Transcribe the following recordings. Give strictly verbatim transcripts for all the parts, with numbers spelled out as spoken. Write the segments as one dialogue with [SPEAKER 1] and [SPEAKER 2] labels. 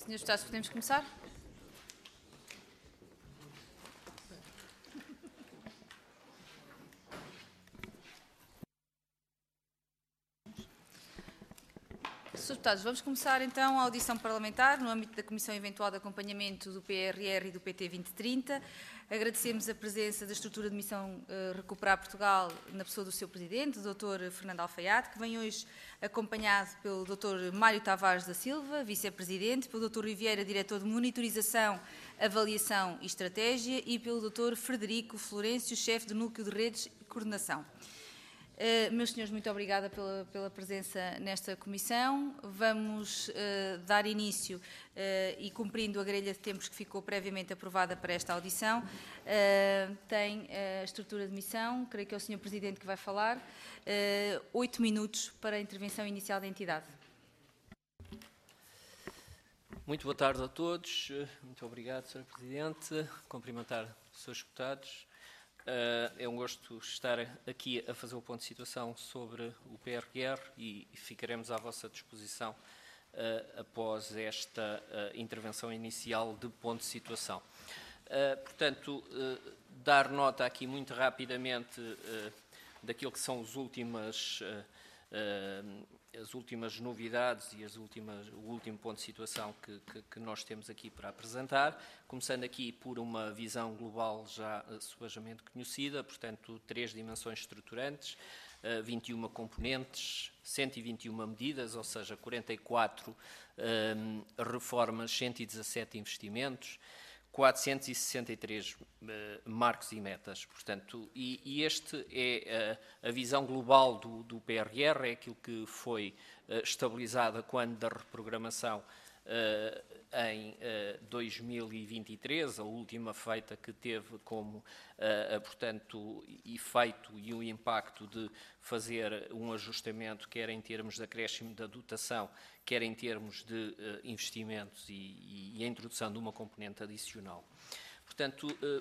[SPEAKER 1] senhores Deputados, podemos começar? senhores Deputados, vamos começar então a audição parlamentar no âmbito da Comissão Eventual de Acompanhamento do P R R e do P T vinte trinta. Agradecemos a presença da estrutura de missão uh, Recuperar Portugal na pessoa do seu Presidente, o doutor Fernando Alfaiate, que vem hoje acompanhado pelo doutor Mário Tavares da Silva, Vice-Presidente, pelo doutor Riviera, Diretor de Monitorização, Avaliação e Estratégia, e pelo doutor Frederico Florencio, Chefe do Núcleo de Redes e Coordenação. Uh, meus senhores, muito obrigada pela, pela presença nesta comissão. Vamos uh, dar início, uh, e cumprindo a grelha de tempos que ficou previamente aprovada para esta audição, uh, tem uh, a estrutura de missão, creio que é o senhor Presidente que vai falar, uh, oito minutos para a intervenção inicial da entidade.
[SPEAKER 2] Muito boa tarde a todos, muito obrigado, senhor Presidente, cumprimentar os senhores deputados. Uh, é um gosto estar aqui a fazer o ponto de situação sobre o P R R e, e ficaremos à vossa disposição uh, após esta uh, intervenção inicial de ponto de situação. Uh, portanto, uh, dar nota aqui muito rapidamente uh, daquilo que são as últimas, uh, uh, as últimas novidades e as últimas, o último ponto de situação que, que, que nós temos aqui para apresentar, começando aqui por uma visão global já uh, subejamente conhecida, portanto, três dimensões estruturantes, uh, vinte e uma componentes, cento e vinte e uma medidas, ou seja, quarenta e quatro um, reformas, cento e dezassete investimentos, quatrocentos e sessenta e três uh, marcos e metas. Portanto, e, e este é uh, a visão global do, do P R R, é aquilo que foi uh, estabilizado quando da reprogramação uh, em uh, dois mil e vinte e três, a última feita que teve como, uh, uh, portanto, efeito e o impacto de fazer um ajustamento, quer em termos de acréscimo da dotação, quer em termos de uh, investimentos e, e, e a introdução de uma componente adicional. Portanto, uh,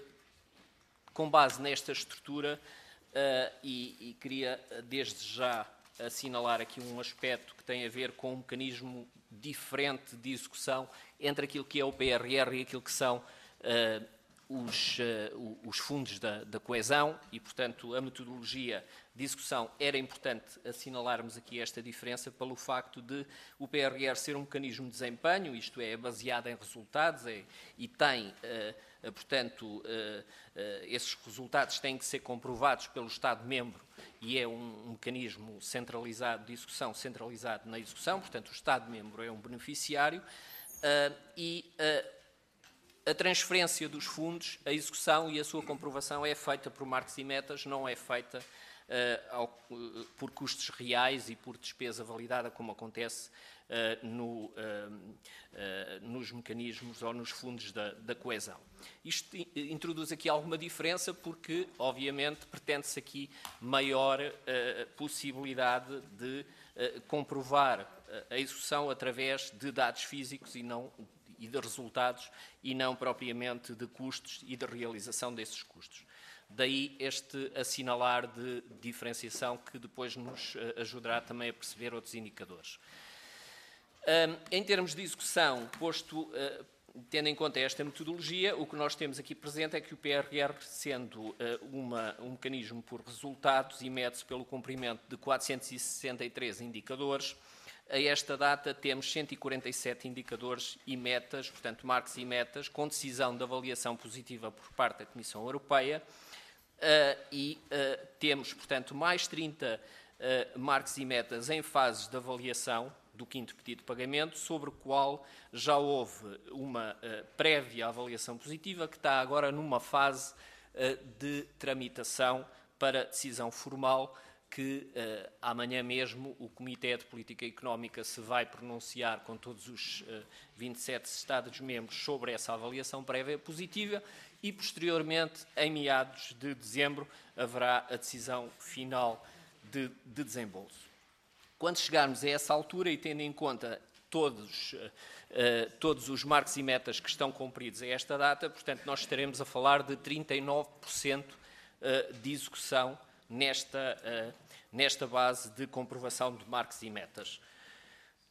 [SPEAKER 2] com base nesta estrutura, uh, e, e queria desde já assinalar aqui um aspecto que tem a ver com um mecanismo diferente de execução entre aquilo que é o P R R e aquilo que são uh, os, uh, os fundos da, da coesão e, portanto, a metodologia de execução. Era importante assinalarmos aqui esta diferença pelo facto de o P R R ser um mecanismo de desempenho, isto é, baseado em resultados é, e tem, uh, uh, portanto, uh, uh, esses resultados têm que ser comprovados pelo Estado-membro e é um, um mecanismo centralizado de execução, centralizado na execução, portanto, o Estado-membro é um beneficiário uh, e uh, a transferência dos fundos, a execução e a sua comprovação é feita por marcos e metas, não é feita uh, ao, uh, por custos reais e por despesa validada, como acontece uh, no, uh, uh, nos mecanismos ou nos fundos da, da coesão. Isto introduz aqui alguma diferença porque, obviamente, pretende-se aqui maior uh, possibilidade de uh, comprovar uh, a execução através de dados físicos e não e de resultados e não propriamente de custos e de realização desses custos. Daí este assinalar de diferenciação que depois nos ajudará também a perceber outros indicadores. Um, em termos de execução, posto, uh, tendo em conta esta metodologia, o que nós temos aqui presente é que o P R R, sendo uh, uma, um mecanismo por resultados e mede-se pelo cumprimento de quatrocentos e sessenta e três indicadores, a esta data temos cento e quarenta e sete indicadores e metas, portanto, marcos e metas, com decisão de avaliação positiva por parte da Comissão Europeia uh, e uh, temos, portanto, mais trinta uh, marcos e metas em fases de avaliação do quinto pedido de pagamento, sobre o qual já houve uma uh, prévia avaliação positiva, que está agora numa fase uh, de tramitação para decisão formal, que uh, amanhã mesmo o Comitê de Política Económica se vai pronunciar com todos os uh, vinte e sete Estados-membros sobre essa avaliação prévia positiva e, posteriormente, em meados de dezembro, haverá a decisão final de, de desembolso. Quando chegarmos a essa altura e tendo em conta todos, uh, uh, todos os marcos e metas que estão cumpridos a esta data, portanto, nós estaremos a falar de trinta e nove por cento uh, de execução nesta, uh, nesta base de comprovação de marcos e metas.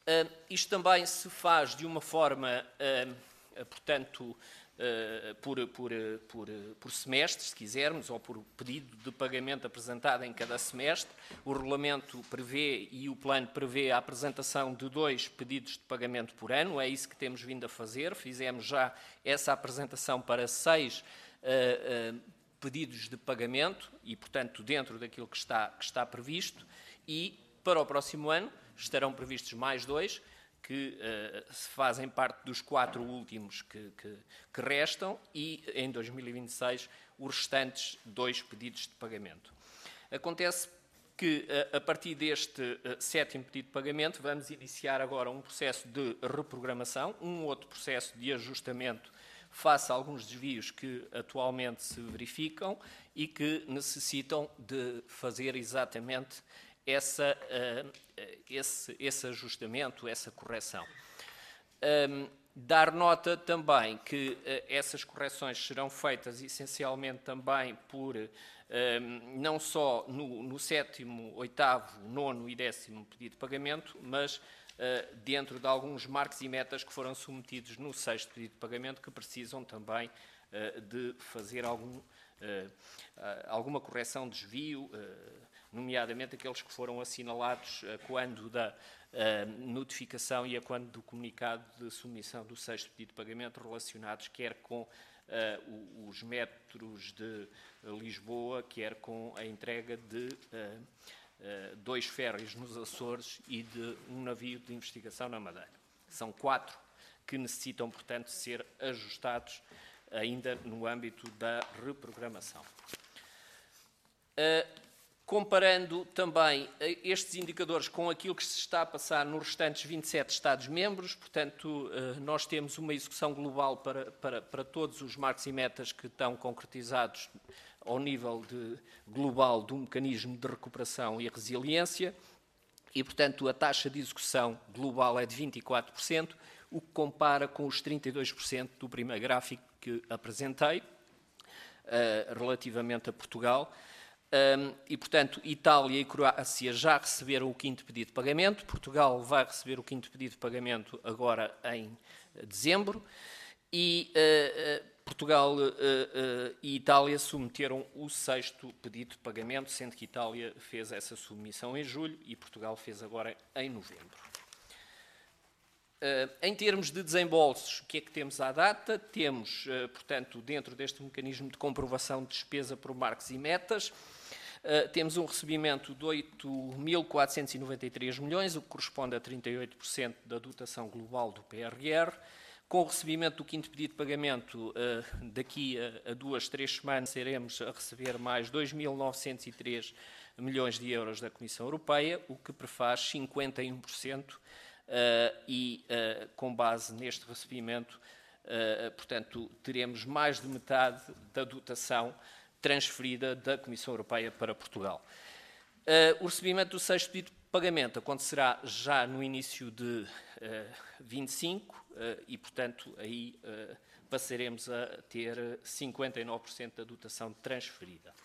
[SPEAKER 2] Uh, isto também se faz de uma forma, uh, uh, portanto, uh, por, por, por, por semestre, se quisermos, ou por pedido de pagamento apresentado em cada semestre. O regulamento prevê e o plano prevê a apresentação de dois pedidos de pagamento por ano. É isso que temos vindo a fazer. Fizemos já essa apresentação para seis uh, uh, pedidos de pagamento e, portanto, dentro daquilo que está, que está previsto. E, para o próximo ano, estarão previstos mais dois, que uh, fazem parte dos quatro últimos que, que, que restam, e em dois mil e vinte e seis os restantes dois pedidos de pagamento. Acontece que, uh, a partir deste uh, sétimo pedido de pagamento, vamos iniciar agora um processo de reprogramação, um outro processo de ajustamento face a alguns desvios que atualmente se verificam e que necessitam de fazer exatamente Essa, uh, esse, esse ajustamento, essa correção. Um, dar nota também que uh, essas correções serão feitas essencialmente também por, um, não só no, no sétimo, oitavo, nono e décimo pedido de pagamento, mas uh, dentro de alguns marcos e metas que foram submetidos no sexto pedido de pagamento, que precisam também uh, de fazer algum, uh, uh, alguma correção de desvio, uh, nomeadamente aqueles que foram assinalados a quando da uh, notificação e a quando do comunicado de submissão do sexto pedido de pagamento, relacionados quer com uh, os metros de Lisboa, quer com a entrega de uh, uh, dois férreos nos Açores e de um navio de investigação na Madeira. São quatro que necessitam, portanto, ser ajustados ainda no âmbito da reprogramação. Uh, Comparando também estes indicadores com aquilo que se está a passar nos restantes vinte e sete Estados-membros, portanto, nós temos uma execução global para, para, para todos os marcos e metas que estão concretizados ao nível de, global do mecanismo de recuperação e resiliência e, portanto, a taxa de execução global é de vinte e quatro por cento, o que compara com os trinta e dois por cento do primeiro gráfico que apresentei, relativamente a Portugal. Um, e, portanto, Itália e Croácia já receberam o quinto pedido de pagamento. Portugal vai receber o quinto pedido de pagamento agora em dezembro. E uh, uh, Portugal uh, uh, e Itália submeteram o sexto pedido de pagamento, sendo que Itália fez essa submissão em julho e Portugal fez agora em novembro. Uh, em termos de desembolsos, o que é que temos à data? Temos, uh, portanto, dentro deste mecanismo de comprovação de despesa por marcos e metas, Uh, temos um recebimento de oito mil quatrocentos e noventa e três milhões, o que corresponde a trinta e oito por cento da dotação global do P R R. Com o recebimento do quinto pedido de pagamento, uh, daqui a, a duas, três semanas, iremos a receber mais dois mil novecentos e três milhões de euros da Comissão Europeia, o que prefaz cinquenta e um por cento uh, e, uh, com base neste recebimento, uh, portanto, teremos mais de metade da dotação transferida da Comissão Europeia para Portugal. Uh, o recebimento do sexto pedido de pagamento acontecerá já no início de uh, vinte e cinco uh, e, portanto, aí uh, passaremos a ter cinquenta e nove por cento da dotação transferida.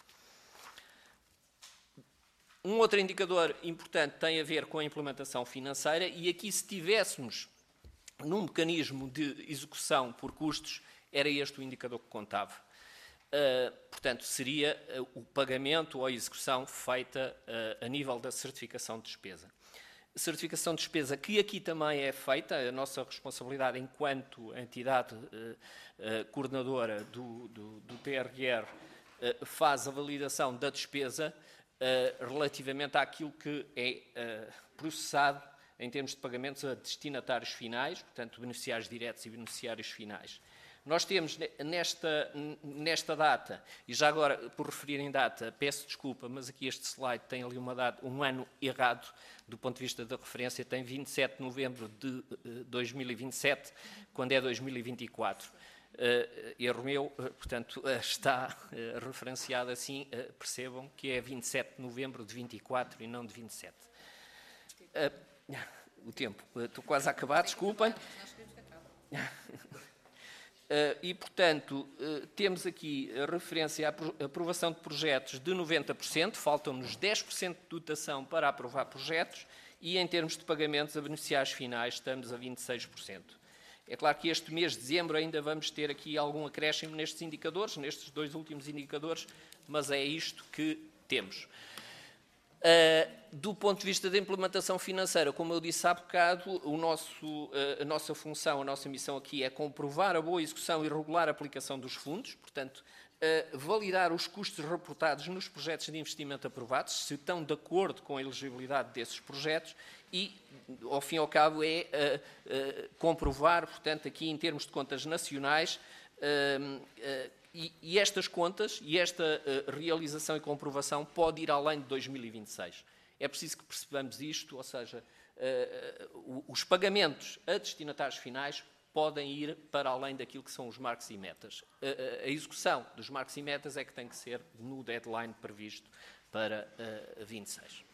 [SPEAKER 2] Um outro indicador importante tem a ver com a implementação financeira e aqui, se tivéssemos num mecanismo de execução por custos, era este o indicador que contava. Uh, portanto, seria uh, o pagamento ou a execução feita uh, a nível da certificação de despesa. A certificação de despesa que aqui também é feita, a nossa responsabilidade enquanto entidade uh, uh, coordenadora do, do, do P R R uh, faz a validação da despesa uh, relativamente àquilo que é uh, processado em termos de pagamentos a destinatários finais, portanto, beneficiários diretos e beneficiários finais. Nós temos nesta, nesta data, e já agora, por referir em data, peço desculpa, mas aqui este slide tem ali uma data, um ano errado, do ponto de vista da referência, tem vinte e sete de novembro de dois mil e vinte e sete, quando é dois mil e vinte e quatro. Uh, erro meu, uh, portanto, uh, está uh, referenciado assim, uh, percebam que é vinte e sete de novembro de vinte e quatro e não de vinte e sete. Uh, o tempo, uh, estou quase a acabar, desculpem. Uh, e, portanto, uh, temos aqui a referência à aprovação de projetos de noventa por cento, faltam-nos dez por cento de dotação para aprovar projetos e em termos de pagamentos a beneficiários finais estamos a vinte e seis por cento. É claro que este mês de dezembro ainda vamos ter aqui algum acréscimo nestes indicadores, nestes dois últimos indicadores, mas é isto que temos. Uh, do ponto de vista da implementação financeira, como eu disse há bocado, o nosso, uh, a nossa função, a nossa missão aqui é comprovar a boa execução e regular aplicação dos fundos, portanto, uh, validar os custos reportados nos projetos de investimento aprovados, se estão de acordo com a elegibilidade desses projetos e, ao fim e ao cabo, é uh, uh, comprovar, portanto, aqui em termos de contas nacionais, uh, uh, E, e estas contas e esta uh, realização e comprovação pode ir além de dois mil e vinte e seis. É preciso que percebamos isto, ou seja, uh, uh, os pagamentos a destinatários finais podem ir para além daquilo que são os marcos e metas. Uh, uh, a execução dos marcos e metas é que tem que ser no deadline previsto para uh, vinte e seis.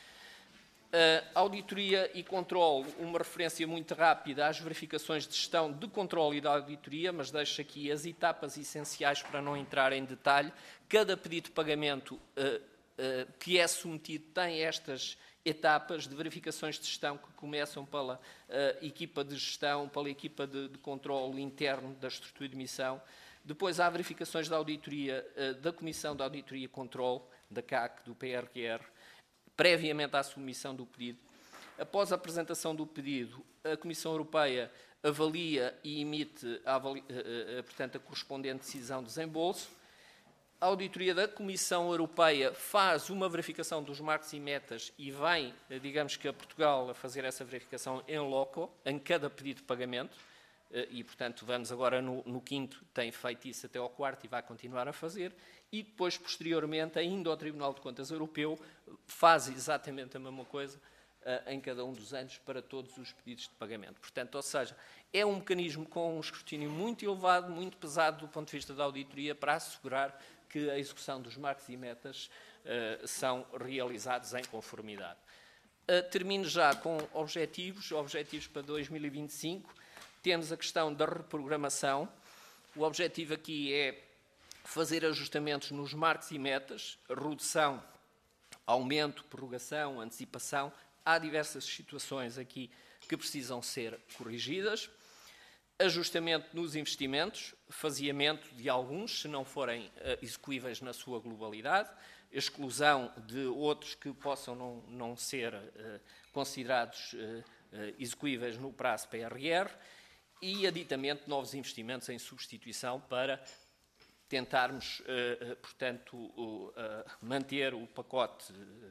[SPEAKER 2] Uh, auditoria e controle, uma referência muito rápida às verificações de gestão de controle e de auditoria, mas deixo aqui as etapas essenciais para não entrar em detalhe. Cada pedido de pagamento uh, uh, que é submetido tem estas etapas de verificações de gestão que começam pela uh, equipa de gestão, pela equipa de, de controle interno da estrutura de emissão. Depois há verificações da auditoria, uh, da Comissão de Auditoria e Controle, da C A C, do P R R, previamente à submissão do pedido. Após a apresentação do pedido, a Comissão Europeia avalia e emite a, avali a, a, portanto, a correspondente decisão de desembolso. A auditoria da Comissão Europeia faz uma verificação dos marcos e metas e vem, digamos que a Portugal, a fazer essa verificação em loco, em cada pedido de pagamento. E, portanto, vamos agora no, no quinto, tem feito isso até ao quarto e vai continuar a fazer. E depois, posteriormente, ainda ao Tribunal de Contas Europeu, faz exatamente a mesma coisa uh, em cada um dos anos para todos os pedidos de pagamento. Portanto, ou seja, é um mecanismo com um escrutínio muito elevado, muito pesado do ponto de vista da auditoria para assegurar que a execução dos marcos e metas uh, são realizados em conformidade. Uh, termino já com objetivos, objetivos para dois mil e vinte e cinco. Temos a questão da reprogramação. O objetivo aqui é fazer ajustamentos nos marcos e metas, redução, aumento, prorrogação, antecipação. Há diversas situações aqui que precisam ser corrigidas. Ajustamento nos investimentos, faseamento de alguns, se não forem uh, execuíveis na sua globalidade, exclusão de outros que possam não, não ser uh, considerados uh, uh, execuíveis no prazo P R R, e aditamento de novos investimentos em substituição para tentarmos, uh, portanto, uh, uh, manter o pacote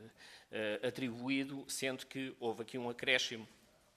[SPEAKER 2] uh, atribuído, sendo que houve aqui um acréscimo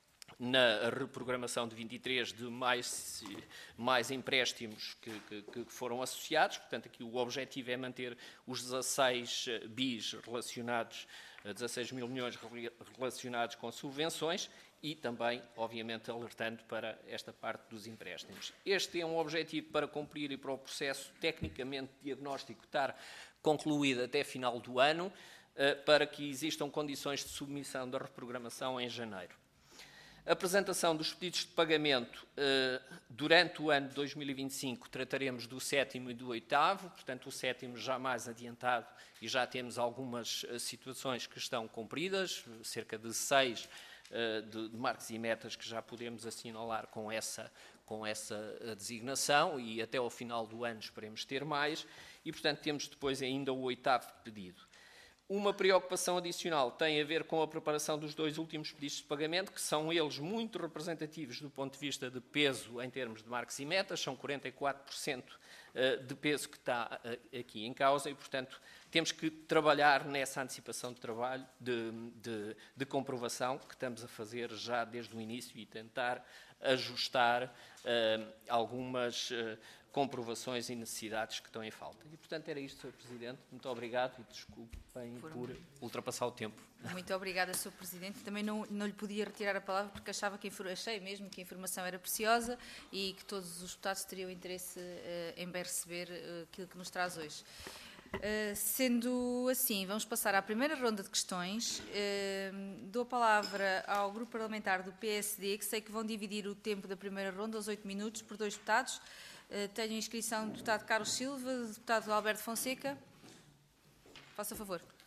[SPEAKER 2] na reprogramação de vinte e três de mais, mais empréstimos que, que, que foram associados. Portanto, aqui o objetivo é manter os dezasseis bis relacionados, dezasseis mil milhões relacionados com subvenções e também, obviamente, alertando para esta parte dos empréstimos. Este é um objetivo para cumprir e para o processo tecnicamente diagnóstico estar concluído até final do ano, para que existam condições de submissão da reprogramação em janeiro. A apresentação dos pedidos de pagamento durante o ano de dois mil e vinte e cinco trataremos do sétimo e do oitavo, portanto o sétimo já mais adiantado e já temos algumas situações que estão cumpridas, cerca de seis de, de marcos e metas que já podemos assinalar com essa, com essa designação e até ao final do ano esperemos ter mais e portanto temos depois ainda o oitavo pedido. Uma preocupação adicional tem a ver com a preparação dos dois últimos pedidos de pagamento, que são eles muito representativos do ponto de vista de peso em termos de marcos e metas, são quarenta e quatro por cento de peso que está aqui em causa e, portanto, temos que trabalhar nessa antecipação de trabalho, de, de, de comprovação, que estamos a fazer já desde o início e tentar ajustar uh, algumas uh, comprovações e necessidades que estão em falta. E, portanto, era isto, senhor Presidente. Muito obrigado e desculpem por, por ultrapassar o tempo.
[SPEAKER 1] Muito obrigada, senhor Presidente. Também não, não lhe podia retirar a palavra porque achava que achei mesmo que a informação era preciosa e que todos os deputados teriam interesse uh, em bem receber uh, aquilo que nos traz hoje. Uh, sendo assim, vamos passar à primeira ronda de questões. Uh, dou a palavra ao grupo parlamentar do P S D, que sei que vão dividir o tempo da primeira ronda, aos oito minutos, por dois deputados. Uh, tenho a inscrição do deputado Carlos Silva, do deputado Alberto Fonseca. Faça favor.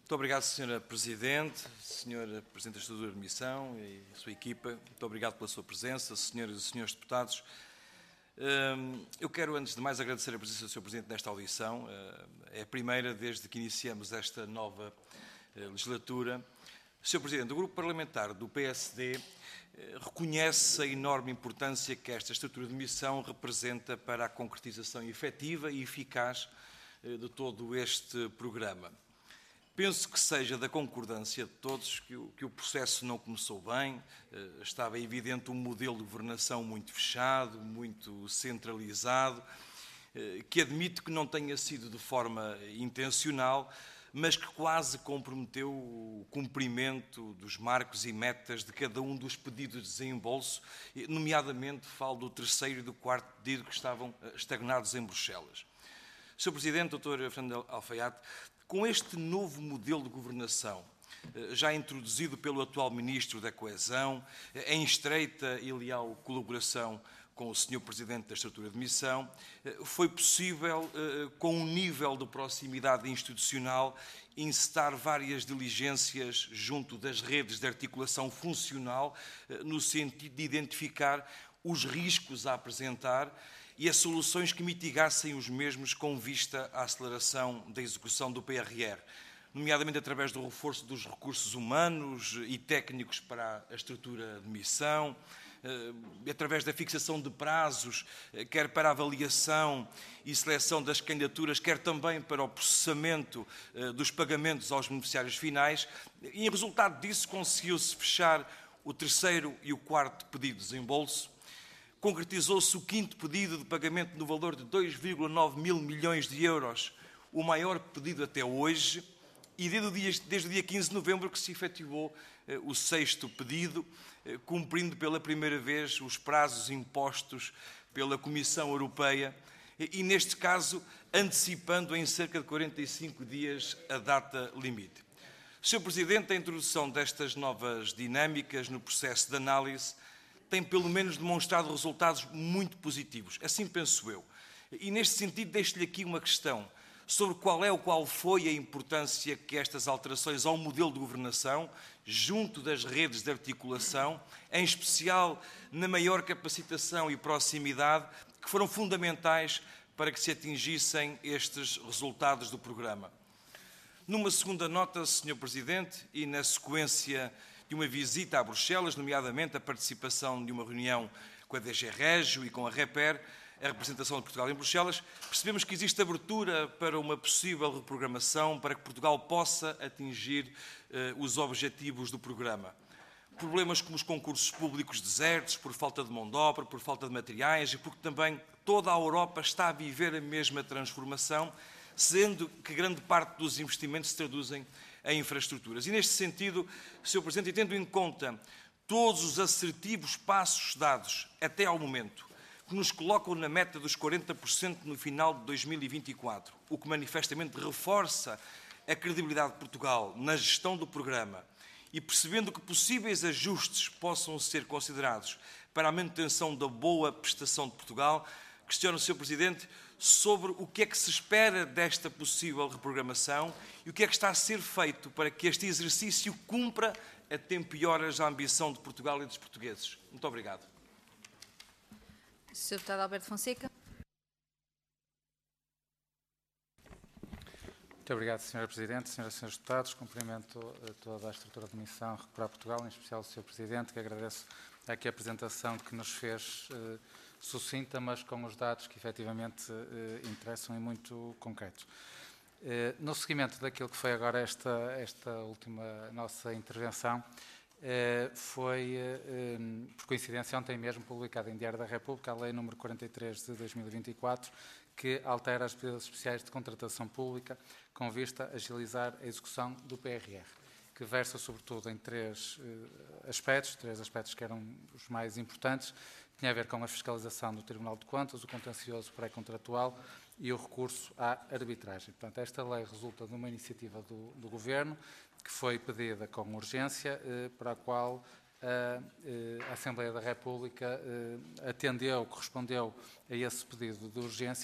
[SPEAKER 3] Muito obrigado, senhora Presidente, senhora Presidente da Estrutura de Missão e a sua equipa. Muito obrigado pela sua presença, senhoras e senhores deputados. Eu quero, antes de mais, agradecer a presença do senhor Presidente nesta audição. É a primeira desde que iniciamos esta nova legislatura. senhor Presidente, o Grupo Parlamentar do P S D reconhece a enorme importância que esta estrutura de missão representa para a concretização efetiva e eficaz de todo este programa. Penso que seja da concordância de todos que o, que o processo não começou bem, estava evidente um modelo de governação muito fechado, muito centralizado, que admito que não tenha sido de forma intencional, mas que quase comprometeu o cumprimento dos marcos e metas de cada um dos pedidos de desembolso, nomeadamente falo do terceiro e do quarto pedido que estavam estagnados em Bruxelas. senhor Presidente, doutor Fernando Alfaiate, com este novo modelo de governação, já introduzido pelo atual Ministro da Coesão, em estreita e leal colaboração com o senhor Presidente da Estrutura de Missão, foi possível, com um nível de proximidade institucional, encetar várias diligências junto das redes de articulação funcional, no sentido de identificar os riscos a apresentar e as soluções que mitigassem os mesmos com vista à aceleração da execução do P R R, nomeadamente através do reforço dos recursos humanos e técnicos para a estrutura de missão, através da fixação de prazos, quer para a avaliação e seleção das candidaturas, quer também para o processamento dos pagamentos aos beneficiários finais, e em resultado disso conseguiu-se fechar o terceiro e o quarto pedido de desembolso. Concretizou-se o quinto pedido de pagamento no valor de dois vírgula nove mil milhões de euros, o maior pedido até hoje, e desde o dia, desde o dia quinze de novembro que se efetuou eh, o sexto pedido, eh, cumprindo pela primeira vez os prazos impostos pela Comissão Europeia e, e, neste caso, antecipando em cerca de quarenta e cinco dias a data limite. senhor Presidente, a introdução destas novas dinâmicas no processo de análise tem pelo menos demonstrado resultados muito positivos, assim penso eu. E neste sentido deixo-lhe aqui uma questão sobre qual é ou qual foi a importância que estas alterações ao modelo de governação, junto das redes de articulação, em especial na maior capacitação e proximidade, que foram fundamentais para que se atingissem estes resultados do programa. Numa segunda nota, senhor Presidente, e na sequência de uma visita a Bruxelas, nomeadamente a participação de uma reunião com a D G Régio e com a REPER, a representação de Portugal em Bruxelas, percebemos que existe abertura para uma possível reprogramação para que Portugal possa atingir eh, os objetivos do programa. Problemas como os concursos públicos desertos, por falta de mão de obra, por falta de materiais e porque também toda a Europa está a viver a mesma transformação, sendo que grande parte dos investimentos se traduzem em infraestruturas. E neste sentido, senhor Presidente, e tendo em conta todos os assertivos passos dados até ao momento, que nos colocam na meta dos quarenta por cento no final de dois mil e vinte e quatro, o que manifestamente reforça a credibilidade de Portugal na gestão do programa, e percebendo que possíveis ajustes possam ser considerados para a manutenção da boa prestação de Portugal, questiono, senhor Presidente, sobre o que é que se espera desta possível reprogramação e o que é que está a ser feito para que este exercício cumpra a tempo e horas a ambição de Portugal e dos portugueses. Muito obrigado.
[SPEAKER 1] senhor Deputado Alberto Fonseca.
[SPEAKER 4] Muito obrigado, senhora Presidente, senhoras e senhores deputados. Cumprimento toda a estrutura de missão Recuperar Portugal, em especial o senhor Presidente, que agradeço aqui a apresentação que nos fez eh, sucinta, mas com os dados que efetivamente eh, interessam e muito concretos. Eh, no seguimento daquilo que foi agora esta, esta última nossa intervenção, eh, foi, eh, por coincidência, ontem mesmo publicada em Diário da República a Lei número quarenta e três de dois mil e vinte e quatro, que altera as medidas especiais de contratação pública com vista a agilizar a execução do P R R, que versa sobretudo em três eh, aspectos, três aspectos que eram os mais importantes. Tinha a ver com a fiscalização do Tribunal de Contas, o contencioso pré-contratual e o recurso à arbitragem. Portanto, esta lei resulta de uma iniciativa do, do Governo, que foi pedida com urgência, eh, para a qual a, eh, a Assembleia da República eh, atendeu, correspondeu a esse pedido de urgência,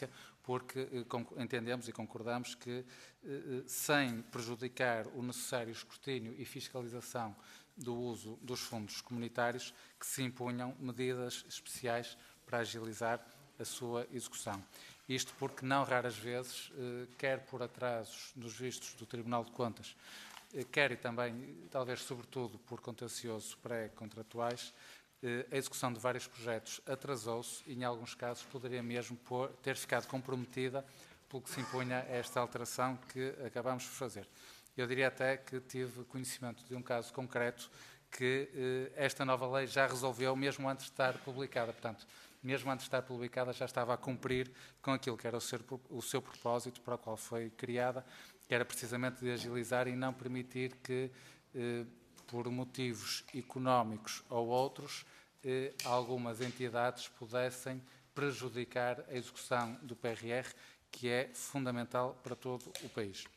[SPEAKER 4] porque entendemos e concordamos que, sem prejudicar o necessário escrutínio e fiscalização do uso dos fundos comunitários, que se impunham medidas especiais para agilizar a sua execução. Isto porque, não raras vezes, quer por atrasos nos vistos do Tribunal de Contas, quer e também, talvez sobretudo, por contencioso pré-contratuais, a execução de vários projetos atrasou-se e, em alguns casos, poderia mesmo ter ficado comprometida pelo que se impunha esta alteração que acabamos de fazer. Eu diria até que tive conhecimento de um caso concreto que eh, esta nova lei já resolveu, mesmo antes de estar publicada. Portanto, mesmo antes de estar publicada, já estava a cumprir com aquilo que era o seu, o seu propósito para o qual foi criada, que era precisamente de agilizar e não permitir que, eh, por motivos económicos ou outros, eh, algumas entidades pudessem prejudicar a execução do P R R, que é fundamental para todo o país.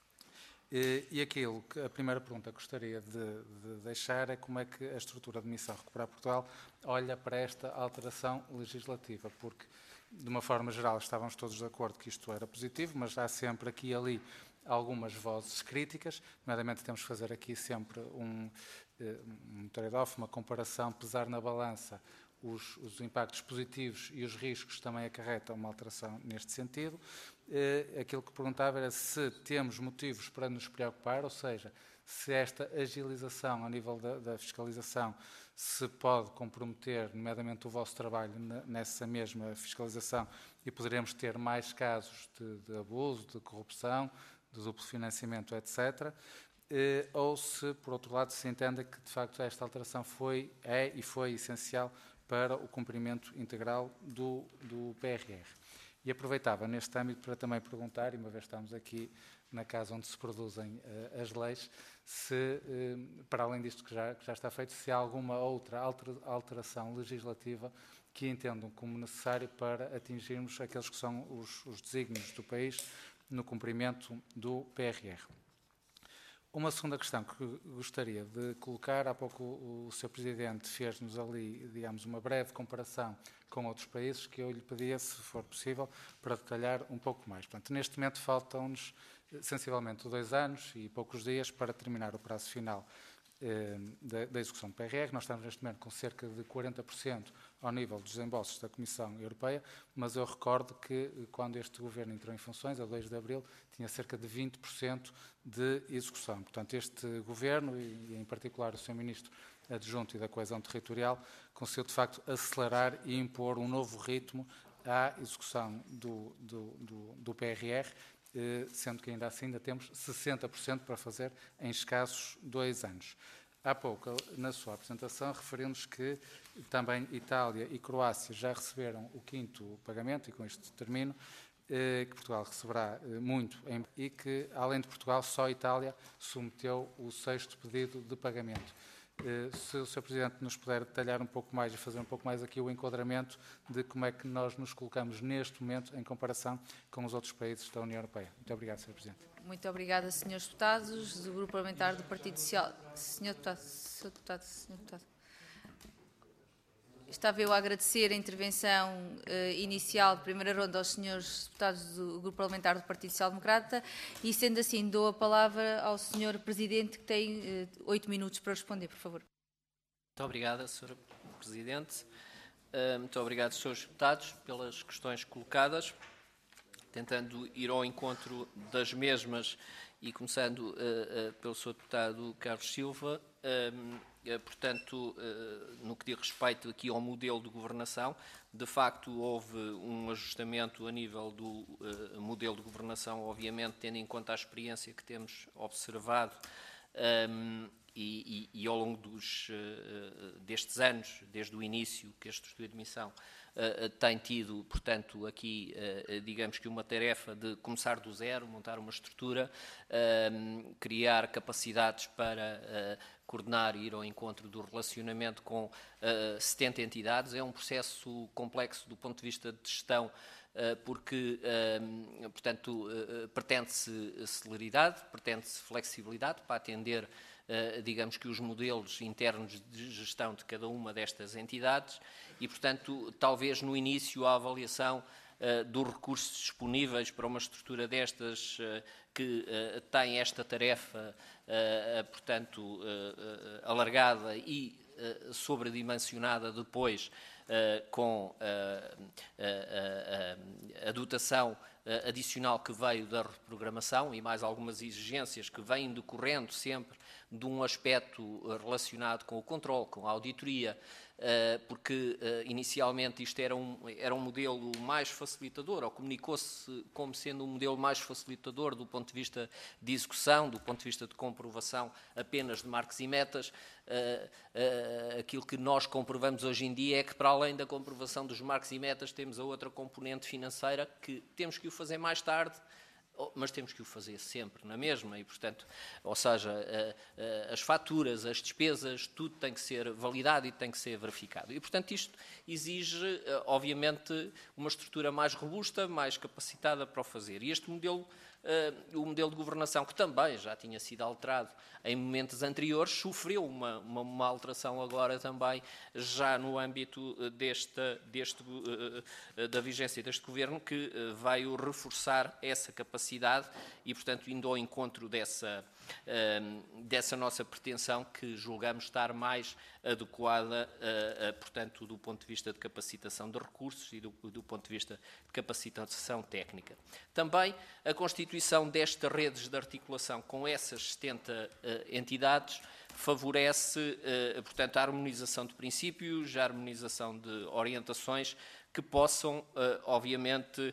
[SPEAKER 4] E aquilo que a primeira pergunta que gostaria de, de deixar é como é que a estrutura de Missão Recuperar Portugal olha para esta alteração legislativa, porque, de uma forma geral, estávamos todos de acordo que isto era positivo, mas há sempre aqui e ali algumas vozes críticas, nomeadamente temos que fazer aqui sempre um, um trade-off, uma comparação, pesar na balança os, os impactos positivos e os riscos também acarretam uma alteração neste sentido. Eh, aquilo que perguntava era se temos motivos para nos preocupar, ou seja, se esta agilização ao nível da, da fiscalização se pode comprometer, nomeadamente o vosso trabalho nessa mesma fiscalização, e poderemos ter mais casos de, de abuso, de corrupção, de duplo financiamento, etcétera. Eh, ou se, por outro lado, se entenda que, de facto, esta alteração foi, é e foi essencial para o cumprimento integral do, do P R R. E aproveitava neste âmbito para também perguntar, e uma vez estamos aqui na casa onde se produzem uh, as leis, se, uh, para além disto que já, que já está feito, se há alguma outra alteração legislativa que entendam como necessário para atingirmos aqueles que são os, os desígnios do país no cumprimento do P R R. Uma segunda questão que gostaria de colocar, há pouco o, o senhor Presidente fez-nos ali, digamos, uma breve comparação com outros países, que eu lhe pedia, se for possível, para detalhar um pouco mais. Portanto, neste momento faltam-nos sensivelmente dois anos e poucos dias para terminar o prazo final eh, da, da execução do P R R. Nós estamos neste momento com cerca de quarenta por cento ao nível dos desembolsos da Comissão Europeia, mas eu recordo que quando este Governo entrou em funções, a dois de abril, tinha cerca de vinte por cento de execução. Portanto, este Governo, e em particular o senhor Ministro Adjunto e da Coesão Territorial, conseguiu de facto acelerar e impor um novo ritmo à execução do, do, do, do P R R, sendo que ainda assim ainda temos sessenta por cento para fazer em escassos dois anos. Há pouco, na sua apresentação, referiu-nos que também Itália e Croácia já receberam o quinto pagamento, e com isto termino, que Portugal receberá muito, e que, além de Portugal, só a Itália submeteu o sexto pedido de pagamento. Se o senhor Presidente nos puder detalhar um pouco mais e fazer um pouco mais aqui o enquadramento de como é que nós nos colocamos neste momento em comparação com os outros países da União Europeia. Muito obrigado, senhor Presidente.
[SPEAKER 1] Muito obrigada, senhores deputados. Do Grupo Parlamentar do Partido Social... senhor Deputado, senhor Deputado, senhor Deputado. Estava eu a agradecer a intervenção uh, inicial de primeira ronda aos senhores deputados do Grupo Parlamentar do Partido Social Democrata e, sendo assim, dou a palavra ao senhor Presidente, que tem oito uh, minutos para responder, por favor.
[SPEAKER 2] Muito obrigada, senhora Presidente. Uh, muito obrigado, senhores deputados, pelas questões colocadas. Tentando ir ao encontro das mesmas e começando uh, uh, pelo senhor deputado Carlos Silva, uh, Uh, portanto, uh, no que diz respeito aqui ao modelo de governação, de facto houve um ajustamento a nível do uh, modelo de governação, obviamente tendo em conta a experiência que temos observado um, e, e, e ao longo dos, uh, destes anos, desde o início que este estudo de admissão uh, tem tido, portanto, aqui, uh, digamos que uma tarefa de começar do zero, montar uma estrutura, uh, criar capacidades para uh, coordenar e ir ao encontro do relacionamento com uh, setenta entidades. É um processo complexo do ponto de vista de gestão, uh, porque, uh, portanto, uh, pretende-se celeridade, pretende-se flexibilidade para atender, uh, digamos que, os modelos internos de gestão de cada uma destas entidades e, portanto, talvez no início a avaliação uh, dos recursos disponíveis para uma estrutura destas uh, que uh, tem esta tarefa, uh, uh, portanto, uh, uh, alargada e uh, sobredimensionada depois uh, com uh, uh, uh, uh, a dotação uh, adicional que veio da reprogramação e mais algumas exigências que vêm decorrendo sempre de um aspecto relacionado com o controle, com a auditoria, porque inicialmente isto era um, era um modelo mais facilitador, ou comunicou-se como sendo um modelo mais facilitador do ponto de vista de execução, do ponto de vista de comprovação apenas de marcos e metas. Aquilo que nós comprovamos hoje em dia é que, para além da comprovação dos marcos e metas, temos a outra componente financeira que temos que o fazer mais tarde, mas temos que o fazer sempre na mesma e, portanto, ou seja, as faturas, as despesas, tudo tem que ser validado e tem que ser verificado. E, portanto, isto exige, obviamente, uma estrutura mais robusta, mais capacitada para o fazer. E este modelo, o modelo de governação, que também já tinha sido alterado em momentos anteriores, sofreu uma, uma, uma alteração agora também, já no âmbito deste, deste, da vigência deste Governo, que veio reforçar essa capacidade e, portanto, indo ao encontro dessa, dessa nossa pretensão, que julgamos estar mais adequada, portanto, do ponto de vista de capacitação de recursos e do, do ponto de vista de capacitação técnica. Também a constituição destas redes de articulação com essas setenta entidades favorece, portanto, a harmonização de princípios, a harmonização de orientações que possam, obviamente,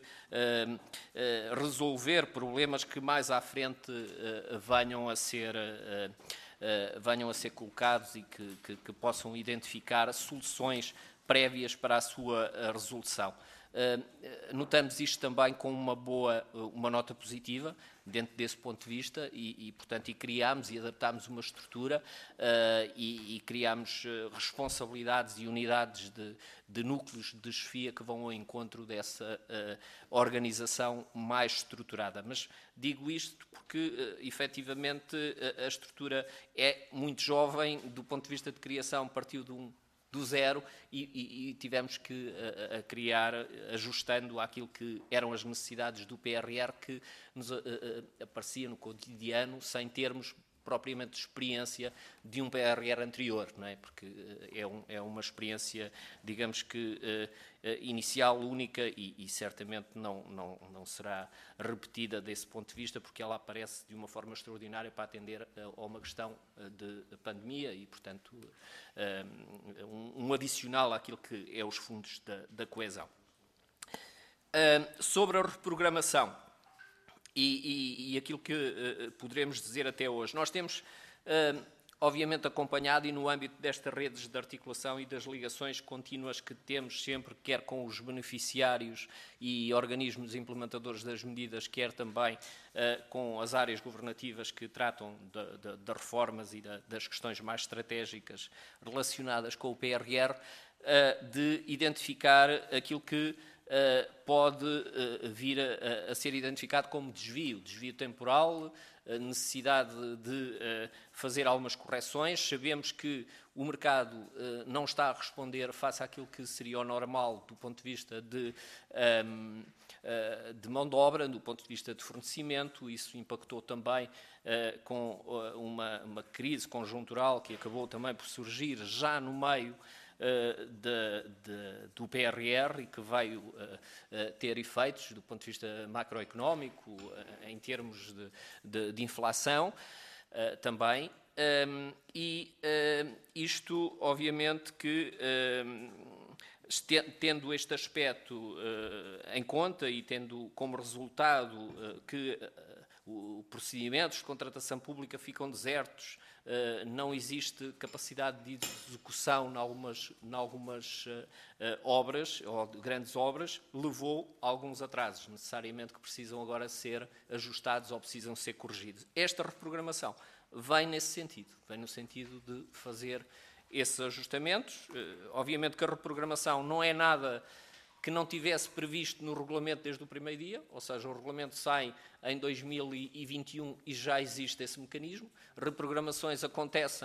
[SPEAKER 2] resolver problemas que mais à frente venham a ser, venham a ser colocados e que, que, que possam identificar soluções prévias para a sua resolução. Uh, notamos isto também com uma boa, uma nota positiva, dentro desse ponto de vista, e, e portanto, e criámos e adaptámos uma estrutura uh, e, e criámos responsabilidades e unidades de, de núcleos de chefia que vão ao encontro dessa uh, organização mais estruturada. Mas digo isto porque, uh, efetivamente, a, a estrutura é muito jovem, do ponto de vista de criação, partiu de um do zero e, e, e tivemos que a, a criar, ajustando àquilo que eram as necessidades do P R R que nos a, a, aparecia no cotidiano, sem termos propriamente experiência de um P R R anterior, não é? Porque é, um, é uma experiência, digamos que uh, inicial, única e, e certamente não, não, não será repetida desse ponto de vista, porque ela aparece de uma forma extraordinária para atender a, a uma questão de pandemia e, portanto, uh, um, um adicional àquilo que é os fundos da, da coesão. Uh, sobre a reprogramação, E, e, e aquilo que uh, poderemos dizer até hoje. Nós temos, uh, obviamente, acompanhado e no âmbito destas redes de articulação e das ligações contínuas que temos sempre, quer com os beneficiários e organismos implementadores das medidas, quer também uh, com as áreas governativas que tratam das reformas e da, das questões mais estratégicas relacionadas com o P R R, uh, de identificar aquilo que Uh, pode uh, vir a, a ser identificado como desvio, desvio temporal, a necessidade de uh, fazer algumas correções. Sabemos que o mercado uh, não está a responder face àquilo que seria o normal do ponto de vista de, um, uh, de mão de obra, do ponto de vista de fornecimento. Isso impactou também uh, com uh, uma, uma crise conjuntural que acabou também por surgir já no meio Uh, de, de, do P R R e que veio uh, uh, ter efeitos do ponto de vista macroeconómico, uh, em termos de, de, de inflação uh, também. Um, e uh, isto, obviamente, que uh, tendo este aspecto uh, em conta e tendo como resultado uh, que uh, os procedimentos de contratação pública ficam desertos, Uh, não existe capacidade de execução em algumas, em algumas uh, uh, obras, ou grandes obras, levou a alguns atrasos, necessariamente que precisam agora ser ajustados ou precisam ser corrigidos. Esta reprogramação vem nesse sentido, vem no sentido de fazer esses ajustamentos. Uh, obviamente que a reprogramação não é nada que não tivesse previsto no regulamento desde o primeiro dia, ou seja, o regulamento sai em dois mil e vinte e um e já existe esse mecanismo. Reprogramações acontecem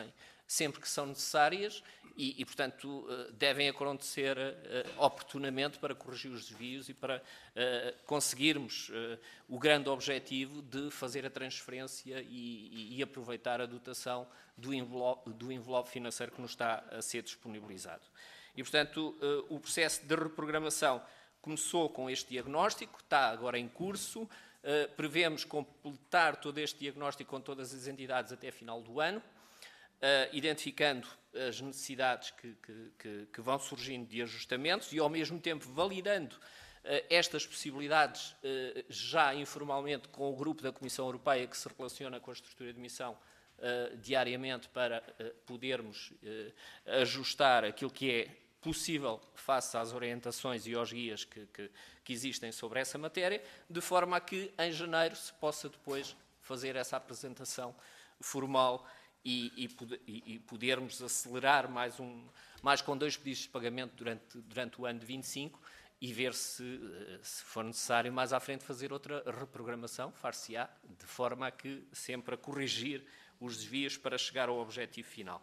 [SPEAKER 2] sempre que são necessárias e, e portanto, devem acontecer oportunamente para corrigir os desvios e para conseguirmos o grande objetivo de fazer a transferência e, e, e aproveitar a dotação do envelope, do envelope financeiro que nos está a ser disponibilizado. E, portanto, o processo de reprogramação começou com este diagnóstico, está agora em curso. Prevemos completar todo este diagnóstico com todas as entidades até final do ano, identificando as necessidades que, que, que vão surgindo de ajustamentos e, ao mesmo tempo, validando estas possibilidades já informalmente com o grupo da Comissão Europeia que se relaciona com a estrutura de missão diariamente para podermos ajustar aquilo que é possível face às orientações e aos guias que, que, que existem sobre essa matéria, de forma a que em janeiro se possa depois fazer essa apresentação formal e, e, e podermos acelerar mais, um, mais com dois pedidos de pagamento durante, durante o ano de vinte e cinco e ver se, se for necessário mais à frente fazer outra reprogramação, far-se-á, de forma a que sempre a corrigir os desvios para chegar ao objetivo final.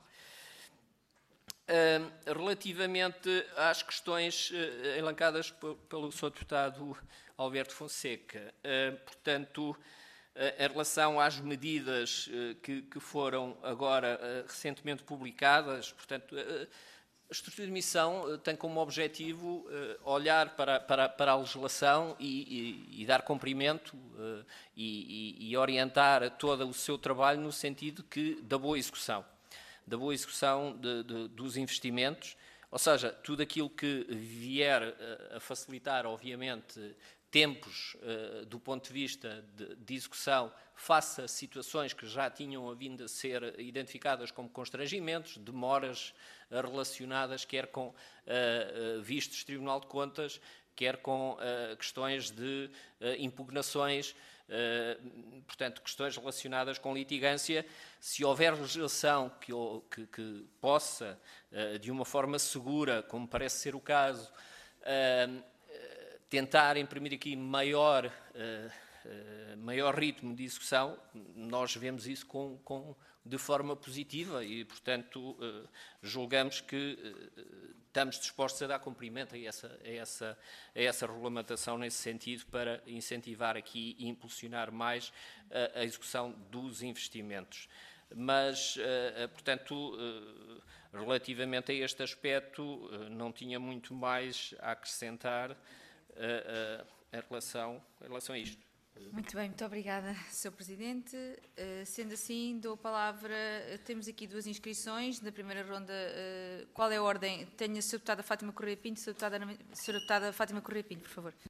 [SPEAKER 2] Uh, relativamente às questões uh, elencadas pelo senhor Deputado Alberto Fonseca, uh, portanto, uh, em relação às medidas uh, que, que foram agora uh, recentemente publicadas, portanto, uh, a estrutura de missão uh, tem como objetivo uh, olhar para, para, para a legislação e, e, e dar cumprimento uh, e, e, e orientar todo o seu trabalho no sentido que, da boa execução. da boa execução de, de, dos investimentos, ou seja, tudo aquilo que vier uh, a facilitar, obviamente, tempos uh, do ponto de vista de, de execução face a situações que já tinham vindo a ser identificadas como constrangimentos, demoras uh, relacionadas quer com uh, uh, vistos de Tribunal de Contas, quer com uh, questões de uh, impugnações, Uh, portanto, questões relacionadas com litigância, se houver legislação que, que, que possa, uh, de uma forma segura, como parece ser o caso, uh, tentar imprimir aqui maior, uh, uh, maior ritmo de execução, nós vemos isso com, com, de forma positiva e, portanto, uh, julgamos que uh, estamos dispostos a dar cumprimento a essa, a, essa, a essa regulamentação nesse sentido para incentivar aqui e impulsionar mais a, a execução dos investimentos. Mas, uh, portanto, uh, relativamente a este aspecto, uh, não tinha muito mais a acrescentar uh, uh, em, relação, em relação a isto.
[SPEAKER 1] Muito bem, muito obrigada, senhor Presidente. Uh, sendo assim, dou a palavra, uh, temos aqui duas inscrições, na primeira ronda, uh, qual é a ordem? Tenho a senhora Deputada Fátima Correia Pinto, senhora Deputada Fátima Correia Pinto, por favor.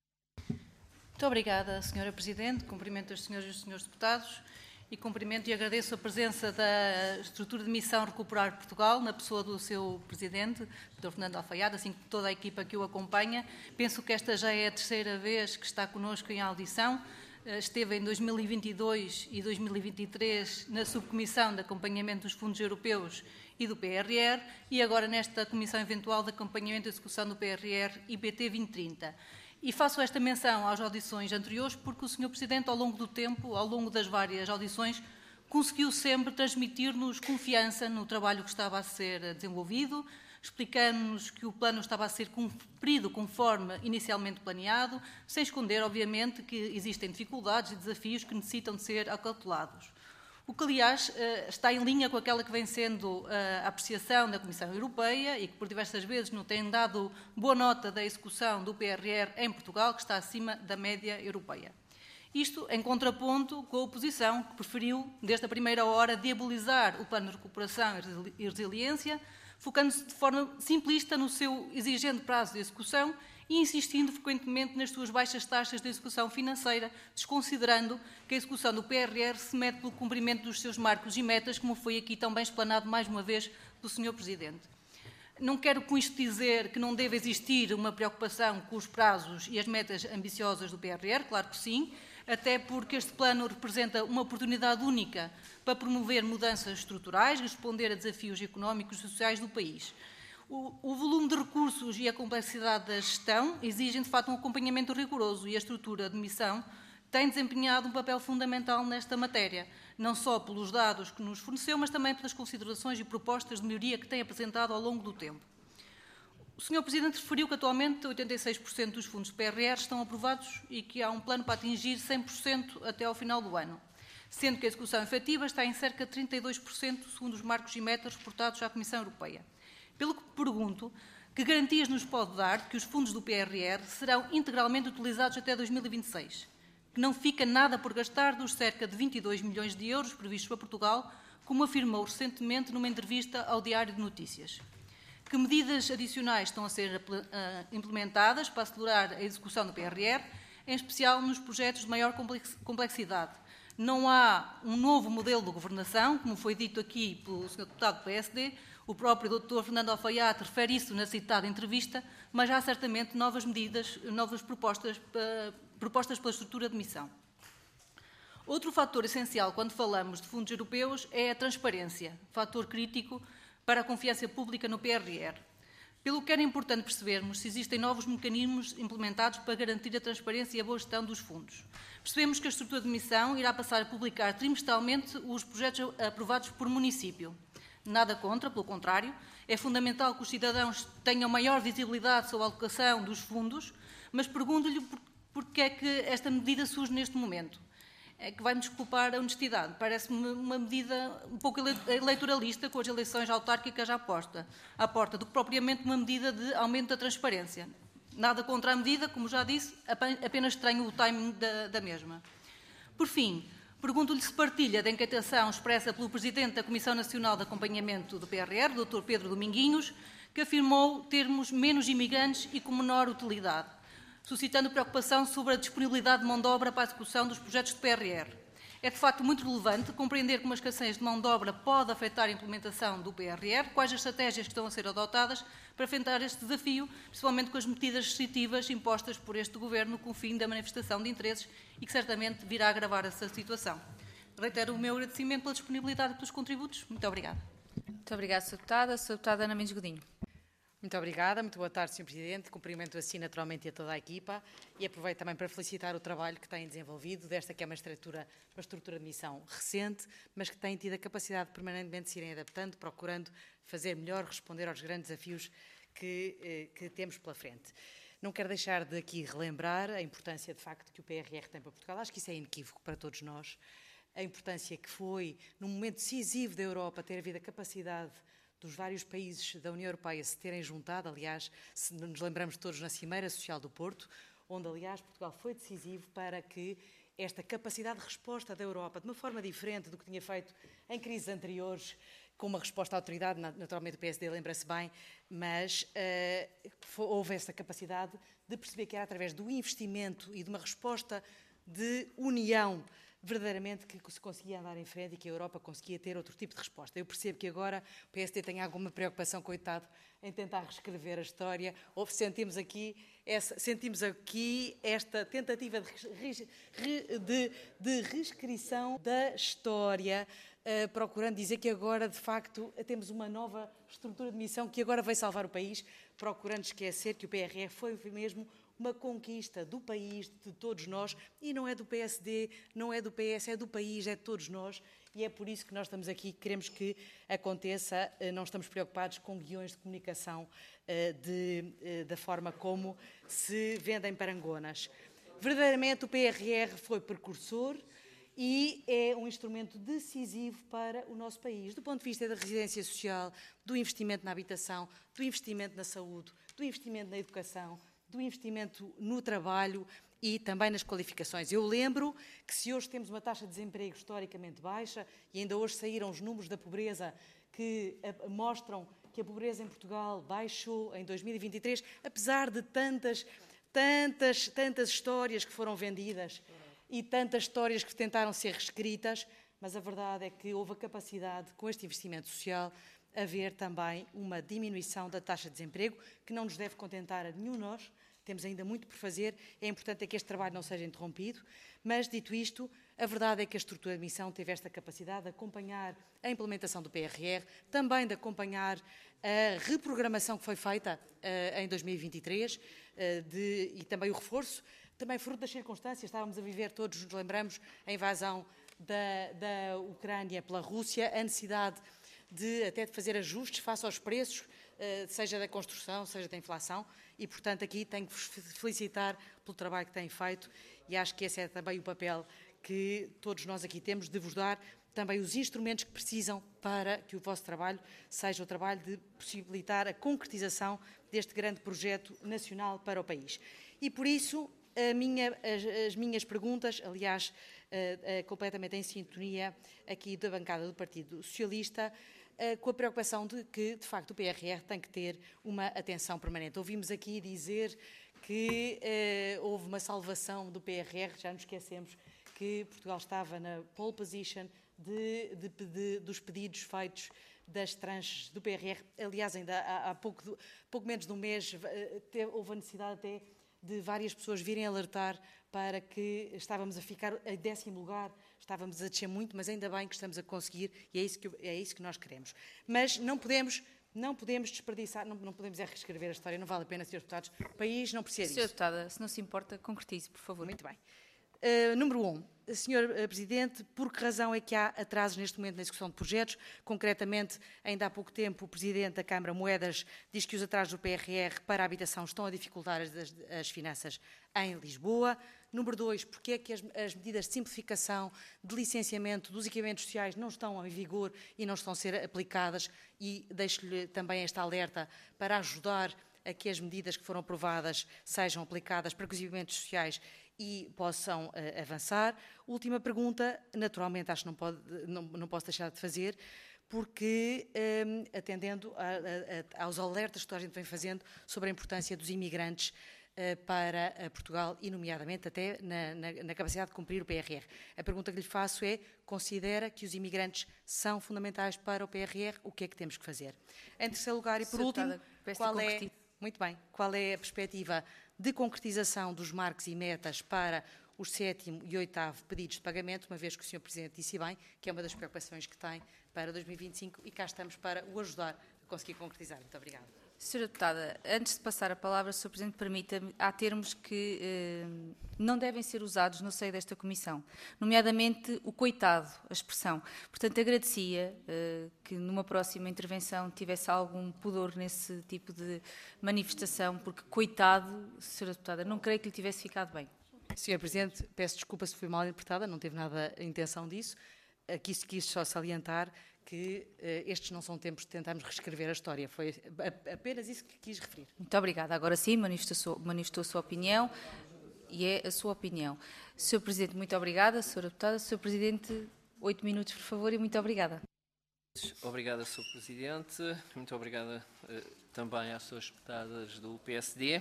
[SPEAKER 5] Muito obrigada, senhora Presidente, cumprimento as senhoras e os senhores deputados e cumprimento e agradeço a presença da estrutura de missão Recuperar Portugal, na pessoa do seu Presidente, doutor Fernando Alfaiate, assim como toda a equipa que o acompanha. Penso que esta já é a terceira vez que está connosco em audição. Esteve em dois mil e vinte e dois e dois mil e vinte e três na subcomissão de acompanhamento dos fundos europeus e do P R R e agora nesta comissão eventual de acompanhamento e execução do P R R e P T vinte trinta. E faço esta menção às audições anteriores porque o senhor Presidente, ao longo do tempo, ao longo das várias audições, conseguiu sempre transmitir-nos confiança no trabalho que estava a ser desenvolvido, explicando-nos que o plano estava a ser cumprido conforme inicialmente planeado, sem esconder, obviamente, que existem dificuldades e desafios que necessitam de ser acautelados. O que, aliás, está em linha com aquela que vem sendo a apreciação da Comissão Europeia e que, por diversas vezes, não tem dado boa nota da execução do P R R em Portugal, que está acima da média europeia. Isto em contraponto com a oposição, que preferiu, desde a primeira hora, diabolizar o Plano de Recuperação e Resiliência, focando-se de forma simplista no seu exigente prazo de execução e insistindo frequentemente nas suas baixas taxas de execução financeira, desconsiderando que a execução do P R R se mede pelo cumprimento dos seus marcos e metas, como foi aqui tão bem explanado mais uma vez pelo senhor Presidente. Não quero com isto dizer que não deve existir uma preocupação com os prazos e as metas ambiciosas do P R R, claro que sim, até porque este plano representa uma oportunidade única para promover mudanças estruturais e responder a desafios económicos e sociais do país. O, o volume de recursos e a complexidade da gestão exigem, de facto, um acompanhamento rigoroso e a estrutura de missão tem desempenhado um papel fundamental nesta matéria, não só pelos dados que nos forneceu, mas também pelas considerações e propostas de melhoria que tem apresentado ao longo do tempo. O senhor Presidente referiu que atualmente oitenta e seis por cento dos fundos do P R R estão aprovados e que há um plano para atingir cem por cento até ao final do ano, sendo que a execução efetiva está em cerca de trinta e dois por cento, segundo os marcos e metas reportados à Comissão Europeia. Pelo que pergunto, que garantias nos pode dar de que os fundos do P R R serão integralmente utilizados até dois mil e vinte e seis? Que não fica nada por gastar dos cerca de vinte e dois milhões de euros previstos para Portugal, como afirmou recentemente numa entrevista ao Diário de Notícias. Que medidas adicionais estão a ser implementadas para acelerar a execução do P R R, em especial nos projetos de maior complexidade? Não há um novo modelo de governação, como foi dito aqui pelo senhor Deputado do P S D, o próprio doutor Fernando Alfaiate refere isso na citada entrevista, mas há certamente novas medidas, novas propostas, propostas pela estrutura de missão. Outro fator essencial quando falamos de fundos europeus é a transparência, fator crítico para a confiança pública no P R R. Pelo que era importante percebermos se existem novos mecanismos implementados para garantir a transparência e a boa gestão dos fundos. Percebemos que a estrutura de missão irá passar a publicar trimestralmente os projetos aprovados por município. Nada contra, pelo contrário, é fundamental que os cidadãos tenham maior visibilidade sobre a alocação dos fundos, mas pergunto-lhe por, porque é que esta medida surge neste momento. É que vai-me desculpar a honestidade. Parece-me uma medida um pouco eleitoralista, com as eleições autárquicas à porta, à porta, do que propriamente uma medida de aumento da transparência. Nada contra a medida, como já disse, apenas estranho o timing da, da mesma. Por fim, pergunto-lhe se partilha da inquietação expressa pelo Presidente da Comissão Nacional de Acompanhamento do P R R, doutor Pedro Dominguinhos, que afirmou termos menos imigrantes e com menor utilidade, suscitando preocupação sobre a disponibilidade de mão de obra para a execução dos projetos de P R R. É, de facto, muito relevante compreender como a escassez de mão de obra pode afetar a implementação do P R R, quais as estratégias que estão a ser adotadas para enfrentar este desafio, principalmente com as medidas restritivas impostas por este Governo com o fim da manifestação de interesses e que certamente virá a agravar essa situação. Reitero o meu agradecimento pela disponibilidade e pelos contributos. Muito obrigada.
[SPEAKER 1] Muito obrigada, senhora Deputada. senhora Deputada Ana Mendes Godinho.
[SPEAKER 6] Muito obrigada, muito boa tarde, senhor Presidente. Cumprimento assim naturalmente a toda a equipa e aproveito também para felicitar o trabalho que têm desenvolvido desta que é uma estrutura, uma estrutura de missão recente, mas que tem tido a capacidade de permanentemente se irem adaptando, procurando fazer melhor, responder aos grandes desafios que, eh, que temos pela frente. Não quero deixar de aqui relembrar a importância, de facto, que o P R R tem para Portugal. Acho que isso é inequívoco para todos nós. A importância que foi, num momento decisivo da Europa, ter havido a capacidade dos vários países da União Europeia se terem juntado, aliás, se nos lembramos todos na Cimeira Social do Porto, onde, aliás, Portugal foi decisivo para que esta capacidade de resposta da Europa, de uma forma diferente do que tinha feito em crises anteriores, com uma resposta à autoridade, naturalmente o P S D lembra-se bem, mas uh, houve essa capacidade de perceber que era através do investimento e de uma resposta de união verdadeiramente que se conseguia andar em frente e que a Europa conseguia ter outro tipo de resposta. Eu percebo que agora o P S D tem alguma preocupação, coitado, em tentar reescrever a história, ou sentimos aqui, essa, sentimos aqui esta tentativa de, de, de reescrição da história, uh, procurando dizer que agora, de facto, temos uma nova estrutura de missão que agora vai salvar o país, procurando esquecer que o P R R foi mesmo uma conquista do país, de todos nós, e não é do P S D, não é do P S, é do país, é de todos nós, e é por isso que nós estamos aqui, queremos que aconteça, não estamos preocupados com guiões de comunicação de, da forma como se vendem parangonas. Verdadeiramente o P R R foi precursor e é um instrumento decisivo para o nosso país, do ponto de vista da residência social, do investimento na habitação, do investimento na saúde, do investimento na educação, do investimento no trabalho e também nas qualificações. Eu lembro que se hoje temos uma taxa de desemprego historicamente baixa e ainda hoje saíram os números da pobreza que mostram que a pobreza em Portugal baixou em dois mil e vinte e três, apesar de tantas, tantas, tantas histórias que foram vendidas e tantas histórias que tentaram ser reescritas, mas a verdade é que houve a capacidade, com este investimento social, haver também uma diminuição da taxa de desemprego, que não nos deve contentar a nenhum de nós. Temos ainda muito por fazer, é importante é que este trabalho não seja interrompido, mas, dito isto, a verdade é que a estrutura de missão teve esta capacidade de acompanhar a implementação do P R R, também de acompanhar a reprogramação que foi feita uh, em dois mil e vinte e três uh, de, e também o reforço, também fruto das circunstâncias, estávamos a viver, todos nos lembramos, a invasão da, da Ucrânia pela Rússia, a necessidade de até de fazer ajustes face aos preços, seja da construção, seja da inflação, e, portanto, aqui tenho que vos felicitar pelo trabalho que têm feito e acho que esse é também o papel que todos nós aqui temos, de vos dar também os instrumentos que precisam para que o vosso trabalho seja o trabalho de possibilitar a concretização deste grande projeto nacional para o país. E, por isso, a minha, as, as minhas perguntas, aliás, uh, uh, completamente em sintonia aqui da bancada do Partido Socialista, uh, com a preocupação de que, de facto, o P R R tem que ter uma atenção permanente. Ouvimos aqui dizer que uh, houve uma salvação do P R R, já nos esquecemos que Portugal estava na pole position de, de, de, dos pedidos feitos das tranches do P R R. Aliás, ainda há, há pouco, pouco menos de um mês uh, houve a necessidade até de várias pessoas virem alertar para que estávamos a ficar em décimo lugar, estávamos a descer muito, mas ainda bem que estamos a conseguir e é isso que, é isso que nós queremos. Mas não podemos, não podemos desperdiçar, não, não podemos é reescrever a história, não vale a pena, senhores deputados, o país não precisa disso.
[SPEAKER 1] senhora Deputada, se não se importa, concretize, por favor.
[SPEAKER 6] Muito bem. Uh, número um, senhor Presidente, por que razão é que há atrasos neste momento na execução de projetos? Concretamente, ainda há pouco tempo, o Presidente da Câmara Moedas diz que os atrasos do P R R para a habitação estão a dificultar as, as finanças em Lisboa. Número dois, porque é que as, as medidas de simplificação, de licenciamento dos equipamentos sociais não estão em vigor e não estão a ser aplicadas? E deixo-lhe também esta alerta para ajudar a que as medidas que foram aprovadas sejam aplicadas para que os equipamentos sociais e possam uh, avançar. Última pergunta, naturalmente acho que não, pode, não, não posso deixar de fazer, porque um, atendendo a, a, aos alertas que toda a gente vem fazendo sobre a importância dos imigrantes uh, para uh, Portugal e, nomeadamente, até na, na, na capacidade de cumprir o P R R. A pergunta que lhe faço é, considera que os imigrantes são fundamentais para o P R R? O que é que temos que fazer? Em terceiro lugar e por último, qual é, muito bem, qual é a perspectiva de concretização dos marcos e metas para os sétimo e oitavo pedidos de pagamento, uma vez que o senhor Presidente disse bem que é uma das preocupações que tem para dois mil e vinte e cinco e cá estamos para o ajudar a conseguir concretizar. Muito obrigada.
[SPEAKER 1] senhora Deputada, antes de passar a palavra, senhor Presidente, permita-me, há termos que eh, não devem ser usados no seio desta Comissão, nomeadamente o coitado, a expressão. Portanto, agradecia eh, que numa próxima intervenção tivesse algum pudor nesse tipo de manifestação, porque coitado, senhora Deputada, não creio que lhe tivesse ficado bem.
[SPEAKER 6] senhor Presidente, peço desculpa se fui mal interpretada, não teve nada a intenção disso. Aqui se quis só salientar que uh, estes não são tempos de tentarmos reescrever a história. Foi apenas isso que quis referir.
[SPEAKER 1] Muito obrigada. Agora sim, manifestou, manifestou a sua opinião e é a sua opinião. senhor Presidente, muito obrigada. senhora Deputada, senhor Presidente, oito minutos, por favor, e muito obrigada.
[SPEAKER 2] Obrigada, senhor Presidente. Muito obrigada uh, também às suas deputadas do P S D.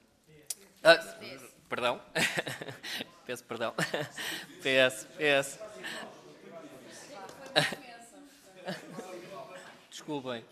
[SPEAKER 2] Ah, perdão. Peço perdão. P S, P S. Desculpem.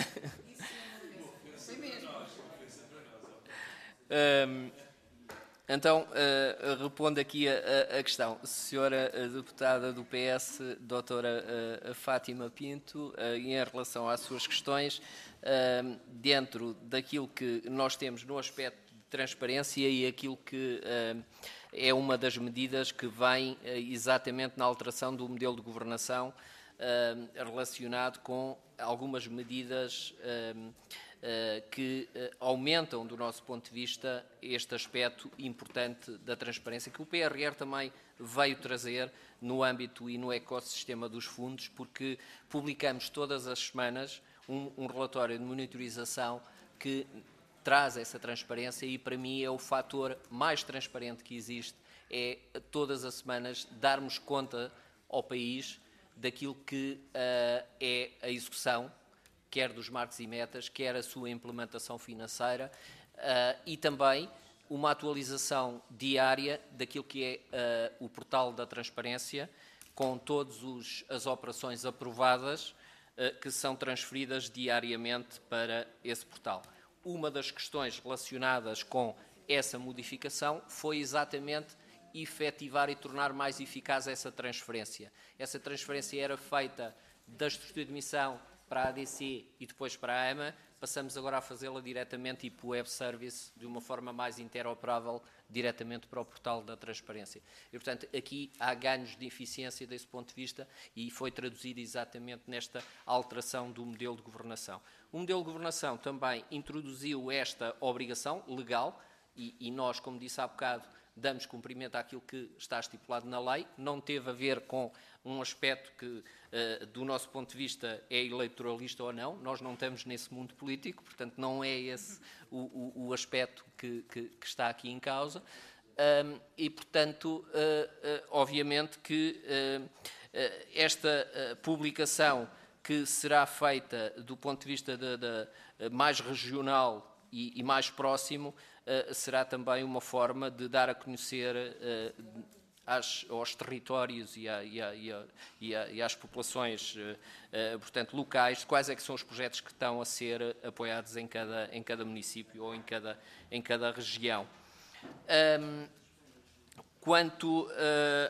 [SPEAKER 2] Um, então, uh, repondo aqui a, a questão. Senhora Deputada do P S, doutora uh, Fátima Pinto, uh, em relação às suas questões, uh, dentro daquilo que nós temos no aspecto de transparência e aquilo que uh, é uma das medidas que vem uh, exatamente na alteração do modelo de governação Uh, relacionado com algumas medidas uh, uh, que uh, aumentam, do nosso ponto de vista, este aspecto importante da transparência, que o P R R também veio trazer no âmbito e no ecossistema dos fundos, porque publicamos todas as semanas um, um relatório de monitorização que traz essa transparência e, para mim, é o fator mais transparente que existe, é todas as semanas darmos conta ao país daquilo que uh, é a execução, quer dos marcos e metas, quer a sua implementação financeira uh, e também uma atualização diária daquilo que é uh, o portal da transparência, com todas as operações aprovadas uh, que são transferidas diariamente para esse portal. Uma das questões relacionadas com essa modificação foi exatamente efetivar e tornar mais eficaz essa transferência. Essa transferência era feita da estrutura de missão para a A D C e depois para a AMA, passamos agora a fazê-la diretamente tipo web service, de uma forma mais interoperável, diretamente para o portal da transparência. E, portanto, aqui há ganhos de eficiência desse ponto de vista e foi traduzido exatamente nesta alteração do modelo de governação. O modelo de governação também introduziu esta obrigação legal e, e nós, como disse há bocado, damos cumprimento àquilo que está estipulado na lei, não teve a ver com um aspecto que, uh, do nosso ponto de vista, é eleitoralista ou não, nós não estamos nesse mundo político, portanto não é esse o, o, o aspecto que, que, que está aqui em causa, um, e portanto, uh, uh, obviamente que uh, uh, esta uh, publicação que será feita do ponto de vista de, de, uh, mais regional e, e mais próximo, Uh, será também uma forma de dar a conhecer uh, às, aos territórios e, a, e, a, e, a, e, a, e às populações uh, uh, portanto, locais quais é que são os projetos que estão a ser apoiados em cada, em cada município ou em cada, em cada região. Um, quanto uh,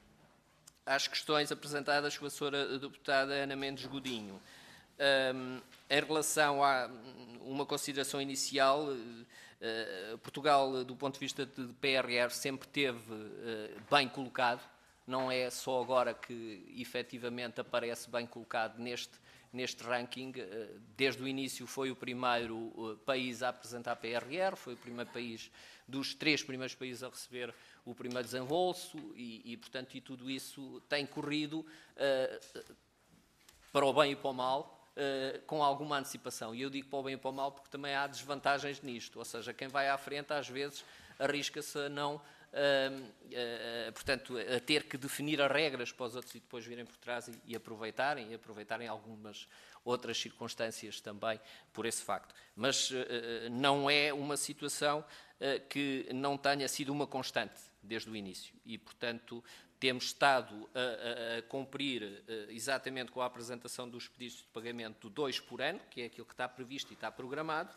[SPEAKER 2] às questões apresentadas pela senhora deputada Ana Mendes Godinho, um, em relação a uma consideração inicial, Uh, Portugal, do ponto de vista de P R R, sempre teve uh, bem colocado, não é só agora que efetivamente aparece bem colocado neste, neste ranking. Uh, desde o início foi o primeiro uh, país a apresentar P R R, foi o primeiro país, dos três primeiros países a receber o primeiro desembolso e, e portanto, e tudo isso tem corrido uh, para o bem e para o mal, Uh, com alguma antecipação. E eu digo para o bem e para o mal porque também há desvantagens nisto, ou seja, quem vai à frente às vezes arrisca-se a não, uh, uh, portanto, a ter que definir as regras para os outros e depois virem por trás e, e aproveitarem, e aproveitarem algumas outras circunstâncias também por esse facto. Mas uh, não é uma situação uh, que não tenha sido uma constante desde o início e, portanto, temos estado a, a, a cumprir uh, exatamente com a apresentação dos pedidos de pagamento do dois por ano, que é aquilo que está previsto e está programado,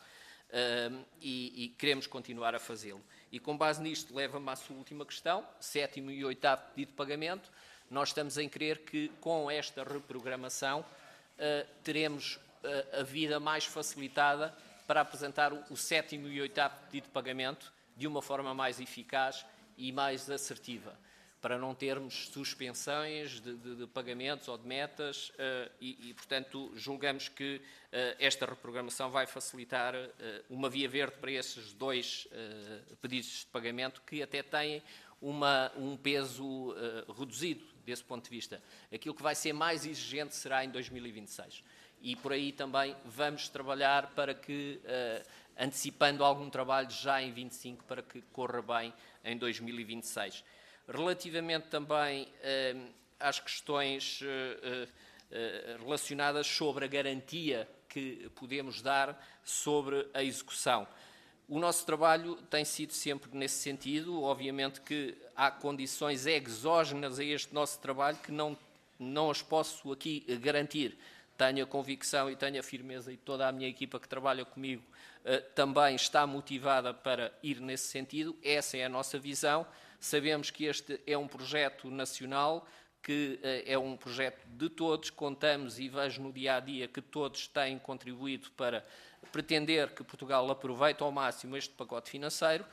[SPEAKER 2] uh, e, e queremos continuar a fazê-lo. E com base nisto, leva-me à sua última questão, sétimo e oitavo pedido de pagamento. Nós estamos em crer que com esta reprogramação uh, teremos uh, a vida mais facilitada para apresentar o, o sétimo e oitavo pedido de pagamento de uma forma mais eficaz e mais assertiva, para não termos suspensões de, de, de pagamentos ou de metas uh, e, e, portanto, julgamos que uh, esta reprogramação vai facilitar uh, uma via verde para esses dois uh, pedidos de pagamento que até têm uma, um peso uh, reduzido desse ponto de vista. Aquilo que vai ser mais exigente será em dois mil e vinte e seis. E por aí também vamos trabalhar para que, uh, antecipando algum trabalho já em vinte e cinco, para que corra bem em dois mil e vinte e seis. Relativamente também eh, às questões eh, eh, relacionadas sobre a garantia que podemos dar sobre a execução. O nosso trabalho tem sido sempre nesse sentido. Obviamente que há condições exógenas a este nosso trabalho que não, não as posso aqui garantir. Tenho a convicção e tenho a firmeza, e toda a minha equipa que trabalha comigo eh, também está motivada para ir nesse sentido. Essa é a nossa visão. Sabemos que este é um projeto nacional, que uh, é um projeto de todos, contamos e vejo no dia-a-dia que todos têm contribuído para pretender que Portugal aproveite ao máximo este pacote financeiro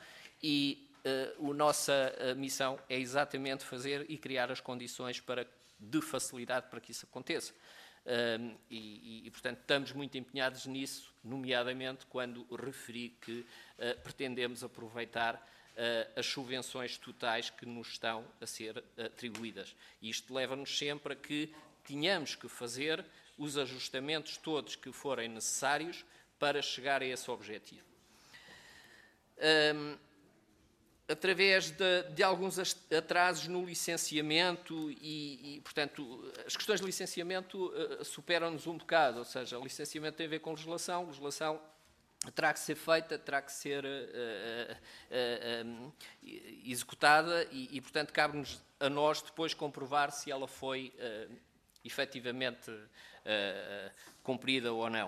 [SPEAKER 2] e uh, a nossa uh, missão é exatamente fazer e criar as condições para, de facilidade para que isso aconteça. Uh, e, e, portanto, estamos muito empenhados nisso, nomeadamente quando referi que uh, pretendemos aproveitar Uh, as subvenções totais que nos estão a ser atribuídas. Isto leva-nos sempre a que tenhamos que fazer os ajustamentos todos que forem necessários para chegar a esse objetivo. Um, através de, de alguns atrasos no licenciamento e, e, portanto, as questões de licenciamento uh, superam-nos um bocado, ou seja, o licenciamento tem a ver com legislação, legislação terá que ser feita, terá que ser uh, uh, uh, executada e, e, portanto, cabe-nos a nós depois comprovar se ela foi uh, efetivamente uh, cumprida ou não.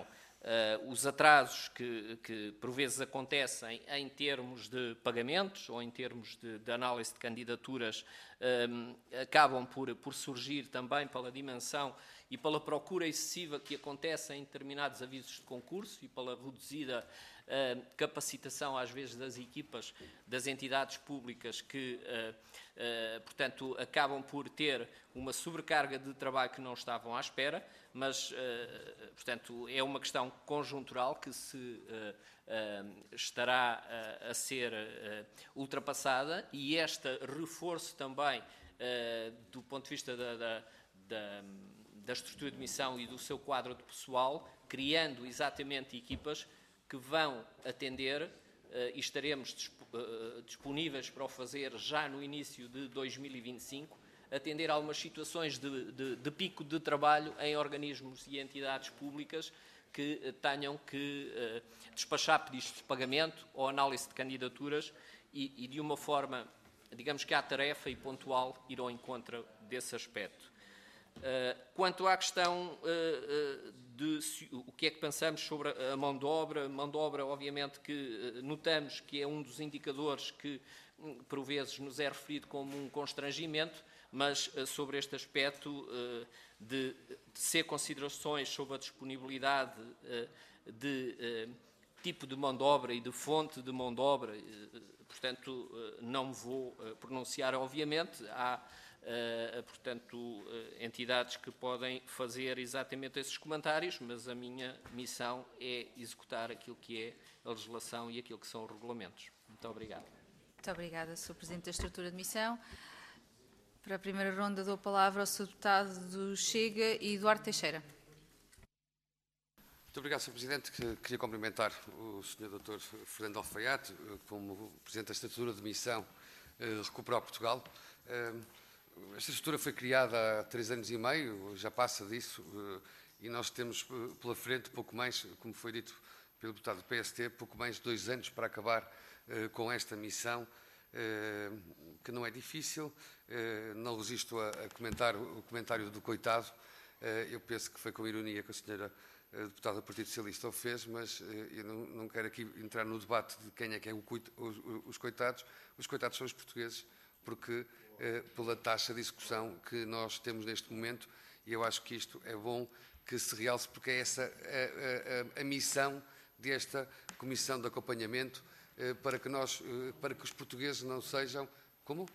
[SPEAKER 2] uh, os atrasos que, que por vezes acontecem em termos de pagamentos ou em termos de, de análise de candidaturas um, acabam por, por surgir também pela dimensão e pela procura excessiva que acontece em determinados avisos de concurso e pela reduzida uh, capacitação, às vezes, das equipas das entidades públicas que, uh, uh, portanto, acabam por ter uma sobrecarga de trabalho que não estavam à espera, mas, uh, portanto, é uma questão conjuntural que se uh, uh, estará uh, a ser uh, ultrapassada, e este reforço também uh, do ponto de vista da, da, da da estrutura de missão e do seu quadro de pessoal, criando exatamente equipas que vão atender uh, e estaremos disp uh, disponíveis para o fazer já no início de dois mil e vinte e cinco, atender a algumas situações de, de, de pico de trabalho em organismos e entidades públicas que uh, tenham que uh, despachar pedidos de pagamento ou análise de candidaturas e, e de uma forma, digamos que à tarefa e pontual, ir ao encontro desse aspecto. Uh, quanto à questão uh, uh, de se, o que é que pensamos sobre a mão de obra, mão de obra, obviamente que uh, notamos que é um dos indicadores que, um, por vezes, nos é referido como um constrangimento, mas uh, sobre este aspecto uh, de, de ser considerações sobre a disponibilidade uh, de uh, tipo de mão de obra e de fonte de mão de obra, uh, portanto, uh, não me vou uh, pronunciar, obviamente. Há Uh, portanto, uh, entidades que podem fazer exatamente esses comentários, mas a minha missão é executar aquilo que é a legislação e aquilo que são os regulamentos. Muito obrigado.
[SPEAKER 1] Muito obrigada, senhor Presidente da Estrutura de Missão. Para a primeira ronda dou a palavra ao senhor Deputado do Chega, Eduardo Teixeira.
[SPEAKER 7] Muito obrigado, senhor Presidente. Queria cumprimentar o senhor doutor Fernando Alfaiate, como Presidente da Estrutura de Missão uh, Recuperar Portugal. Uh, Esta estrutura foi criada há três anos e meio, já passa disso, e nós temos pela frente pouco mais, como foi dito pelo deputado do P S T, pouco mais de dois anos para acabar com esta missão, que não é difícil. Não resisto a comentar o comentário do coitado. Eu penso que foi com ironia que a senhora deputada do Partido Socialista o fez, mas eu não, não quero aqui entrar no debate de quem é que é o, os, os coitados. Os coitados são os portugueses, porque pela taxa de execução que nós temos neste momento, e eu acho que isto é bom que se realce, porque é essa a, a, a missão desta Comissão de Acompanhamento, para que, nós, para que os portugueses não sejam... Como?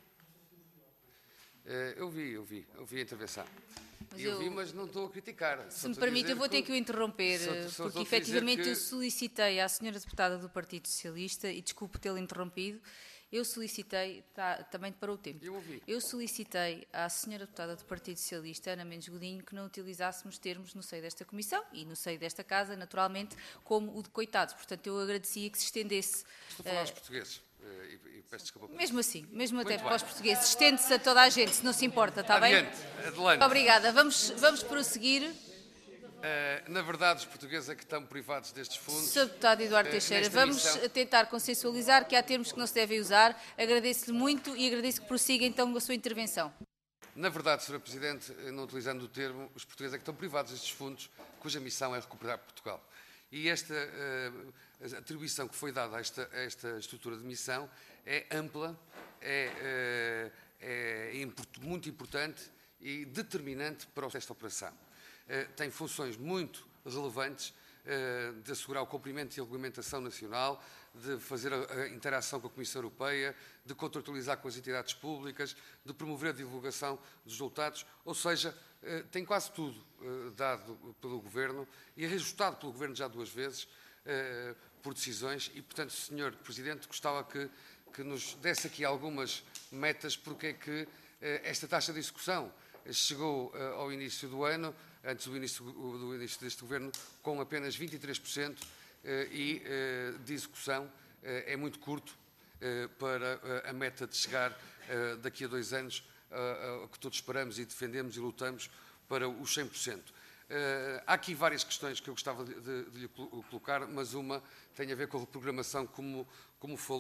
[SPEAKER 7] Eu vi, eu vi, eu vi a intervenção. Mas eu, eu vi, mas não estou a criticar.
[SPEAKER 1] Se me permite, eu vou ter que o interromper, só, só porque efetivamente que... eu solicitei à senhora deputada do Partido Socialista, e desculpe tê-lo interrompido, eu solicitei, tá, também parou o tempo,
[SPEAKER 7] eu, ouvi.
[SPEAKER 1] eu solicitei à senhora deputada do Partido Socialista, Ana Mendes Godinho, que não utilizássemos termos no seio desta Comissão e no seio desta Casa, naturalmente, como o de coitados. Portanto, eu agradecia que se estendesse...
[SPEAKER 7] Estou a falar aos uh, portugueses uh, e, e peço desculpa por
[SPEAKER 1] Mesmo assim, mesmo
[SPEAKER 7] Muito
[SPEAKER 1] até
[SPEAKER 7] bem.
[SPEAKER 1] para os portugueses, estende-se a toda a gente, se não se importa, está bem?
[SPEAKER 7] Adiante, adelante.
[SPEAKER 1] Obrigada. Vamos, vamos prosseguir.
[SPEAKER 7] Uh, na verdade, os portugueses é que estão privados destes fundos.
[SPEAKER 1] senhor Deputado Eduardo uh, Teixeira, vamos missão... tentar consensualizar que há termos que não se devem usar. Agradeço-lhe muito e agradeço que prossiga então a sua intervenção.
[SPEAKER 7] Na verdade, senhor Presidente, não utilizando o termo, os portugueses é que estão privados destes fundos, cuja missão é recuperar Portugal. E esta uh, atribuição que foi dada a esta, a esta estrutura de missão é ampla, é, uh, é import, muito importante e determinante para esta operação. Tem funções muito relevantes de assegurar o cumprimento e a regulamentação nacional, de fazer a interação com a Comissão Europeia, de contratualizar com as entidades públicas, de promover a divulgação dos resultados, ou seja, tem quase tudo dado pelo Governo e reajustado pelo Governo já duas vezes por decisões e, portanto, senhor Presidente, gostava que, que nos desse aqui algumas metas porque é que esta taxa de execução chegou ao início do ano, antes do início, do início deste Governo, com apenas vinte e três por cento e de execução é muito curto para a meta de chegar daqui a dois anos, a que todos esperamos e defendemos e lutamos para os cem por cento. Há aqui várias questões que eu gostava de, de, de lhe colocar, mas uma tem a ver com a reprogramação, como, como falou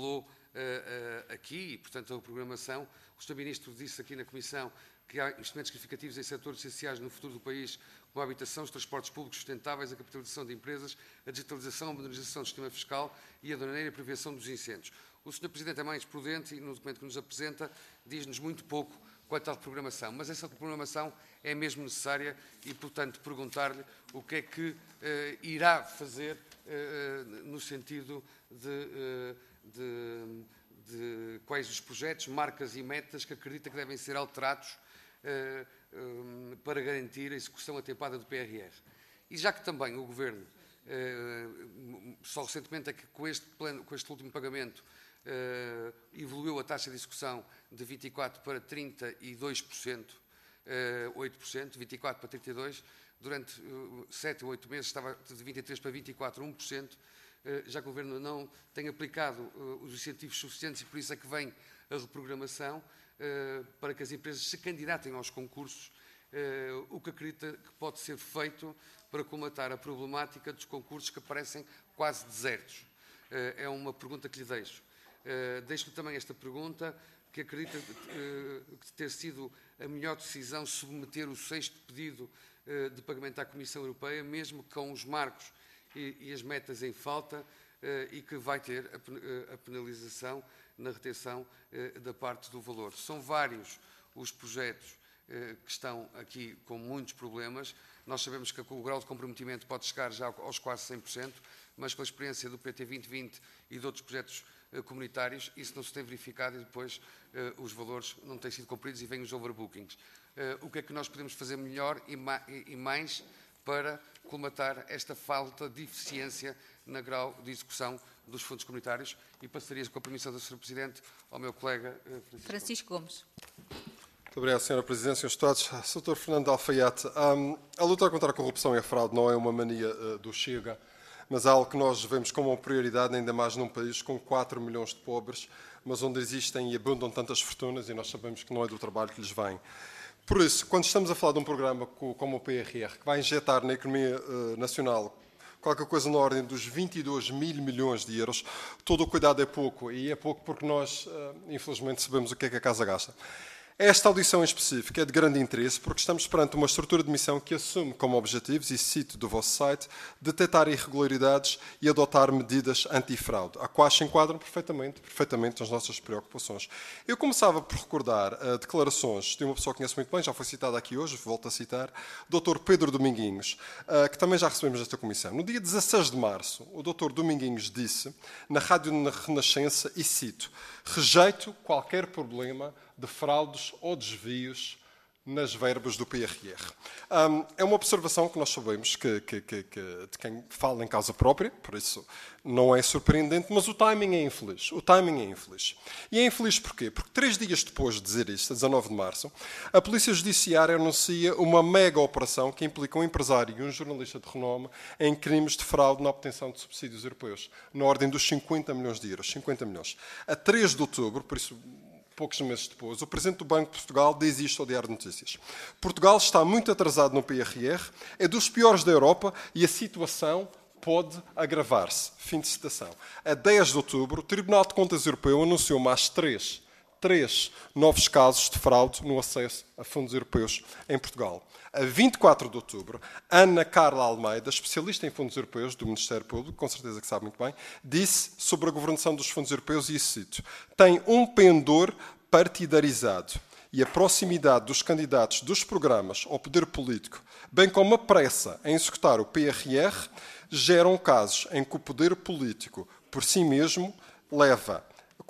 [SPEAKER 7] uh, aqui, e, portanto, a programação. O senhor Ministro disse aqui na Comissão que há investimentos significativos em setores essenciais no futuro do país, como a habitação, os transportes públicos sustentáveis, a capitalização de empresas, a digitalização, a modernização do sistema fiscal e a aduaneira e a prevenção dos incêndios. O senhor Presidente é mais prudente e, no documento que nos apresenta, diz-nos muito pouco quanto à reprogramação. Mas essa reprogramação é mesmo necessária e, portanto, perguntar-lhe o que é que eh, irá fazer eh, no sentido de, eh, de, de quais os projetos, marcas e metas que acredita que devem ser alterados eh, eh, para garantir a execução atempada do P R R. E já que também o Governo, eh, só recentemente é que com este, plano, com este último pagamento, Uh, evoluiu a taxa de execução de vinte e quatro por cento para trinta e dois por cento, uh, oito por cento, vinte e quatro por cento para trinta e dois por cento, durante uh, sete ou oito meses estava de vinte e três por cento para vinte e quatro por cento, um por cento, uh, já que o Governo não tem aplicado uh, os incentivos suficientes e por isso é que vem a reprogramação uh, para que as empresas se candidatem aos concursos, uh, o que acredita que pode ser feito para colmatar a problemática dos concursos que aparecem quase desertos. Uh, é uma pergunta que lhe deixo. Uh, Deixo-lhe também esta pergunta, que acredita uh, ter sido a melhor decisão submeter o sexto pedido uh, de pagamento à Comissão Europeia, mesmo com os marcos e, e as metas em falta, uh, e que vai ter a, a penalização na retenção uh, da parte do valor. São vários os projetos uh, que estão aqui com muitos problemas. Nós sabemos que o grau de comprometimento pode chegar já aos quase cem por cento, mas com a experiência do P T vinte vinte e de outros projetos comunitários, isso não se tem verificado e depois uh, os valores não têm sido cumpridos e vêm os overbookings. Uh, o que é que nós podemos fazer melhor e, ma e mais para colmatar esta falta de eficiência na grau de execução dos fundos comunitários? E passaria, com a permissão do senhor Presidente, ao meu colega uh, Francisco.
[SPEAKER 1] Francisco Gomes.
[SPEAKER 8] Muito obrigado, senhora Presidente, senhores Deputados. doutor Fernando Alfaiate, um, a luta contra a corrupção e a fraude não é uma mania uh, do Chega, mas é algo que nós vemos como uma prioridade, ainda mais num país com quatro milhões de pobres, mas onde existem e abundam tantas fortunas e nós sabemos que não é do trabalho que lhes vem. Por isso, quando estamos a falar de um programa como o P R R, que vai injetar na economia uh, nacional qualquer coisa na ordem dos vinte e dois mil milhões de euros, todo o cuidado é pouco, e é pouco porque nós, uh, infelizmente, sabemos o que é que a casa gasta. Esta audição em específico é de grande interesse porque estamos perante uma estrutura de missão que assume como objetivos, e cito do vosso site, detectar irregularidades e adotar medidas antifraude, a quais se enquadram perfeitamente, perfeitamente as nossas preocupações. Eu começava por recordar uh, declarações de uma pessoa que conheço muito bem, já foi citada aqui hoje, volto a citar, doutor Pedro Dominguinhos, uh, que também já recebemos nesta comissão. No dia dezasseis de março, o doutor Dominguinhos disse, na Rádio Renascença, e cito, rejeito qualquer problema de fraudes ou desvios nas verbas do P R R. Um, é uma observação que nós sabemos que, que, que, que, de quem fala em causa própria, por isso não é surpreendente, mas o timing é infeliz. O timing é infeliz. E é infeliz porquê? Porque três dias depois de dizer isto, a dezanove de março, a Polícia Judiciária anuncia uma mega operação que implica um empresário e um jornalista de renome em crimes de fraude na obtenção de subsídios europeus, na ordem dos cinquenta milhões de euros. cinquenta milhões. A três de outubro, por isso poucos meses depois, o Presidente do Banco de Portugal diz isto ao Diário de Notícias. Portugal está muito atrasado no P R R, é dos piores da Europa e a situação pode agravar-se. Fim de citação. A dez de outubro, o Tribunal de Contas Europeu anunciou mais três, três novos casos de fraude no acesso a fundos europeus em Portugal. A vinte e quatro de outubro, Ana Carla Almeida, especialista em fundos europeus do Ministério Público, com certeza que sabe muito bem, disse sobre a governação dos fundos europeus, e cito, tem um pendor partidarizado e a proximidade dos candidatos dos programas ao poder político, bem como a pressa em executar o P R R, geram casos em que o poder político, por si mesmo, leva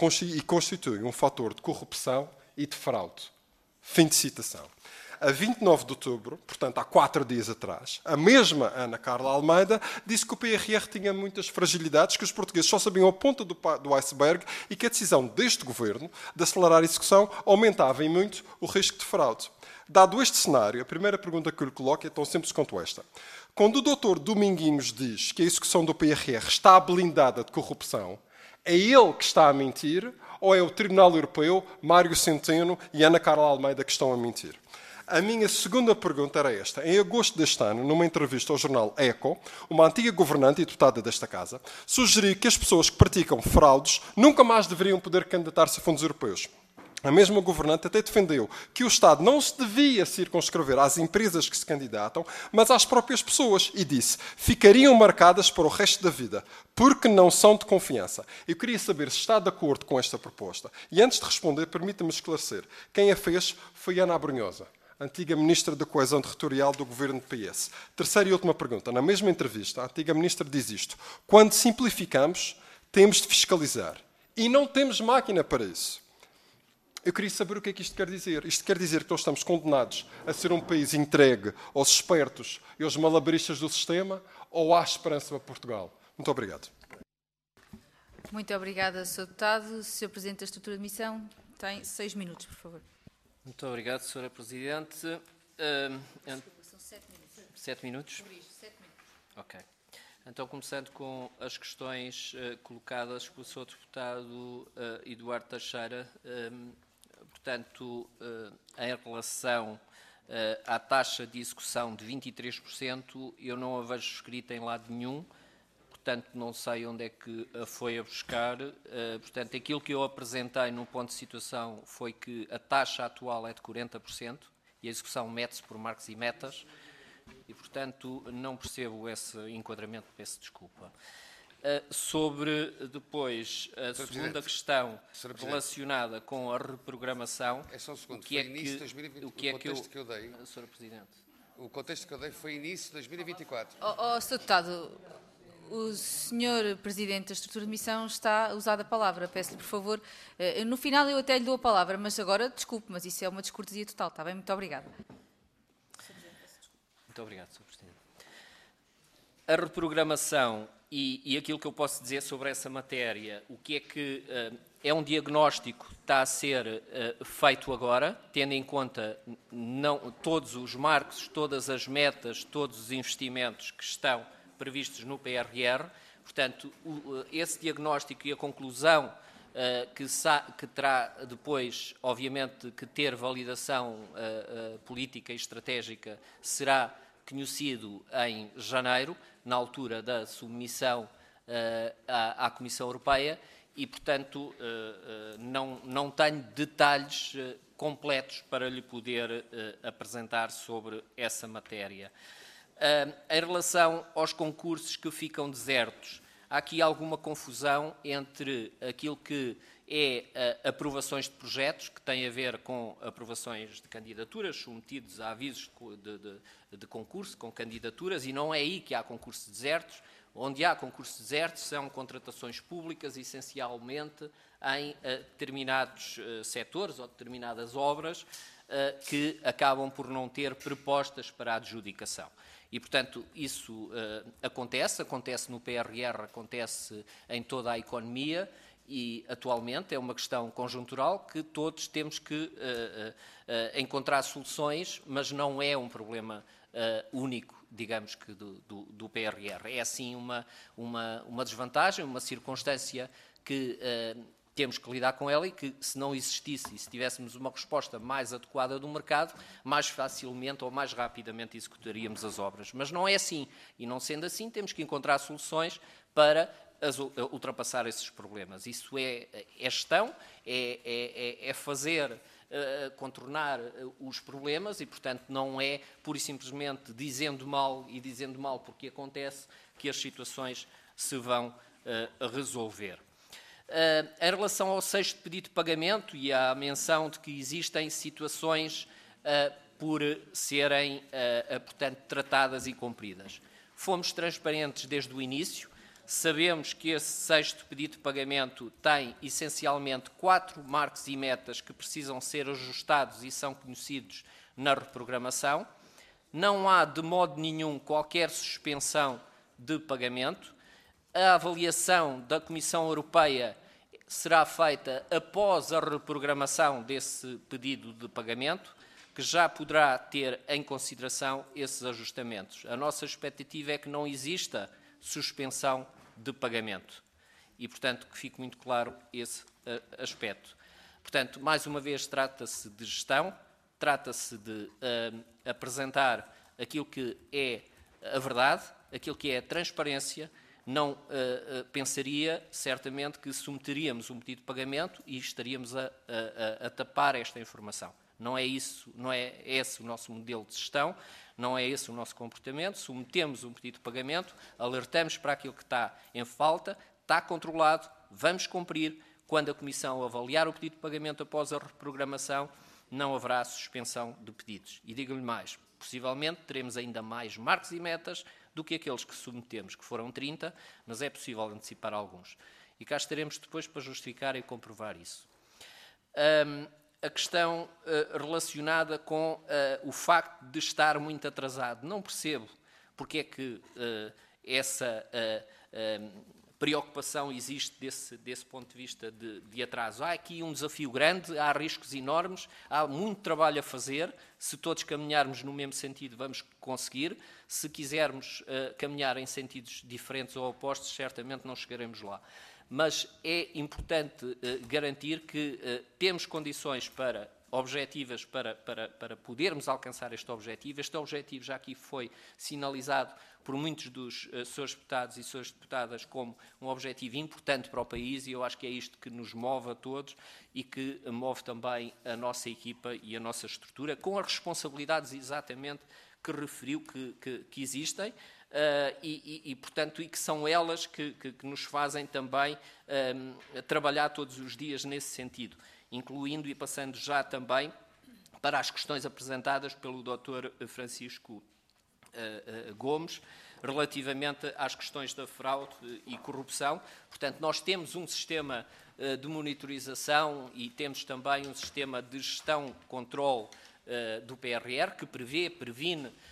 [SPEAKER 8] e constitui um fator de corrupção e de fraude. Fim de citação. A vinte e nove de outubro, portanto há quatro dias atrás, a mesma Ana Carla Almeida disse que o P R R tinha muitas fragilidades, que os portugueses só sabiam a ponta do, do iceberg e que a decisão deste governo de acelerar a execução aumentava em muito o risco de fraude. Dado este cenário, a primeira pergunta que eu lhe coloco é tão simples quanto esta. Quando o doutor Dominguinhos diz que a execução do P R R está blindada de corrupção, é ele que está a mentir ou é o Tribunal Europeu, Mário Centeno e Ana Carla Almeida que estão a mentir? A minha segunda pergunta era esta. Em agosto deste ano, numa entrevista ao jornal Eco, uma antiga governante e deputada desta Casa sugeriu que as pessoas que praticam fraudes nunca mais deveriam poder candidatar-se a fundos europeus. A mesma governante até defendeu que o Estado não se devia circunscrever às empresas que se candidatam, mas às próprias pessoas, e disse, ficariam marcadas para o resto da vida, porque não são de confiança. Eu queria saber se está de acordo com esta proposta. E antes de responder, permita-me esclarecer. Quem a fez foi Ana Abrunhosa, antiga Ministra da Coesão Territorial do Governo do P S. Terceira e última pergunta. Na mesma entrevista, a antiga Ministra diz isto. Quando simplificamos, temos de fiscalizar. E não temos máquina para isso. Eu queria saber o que é que isto quer dizer. Isto quer dizer que nós estamos condenados a ser um país entregue aos espertos e aos malabaristas do sistema, ou há esperança para Portugal? Muito obrigado.
[SPEAKER 1] Muito obrigada, senhor Deputado. senhor Presidente da Estrutura de Missão, tem seis minutos, por favor.
[SPEAKER 2] Muito obrigado, senhora Presidente. Uh,
[SPEAKER 1] São sete minutos.
[SPEAKER 2] Sete minutos?
[SPEAKER 1] Sete minutos.
[SPEAKER 2] Ok. Então, começando com as questões uh, colocadas pelo senhor Deputado uh, Eduardo Teixeira, um, portanto, uh, em relação uh, à taxa de execução de vinte e três por cento, eu não a vejo escrita em lado nenhum, portanto, não sei onde é que a foi a buscar. Uh, portanto, aquilo que eu apresentei no ponto de situação foi que a taxa atual é de quarenta por cento e a execução mede-se por marcos e metas e, portanto, não percebo esse enquadramento, peço desculpa. Uh, sobre, depois, a
[SPEAKER 7] Senhor
[SPEAKER 2] segunda
[SPEAKER 7] Presidente,
[SPEAKER 2] questão
[SPEAKER 7] Senhor
[SPEAKER 2] relacionada com a reprogramação.
[SPEAKER 7] É só um segundo.
[SPEAKER 2] O que é
[SPEAKER 7] Foi início de
[SPEAKER 2] que,
[SPEAKER 7] dois mil e vinte,
[SPEAKER 2] o que, é
[SPEAKER 7] o
[SPEAKER 2] que eu,
[SPEAKER 7] contexto que eu dei.
[SPEAKER 2] senhora Presidente.
[SPEAKER 7] O contexto que eu dei foi início de dois mil e vinte e quatro.
[SPEAKER 1] Oh, oh, senhor Deputado, o senhor Presidente da Estrutura de Missão está a usar a palavra. Peço-lhe, por favor. Uh, no final eu até lhe dou a palavra, mas agora, desculpe, mas isso é uma descortesia total, está bem? Muito obrigada.
[SPEAKER 2] Muito obrigado, senhor Presidente. A reprogramação e, e aquilo que eu posso dizer sobre essa matéria, o que é que uh, é um diagnóstico que está a ser uh, feito agora, tendo em conta não, todos os marcos, todas as metas, todos os investimentos que estão previstos no P R R. Portanto, o, esse diagnóstico e a conclusão uh, que, sa que terá depois, obviamente, que ter validação uh, uh, política e estratégica será conhecido em janeiro, na altura da submissão uh, à, à Comissão Europeia e, portanto, uh, uh, não, não tenho detalhes uh, completos para lhe poder uh, apresentar sobre essa matéria. Uh, em relação aos concursos que ficam desertos, há aqui alguma confusão entre aquilo que é uh, aprovações de projetos, que têm a ver com aprovações de candidaturas, submetidos a avisos de, de, de concurso, com candidaturas, e não é aí que há concursos desertos. Onde há concursos desertos são contratações públicas, essencialmente em uh, determinados uh, setores ou determinadas obras uh, que acabam por não ter propostas para a adjudicação. E, portanto, isso uh, acontece, acontece no P R R, acontece em toda a economia e, atualmente, é uma questão conjuntural que todos temos que uh, uh, uh, encontrar soluções, mas não é um problema uh, único, digamos que, do, do, do P R R. É, sim, uma, uma, uma desvantagem, uma circunstância que uh, temos que lidar com ela e que, se não existisse e se tivéssemos uma resposta mais adequada do mercado, mais facilmente ou mais rapidamente executaríamos as obras. Mas não é assim. E, não sendo assim, temos que encontrar soluções para as, ultrapassar esses problemas. Isso é, é gestão, é, é, é fazer, uh, contornar uh, os problemas e, portanto, não é pura e simplesmente dizendo mal e dizendo mal porque acontece que as situações se vão uh, resolver. Uh, em relação ao sexto pedido de pagamento e à menção de que existem situações uh, por serem, uh, uh, portanto, tratadas e cumpridas. Fomos transparentes desde o início. Sabemos que esse sexto pedido de pagamento tem, essencialmente, quatro marcos e metas que precisam ser ajustados e são conhecidos na reprogramação. Não há, de modo nenhum, qualquer suspensão de pagamento. A avaliação da Comissão Europeia será feita após a reprogramação desse pedido de pagamento, que já poderá ter em consideração esses ajustamentos. A nossa expectativa é que não exista suspensão de pagamento. E, portanto, que fique muito claro esse uh, aspecto. Portanto, mais uma vez, trata-se de gestão, trata-se de uh, apresentar aquilo que é a verdade, aquilo que é a transparência. Não uh, uh, pensaria, certamente, que submeteríamos um pedido de pagamento e estaríamos a, a, a tapar esta informação. Não é isso, não é esse o nosso modelo de gestão, não é esse o nosso comportamento. Submetemos um pedido de pagamento, alertamos para aquilo que está em falta, está controlado, vamos cumprir. Quando a Comissão avaliar o pedido de pagamento após a reprogramação, não haverá suspensão de pedidos. E digo-lhe mais, possivelmente teremos ainda mais marcos e metas do que aqueles que submetemos, que foram trinta, mas é possível antecipar alguns. E cá estaremos depois para justificar e comprovar isso. Um, a questão uh, relacionada com uh, o facto de estar muito atrasado. Não percebo porque é que uh, essa uh, uh, preocupação existe desse, desse ponto de vista de, de atraso. Há aqui um desafio grande, há riscos enormes, há muito trabalho a fazer. Se todos caminharmos no mesmo sentido, vamos conseguir. Se quisermos uh, caminhar em sentidos diferentes ou opostos, certamente não chegaremos lá. Mas é importante uh, garantir que uh, temos condições para, objetivas para, para, para podermos alcançar este objetivo. Este objetivo já aqui foi sinalizado por muitos dos uh, seus deputados e suas deputadas como um objetivo importante para o país, e eu acho que é isto que nos move a todos e que move também a nossa equipa e a nossa estrutura, com as responsabilidades exatamente que referiu que, que, que existem. Uh, e, e, e, portanto, e que são elas que, que, que nos fazem também um, trabalhar todos os dias nesse sentido, incluindo e passando já também para as questões apresentadas pelo doutor Francisco uh, uh, Gomes, relativamente às questões da fraude e corrupção. Portanto, nós temos um sistema uh, de monitorização e temos também um sistema de gestão, controle uh, do P R R, que prevê, previne, uh,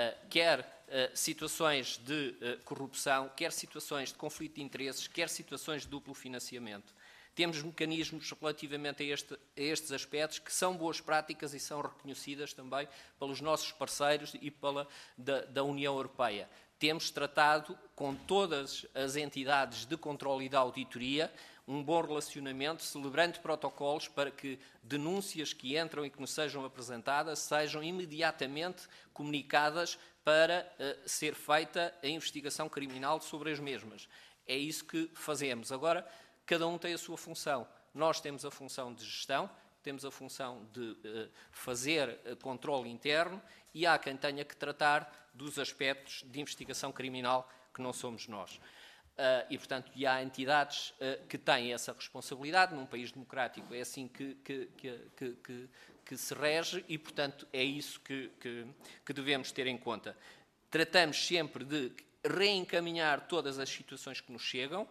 [SPEAKER 2] quer Uh, situações de uh, corrupção, quer situações de conflito de interesses, quer situações de duplo financiamento. Temos mecanismos relativamente a, este, a estes aspectos que são boas práticas e são reconhecidas também pelos nossos parceiros e pela da, da União Europeia. Temos tratado com todas as entidades de controle e de auditoria um bom relacionamento, celebrando protocolos para que denúncias que entram e que nos sejam apresentadas sejam imediatamente comunicadas para uh, ser feita a investigação criminal sobre as mesmas. É isso que fazemos. Agora, cada um tem a sua função. Nós temos a função de gestão, temos a função de uh, fazer uh, controle interno, e há quem tenha que tratar dos aspectos de investigação criminal, que não somos nós. Uh, e, portanto, e há entidades uh, que têm essa responsabilidade. Num país democrático é assim que, que, que, que, que, que se rege e, portanto, é isso que, que, que devemos ter em conta. Tratamos sempre de reencaminhar todas as situações que nos chegam,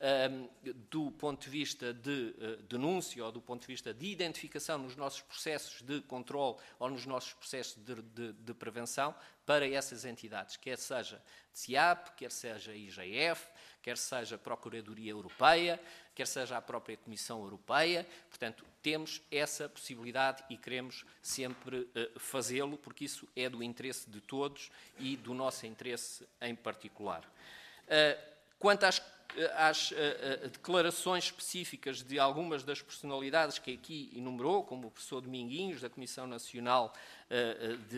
[SPEAKER 2] um, do ponto de vista de uh, denúncia ou do ponto de vista de identificação nos nossos processos de controle ou nos nossos processos de, de, de prevenção para essas entidades, quer seja C I A P, quer seja I G F, quer seja a Procuradoria Europeia, quer seja a própria Comissão Europeia. Portanto, temos essa possibilidade e queremos sempre uh, fazê-lo, porque isso é do interesse de todos e do nosso interesse em particular. Uh, quanto às, às uh, uh, declarações específicas de algumas das personalidades que aqui enumerou, como o professor Dominguinhos, da Comissão Nacional uh, de,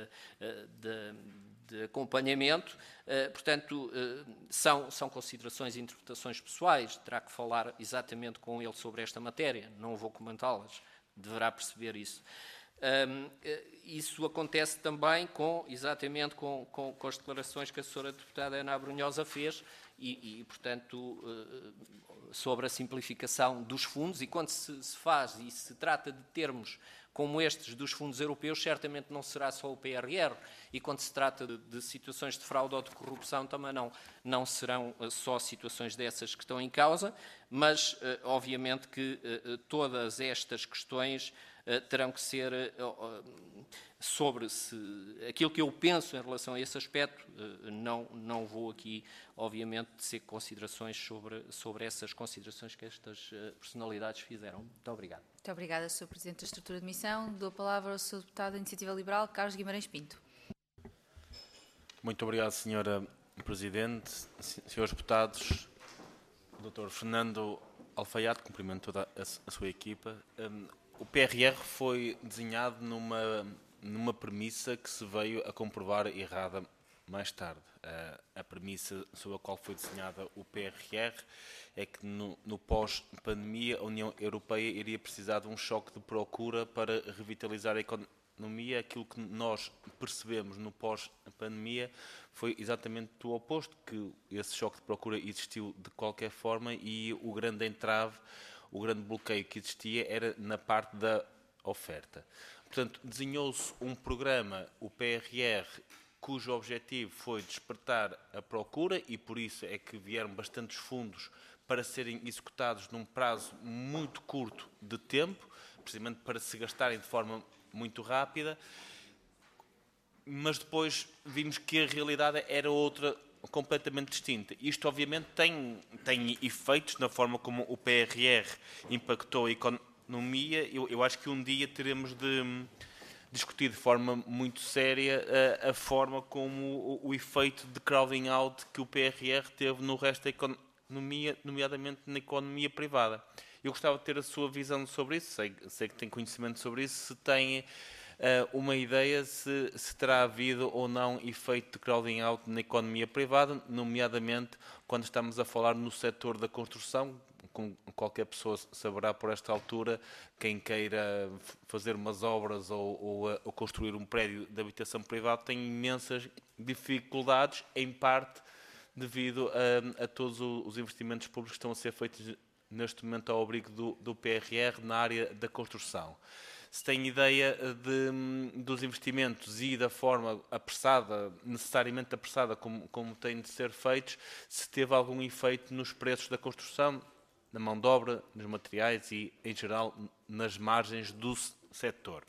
[SPEAKER 2] uh, de de acompanhamento, uh, portanto, uh, são, são considerações e interpretações pessoais, terá que falar exatamente com ele sobre esta matéria, não vou comentá-las, deverá perceber isso. Um, uh, isso acontece também com, exatamente com, com, com as declarações que a senhora deputada Ana Abrunhosa fez e, e portanto, uh, sobre a simplificação dos fundos, e quando se, se faz e se trata de termos como estes dos fundos europeus, certamente não será só o P R R, e quando se trata de, de situações de fraude ou de corrupção também não, não serão só situações dessas que estão em causa, mas uh, obviamente que uh, todas estas questões uh, terão que ser uh, sobre se, aquilo que eu penso em relação a esse aspecto. Uh, não, não vou aqui, obviamente, tecer considerações sobre, sobre essas considerações que estas uh, personalidades fizeram. Muito obrigado.
[SPEAKER 1] Muito obrigada, senhor Presidente da Estrutura de Missão. Dou a palavra ao senhor Deputado da Iniciativa Liberal, Carlos Guimarães Pinto.
[SPEAKER 9] Muito obrigado, senhora Presidente, senhores deputados, doutor Fernando Alfaiate, cumprimento toda a, a sua equipa. Um, o P R R foi desenhado numa, numa premissa que se veio a comprovar errada mais tarde. A, a premissa sobre a qual foi desenhada o P R R é que no, no pós-pandemia a União Europeia iria precisar de um choque de procura para revitalizar a economia. Aquilo que nós percebemos no pós-pandemia foi exatamente o oposto, que esse choque de procura existiu de qualquer forma e o grande entrave, o grande bloqueio que existia era na parte da oferta. Portanto, desenhou-se um programa, o P R R, cujo objetivo foi despertar a procura e por isso é que vieram bastantes fundos para serem executados num prazo muito curto de tempo, precisamente para se gastarem de forma muito rápida, mas depois vimos que a realidade era outra, completamente distinta. Isto, obviamente, tem, tem efeitos na forma como o P R R impactou a economia. Eu, eu acho que um dia teremos de discutir de forma muito séria a, a forma como o, o efeito de crowding out que o P R R teve no resto da economia, nomeadamente na economia privada. Eu gostava de ter a sua visão sobre isso, sei, sei que tem conhecimento sobre isso, se tem uh, uma ideia se, se terá havido ou não efeito de crowding out na economia privada, nomeadamente quando estamos a falar no setor da construção. Com qualquer pessoa saberá por esta altura, quem queira fazer umas obras ou, ou, ou construir um prédio de habitação privada tem imensas dificuldades, em parte devido a, a todos os investimentos públicos que estão a ser feitos neste momento ao abrigo do, do P R R na área da construção. Se tem ideia de, dos investimentos e da forma apressada, necessariamente apressada, como, como têm de ser feitos, se teve algum efeito nos preços da construção, na mão de obra, nos materiais e, em geral, nas margens do setor.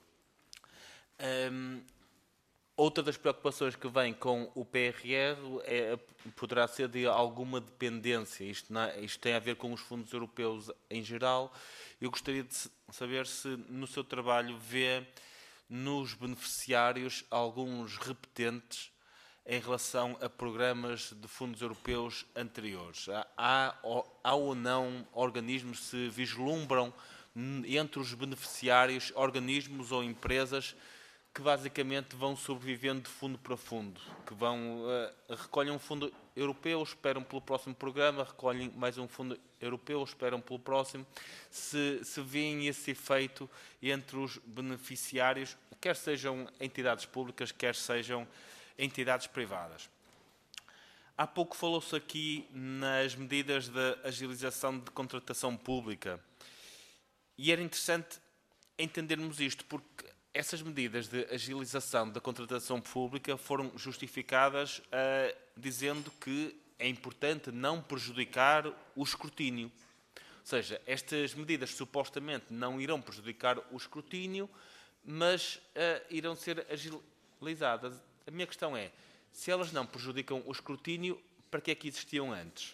[SPEAKER 9] Um, outra das preocupações que vem com o P R R é, poderá ser de alguma dependência. Isto, não, isto tem a ver com os fundos europeus em geral. Eu gostaria de saber se, no seu trabalho, vê nos beneficiários alguns repetentes em relação a programas de fundos europeus anteriores. Há, há ou não organismos, se vislumbram entre os beneficiários, organismos ou empresas que basicamente vão sobrevivendo de fundo para fundo, que vão, uh, recolhem um fundo europeu, esperam pelo próximo programa, recolhem mais um fundo europeu, esperam pelo próximo. Se, se vêem esse efeito entre os beneficiários, quer sejam entidades públicas, quer sejam entidades privadas. Há pouco falou-se aqui nas medidas de agilização de contratação pública. E era interessante entendermos isto, porque essas medidas de agilização da contratação pública foram justificadas uh, dizendo que é importante não prejudicar o escrutínio. Ou seja, estas medidas supostamente não irão prejudicar o escrutínio, mas uh, irão ser agilizadas. A minha questão é, se elas não prejudicam o escrutínio, para que é que existiam antes?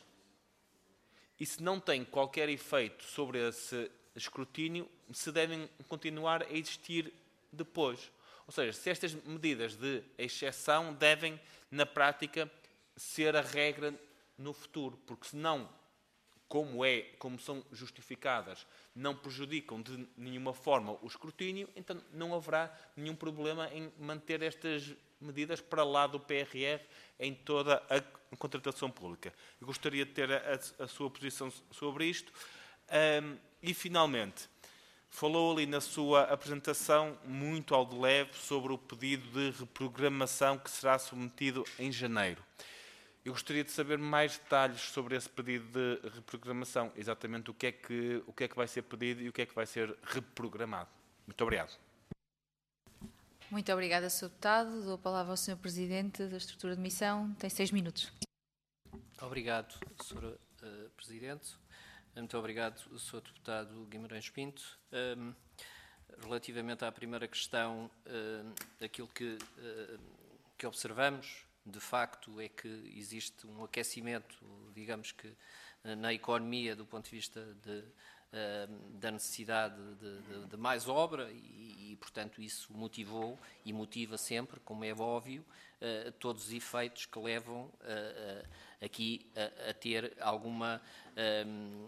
[SPEAKER 9] E se não têm qualquer efeito sobre esse escrutínio, se devem continuar a existir depois? Ou seja, se estas medidas de exceção devem, na prática, ser a regra no futuro, porque senão, como é, como são justificadas, não prejudicam de nenhuma forma o escrutínio, então não haverá nenhum problema em manter estas medidas para lá do P R R em toda a contratação pública. Eu gostaria de ter a, a sua posição sobre isto. Um, e, finalmente, falou ali na sua apresentação, muito ao de leve, sobre o pedido de reprogramação que será submetido em janeiro. Eu gostaria de saber mais detalhes sobre esse pedido de reprogramação, exatamente o que é que, o que é que vai ser pedido e o que é que vai ser reprogramado. Muito obrigado.
[SPEAKER 1] Muito obrigada, senhor Deputado. Dou a palavra ao senhor Presidente da Estrutura de Missão. Tem seis minutos.
[SPEAKER 2] Obrigado, senhora uh, Presidente. Muito obrigado, senhor Deputado Guimarães Pinto. Um, relativamente à primeira questão, uh, aquilo que, uh, que observamos, de facto, é que existe um aquecimento, digamos que, na economia do ponto de vista de, da necessidade de, de, de mais obra e, e, portanto, isso motivou e motiva sempre, como é óbvio, todos os efeitos que levam aqui a, a ter alguma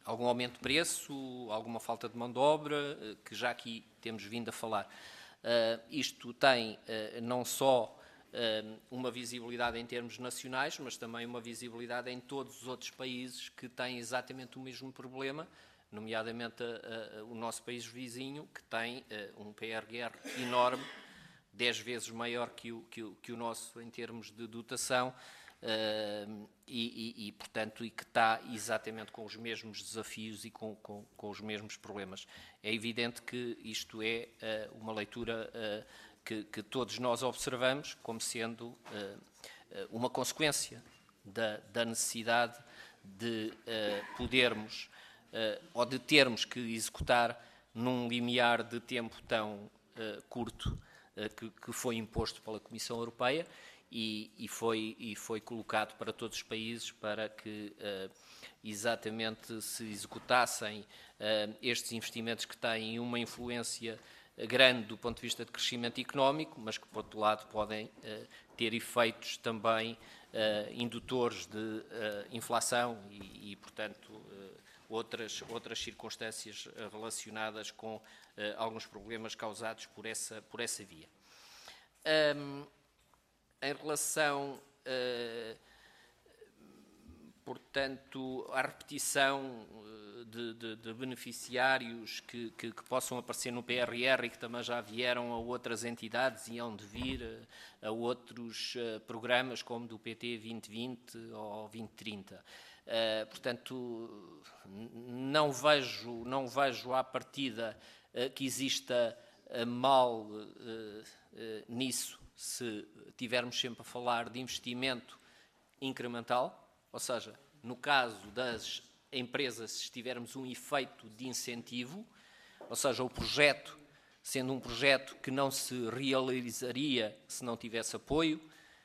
[SPEAKER 2] algum aumento de preço, alguma falta de mão de obra, uh, que já aqui temos vindo a falar. Uh, isto tem uh, não só uh, uma visibilidade em termos nacionais, mas também uma visibilidade em todos os outros países que têm exatamente o mesmo problema, nomeadamente uh, uh, o nosso país vizinho, que tem uh, um P R R enorme, dez vezes maior que o, que o, que o nosso em termos de dotação, uh, e, e, e, portanto, e que está exatamente com os mesmos desafios e com, com, com os mesmos problemas. É evidente que isto é uh, uma leitura uh, que, que todos nós observamos como sendo uh, uma consequência da, da necessidade de uh, podermos uh, ou de termos que executar num limiar de tempo tão uh, curto uh, que, que foi imposto pela Comissão Europeia e, e, foi, e foi colocado para todos os países para que uh, exatamente se executassem uh, estes investimentos que têm uma influência grande do ponto de vista de crescimento económico, mas que, por outro lado, podem uh, ter efeitos também uh, indutores de uh, inflação e, e portanto, uh, outras, outras circunstâncias relacionadas com uh, alguns problemas causados por essa, por essa via. Um, em relação, uh, portanto, à repetição de, de, de beneficiários que, que, que possam aparecer no P R R e que também já vieram a outras entidades e hão de vir a, a outros uh, programas como do P T vinte vinte ou vinte trinta. Uh, portanto, não vejo, não vejo à partida uh, que exista uh, mal uh, uh, nisso, se tivermos sempre a falar de investimento incremental, ou seja, no caso das empresas, se tivermos um efeito de incentivo, ou seja, o projeto, sendo um projeto que não se realizaria se não tivesse apoio,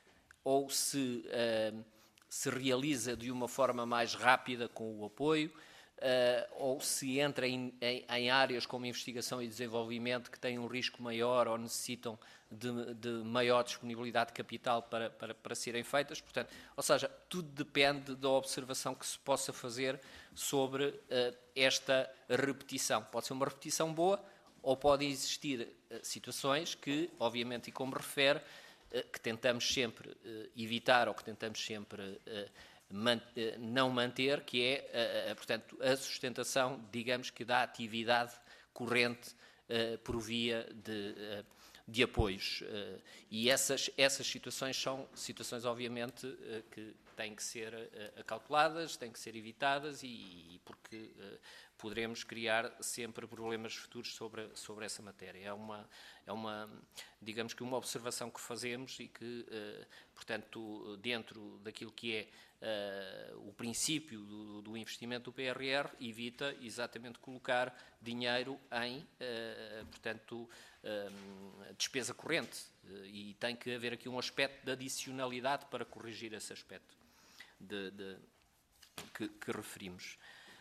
[SPEAKER 2] ou se uh, se realiza de uma forma mais rápida com o apoio, uh, ou se entra em, em, em áreas como investigação e desenvolvimento que têm um risco maior ou necessitam de, de maior disponibilidade de capital para, para, para serem feitas. Portanto, ou seja, tudo depende da observação que se possa fazer sobre uh, esta repetição. Pode ser uma repetição boa ou podem existir uh, situações que, obviamente, e como refere, que tentamos sempre uh, evitar ou que tentamos sempre uh, man uh, não manter, que é, uh, uh, portanto, a sustentação, digamos que da atividade corrente uh, por via de, uh, de apoios. Uh, e essas, essas situações são situações, obviamente, uh, que têm que ser uh, acauteladas, têm que ser evitadas e, e porque uh, poderemos criar sempre problemas futuros sobre, sobre essa matéria. É uma, é uma, digamos que uma observação que fazemos e que, uh, portanto, dentro daquilo que é uh, o princípio do, do investimento do P R R, evita exatamente colocar dinheiro em, uh, portanto, uh, despesa corrente. Uh, e tem que haver aqui um aspecto de adicionalidade para corrigir esse aspecto de, de, que, que referimos.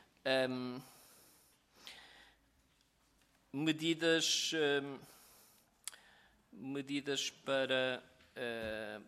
[SPEAKER 2] Um, Medidas, uh, medidas para uh,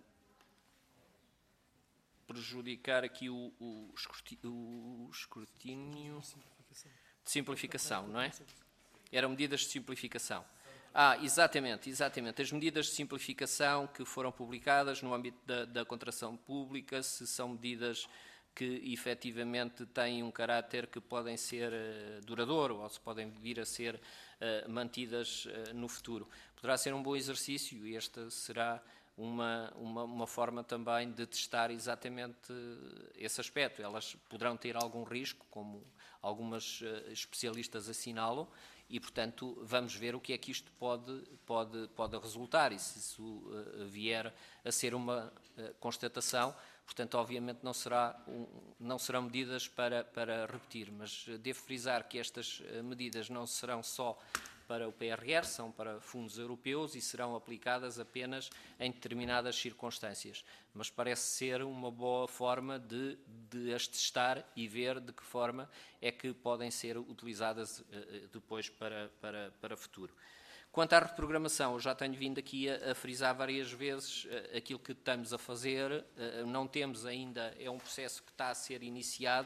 [SPEAKER 2] prejudicar aqui o, o, o escrutínio de simplificação, não é? Eram medidas de simplificação. Ah, exatamente, exatamente. As medidas de simplificação que foram publicadas no âmbito da, da contratação pública, se são medidas que efetivamente têm um caráter que podem ser uh, duradouro ou se podem vir a ser uh, mantidas uh, no futuro. Poderá ser um bom exercício e esta será uma, uma, uma forma também de testar exatamente uh, esse aspecto. Elas poderão ter algum risco, como algumas uh, especialistas assinalam, e, portanto, vamos ver o que é que isto pode, pode, pode resultar e se isso uh, vier a ser uma uh, constatação. Portanto, obviamente não, será um, não serão medidas para, para repetir, mas devo frisar que estas medidas não serão só para o P R R, são para fundos europeus e serão aplicadas apenas em determinadas circunstâncias. Mas parece ser uma boa forma de, de as testar e ver de que forma é que podem ser utilizadas uh, depois para, para, para futuro. Quanto à reprogramação, eu já tenho vindo aqui a, a frisar várias vezes uh, aquilo que estamos a fazer. Uh, não temos ainda, é um processo que está a ser iniciado,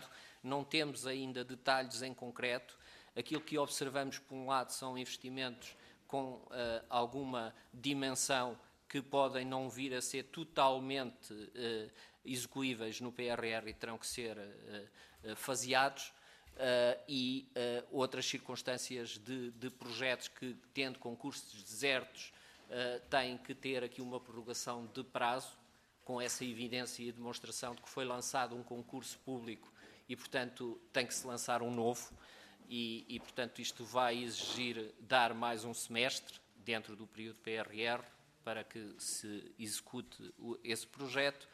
[SPEAKER 2] não temos ainda detalhes em concreto. Aquilo que observamos, por um lado, são investimentos com uh, alguma dimensão que podem não vir a ser totalmente uh, execuíveis no P R R e terão que ser uh, uh, faseados, uh, e uh, outras circunstâncias de, de projetos que, tendo concursos desertos, uh, têm que ter aqui uma prorrogação de prazo, com essa evidência e demonstração de que foi lançado um concurso público e, portanto, tem que se lançar um novo e, e portanto, isto vai exigir dar mais um semestre dentro do período P R R para que se execute esse projeto.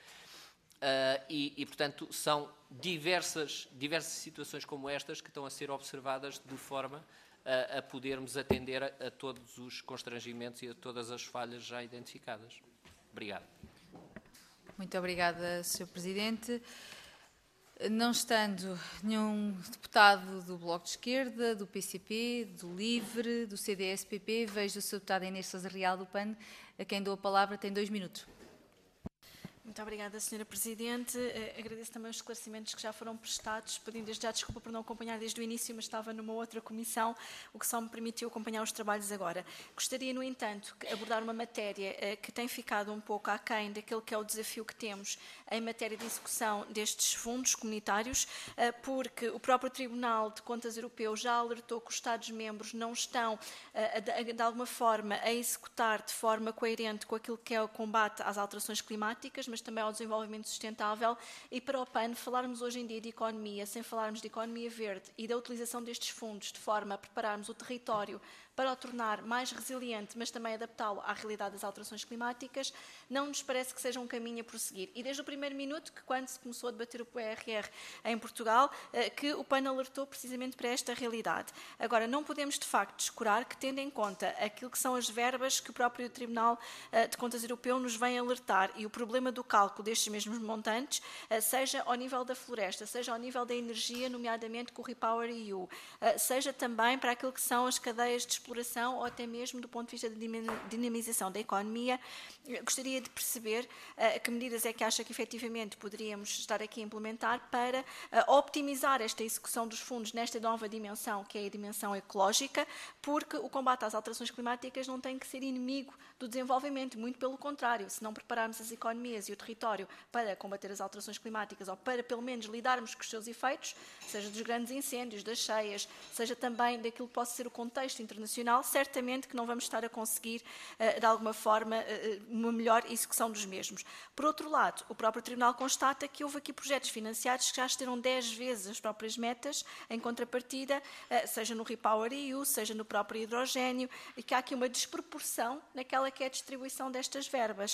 [SPEAKER 2] Uh, e, e, portanto, são diversas, diversas situações como estas que estão a ser observadas de forma a, a podermos atender a, a todos os constrangimentos e a todas as falhas já identificadas. Obrigado.
[SPEAKER 1] Muito obrigada, senhor Presidente. Não estando nenhum deputado do Bloco de Esquerda, do P C P, do LIVRE, do C D S P P, vejo o senhor deputado Inês Sousa Real do P A N, a quem dou a palavra, tem dois minutos.
[SPEAKER 10] Muito obrigada, senhora Presidente. Uh, agradeço também os esclarecimentos que já foram prestados, pedindo desde já desculpa por não acompanhar desde o início, mas estava numa outra comissão, o que só me permitiu acompanhar os trabalhos agora. Gostaria, no entanto, de abordar uma matéria uh, que tem ficado um pouco aquém daquele que é o desafio que temos em matéria de execução destes fundos comunitários, uh, porque o próprio Tribunal de Contas Europeu já alertou que os Estados-membros não estão, uh, de, de alguma forma, a executar de forma coerente com aquilo que é o combate às alterações climáticas, mas também ao desenvolvimento sustentável, e para o P A N falarmos hoje em dia de economia, sem falarmos de economia verde e da utilização destes fundos de forma a prepararmos o território para o tornar mais resiliente, mas também adaptá-lo à realidade das alterações climáticas, não nos parece que seja um caminho a prosseguir. E desde o primeiro minuto, que quando se começou a debater o P R R em Portugal, que o P A N alertou precisamente para esta realidade. Agora, não podemos de facto descurar que, tendo em conta aquilo que são as verbas que o próprio Tribunal de Contas Europeu nos vem alertar e o problema do cálculo destes mesmos montantes, seja ao nível da floresta, seja ao nível da energia, nomeadamente com o Repower E U, seja também para aquilo que são as cadeias de exploração ou até mesmo do ponto de vista de dinamização da economia, gostaria de perceber uh, que medidas é que acha que efetivamente poderíamos estar aqui a implementar para uh, optimizar esta execução dos fundos nesta nova dimensão, que é a dimensão ecológica, porque o combate às alterações climáticas não tem que ser inimigo do desenvolvimento, muito pelo contrário. Se não prepararmos as economias e o território para combater as alterações climáticas ou para, pelo menos, lidarmos com os seus efeitos, seja dos grandes incêndios, das cheias, seja também daquilo que possa ser o contexto internacional, certamente que não vamos estar a conseguir, de alguma forma, uma melhor execução dos mesmos. Por outro lado, o próprio Tribunal constata que houve aqui projetos financiados que já estiveram dez vezes as próprias metas, em contrapartida, seja no Repower E U, seja no próprio hidrogénio, e que há aqui uma desproporção naquela que é a distribuição destas verbas.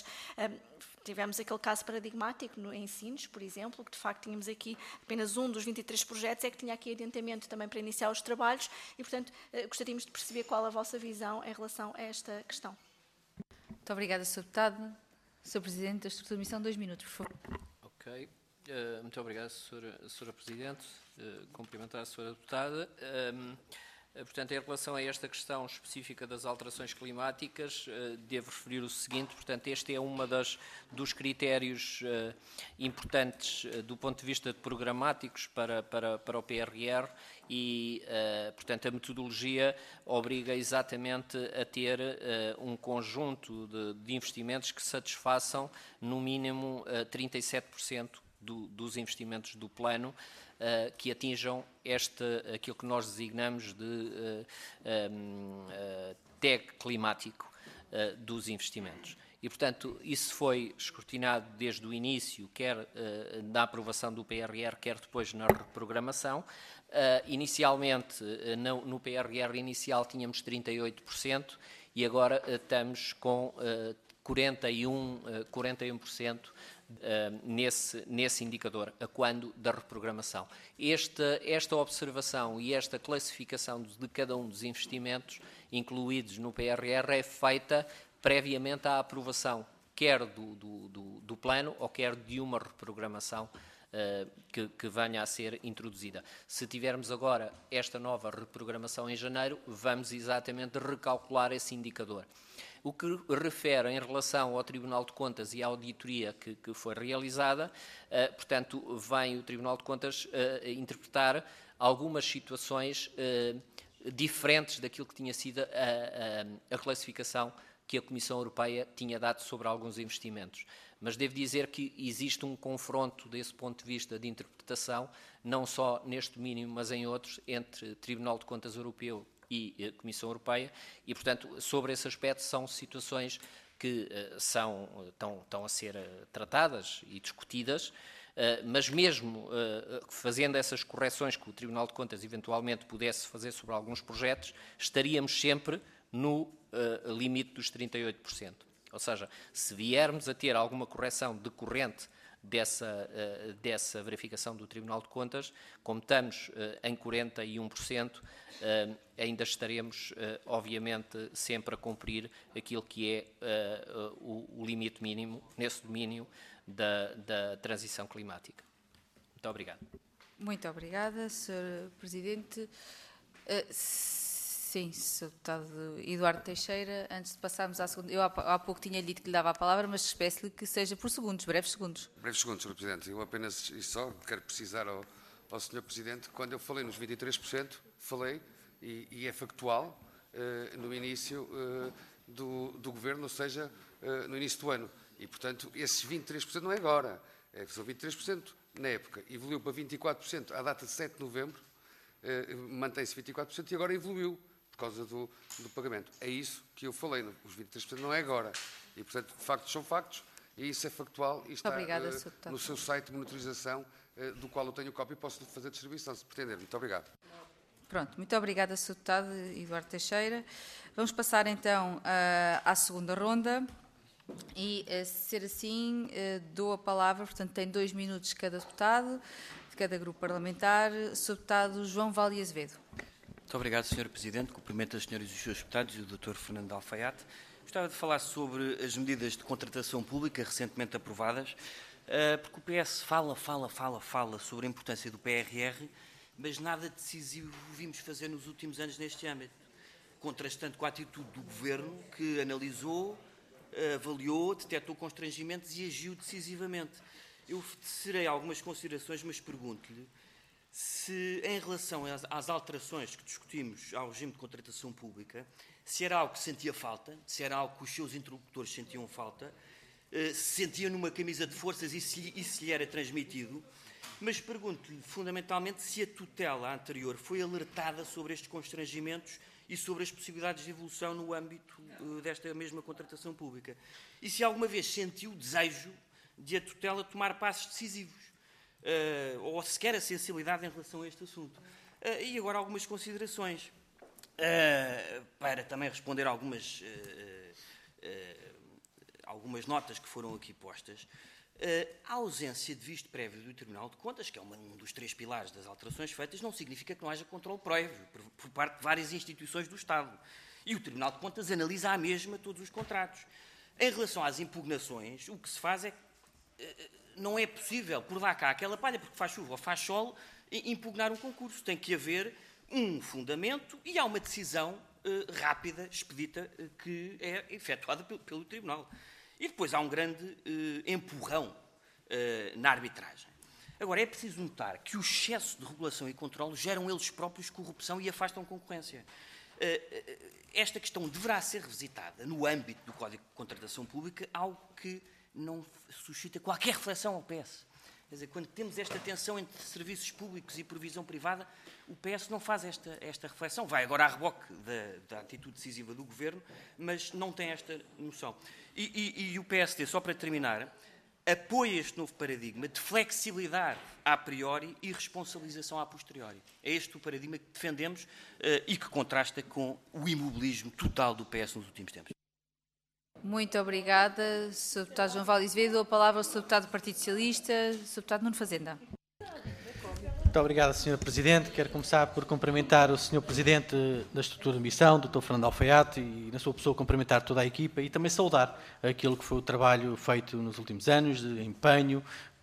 [SPEAKER 10] Tivemos aquele caso paradigmático no, em Sines, por exemplo, que de facto tínhamos aqui apenas um dos vinte e três projetos, é que tinha aqui adiantamento também para iniciar os trabalhos e, portanto, gostaríamos de perceber qual a vossa visão em relação a esta questão.
[SPEAKER 1] Muito obrigada, senhor Deputado. senhor Presidente da Estrutura de Missão, dois minutos, por favor.
[SPEAKER 2] Ok. Uh, muito obrigado, senhora, senhora Presidente. Uh, cumprimentar a senhora Deputada. Um, Portanto, em relação a esta questão específica das alterações climáticas, devo referir o seguinte, portanto, este é um dos critérios importantes do ponto de vista de programáticos para, para, para o P R R e, portanto, a metodologia obriga exatamente a ter um conjunto de, de investimentos que satisfaçam, no mínimo, trinta e sete por cento do, dos investimentos do plano, Uh, que atinjam este, aquilo que nós designamos de uh, um, uh, tag climático uh, dos investimentos. E, portanto, isso foi escrutinado desde o início, quer uh, na aprovação do P R R, quer depois na reprogramação. Uh, inicialmente, uh, no, no P R R inicial tínhamos trinta e oito por cento e agora uh, estamos com uh, quarenta e um por cento Uh, nesse, nesse indicador, a quando da reprogramação. Esta, esta observação e esta classificação de cada um dos investimentos incluídos no P R R é feita previamente à aprovação, quer do, do, do, do plano ou quer de uma reprogramação uh, que, que venha a ser introduzida. Se tivermos agora esta nova reprogramação em janeiro, vamos exatamente recalcular esse indicador. O que refere em relação ao Tribunal de Contas e à auditoria que, que foi realizada, uh, portanto, vem o Tribunal de Contas uh, interpretar algumas situações uh, diferentes daquilo que tinha sido a, a, a classificação que a Comissão Europeia tinha dado sobre alguns investimentos. Mas devo dizer que existe um confronto desse ponto de vista de interpretação, não só neste mínimo, mas em outros, entre Tribunal de Contas Europeu e a Comissão Europeia, e, portanto, sobre esse aspecto são situações que uh, são, estão, estão a ser uh, tratadas e discutidas, uh, mas mesmo uh, fazendo essas correções que o Tribunal de Contas eventualmente pudesse fazer sobre alguns projetos, estaríamos sempre no uh, limite dos trinta e oito por cento. Ou seja, se viermos a ter alguma correção decorrente dessa, uh, dessa verificação do Tribunal de Contas, como estamos uh, em quarenta e um por cento, uh, ainda estaremos, uh, obviamente, sempre a cumprir aquilo que é uh, uh, o, o limite mínimo, nesse domínio da, da transição climática. Muito obrigado.
[SPEAKER 1] Muito obrigada, senhor Presidente. Uh, Sim, senhor Deputado Eduardo Teixeira, antes de passarmos à segunda, eu há, há pouco tinha dito que lhe dava a palavra, mas peço-lhe que seja por segundos, breves segundos.
[SPEAKER 7] Breves segundos, senhor Presidente. Eu apenas, e só, quero precisar ao, ao senhor Presidente, quando eu falei nos vinte e três por cento, falei, e, e é factual, uh, no início uh, do, do Governo, ou seja, uh, no início do ano. E, portanto, esses vinte e três por cento não é agora, é, são vinte e três por cento na época. Evoluiu para vinte e quatro por cento à data de sete de novembro, uh, mantém-se vinte e quatro por cento e agora evoluiu por causa do, do pagamento. É isso que eu falei, os vinte e três por cento não é agora. E, portanto, factos são factos, e isso é factual, e está
[SPEAKER 1] Obrigada,
[SPEAKER 7] uh, no seu site de monitorização, uh, do qual eu tenho cópia e posso fazer distribuição, se pretender. Muito obrigado.
[SPEAKER 1] Pronto, muito obrigada, senhor Deputado Eduardo Teixeira. Vamos passar, então, uh, à segunda ronda. E, uh, se ser assim, uh, dou a palavra, portanto, tem dois minutos cada deputado, de cada grupo parlamentar. senhor Deputado João Vale Azevedo.
[SPEAKER 11] Muito obrigado, senhor Presidente. Cumprimento as senhoras e os seus deputados e o doutor Fernando Alfaiate. Gostava de falar sobre as medidas de contratação pública recentemente aprovadas, porque o P S fala, fala, fala, fala sobre a importância do P R R, mas nada decisivo vimos fazer nos últimos anos neste âmbito, contrastando com a atitude do Governo, que analisou, avaliou, detectou constrangimentos e agiu decisivamente. Eu serei algumas considerações, mas pergunto-lhe se, em relação às, às alterações que discutimos ao regime de contratação pública, se era algo que sentia falta, se era algo que os seus interlocutores sentiam falta, se sentia numa camisa de forças e se, e se lhe era transmitido, mas pergunto-lhe, fundamentalmente, se a tutela anterior foi alertada sobre estes constrangimentos e sobre as possibilidades de evolução no âmbito uh, desta mesma contratação pública. E se alguma vez sentiu o desejo de a tutela tomar passos decisivos. Uh, ou sequer a sensibilidade em relação a este assunto. Uh, e agora algumas considerações, uh, para também responder a algumas, uh, uh, algumas notas que foram aqui postas. Uh, a ausência de visto prévio do Tribunal de Contas, que é uma, um dos três pilares das alterações feitas, não significa que não haja controle prévio por, por parte de várias instituições do Estado. E o Tribunal de Contas analisa à mesma todos os contratos. Em relação às impugnações, o que se faz é que uh, não é possível, por lá cá, aquela palha, porque faz chuva ou faz sol, impugnar um concurso. Tem que haver um fundamento e há uma decisão eh, rápida, expedita, eh, que é efetuada pelo, pelo Tribunal. E depois há um grande eh, empurrão eh, na arbitragem. Agora, é preciso notar que o excesso de regulação e controle geram eles próprios corrupção e afastam concorrência. Eh, esta questão deverá ser revisitada no âmbito do Código de Contratação Pública, algo que não suscita qualquer reflexão ao P S. Quer dizer, quando temos esta tensão entre serviços públicos e provisão privada, o P S não faz esta, esta reflexão. Vai agora a reboque da, da atitude decisiva do Governo, mas não tem esta noção. E, e, e o P S D, só para terminar, apoia este novo paradigma de flexibilidade a priori e responsabilização a posteriori. É este o paradigma que defendemos uh, e que contrasta com o imobilismo total do P S nos últimos tempos.
[SPEAKER 1] Muito obrigada, senhor Deputado João Vale Azevedo. Dou a palavra ao senhor Deputado do Partido Socialista, senhor Deputado Nuno Fazenda.
[SPEAKER 12] Muito obrigado, senhor Presidente. Quero começar por cumprimentar o senhor Presidente da Estrutura de Missão, doutor Fernando Alfaiate, e na sua pessoa cumprimentar toda a equipa e também saudar aquilo que foi o trabalho feito nos últimos anos, de empenho,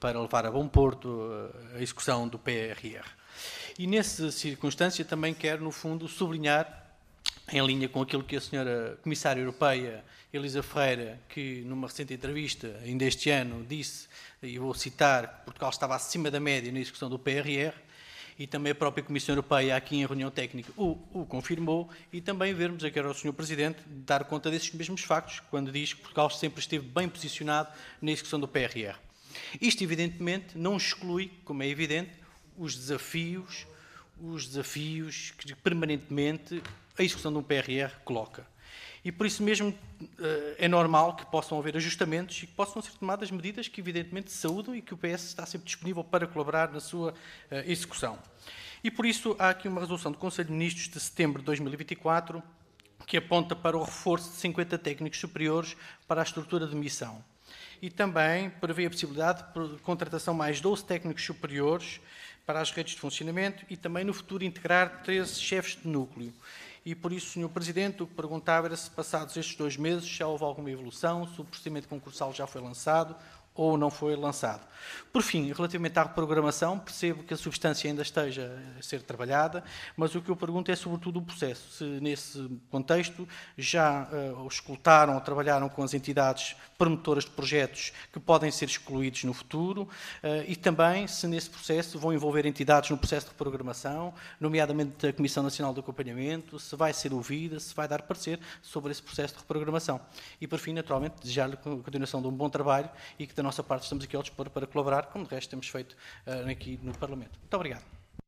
[SPEAKER 12] para levar a bom porto a execução do P R R. E nessa circunstância também quero, no fundo, sublinhar, em linha com aquilo que a senhora Comissária Europeia, Elisa Ferreira, que numa recente entrevista, ainda este ano, disse, e vou citar, que Portugal estava acima da média na execução do P R R, e também a própria Comissão Europeia, aqui em reunião técnica, o, o confirmou, e também vermos, aqui era o senhor Presidente, dar conta desses mesmos factos, quando diz que Portugal sempre esteve bem posicionado na execução do P R R. Isto, evidentemente, não exclui, como é evidente, os desafios, os desafios que permanentemente a execução de um P R R coloca. E por isso mesmo é normal que possam haver ajustamentos e que possam ser tomadas medidas que evidentemente saúdam e que o P S está sempre disponível para colaborar na sua execução. E por isso há aqui uma resolução do Conselho de Ministros de setembro de dois mil e vinte e quatro que aponta para o reforço de cinquenta técnicos superiores para a estrutura de missão. E também prevê a possibilidade de contratação mais doze técnicos superiores para as redes de funcionamento e também no futuro integrar treze chefes de núcleo. E por isso, senhor Presidente, o que perguntava era se passados estes dois meses já houve alguma evolução, se o procedimento concursal já foi lançado ou não foi lançado. Por fim, relativamente à reprogramação, percebo que a substância ainda esteja a ser trabalhada, mas o que eu pergunto é sobretudo o processo. Se nesse contexto já uh, escutaram ou trabalharam com as entidades promotoras de projetos que podem ser excluídos no futuro uh, e também se nesse processo vão envolver entidades no processo de reprogramação, nomeadamente a Comissão Nacional de Acompanhamento, se vai ser ouvida, se vai dar parecer sobre esse processo de reprogramação. E por fim, naturalmente, desejar-lhe a continuação de um bom trabalho e que da nossa parte estamos aqui ao dispor para colaborar, como de resto temos feito uh, aqui no Parlamento. Muito obrigado.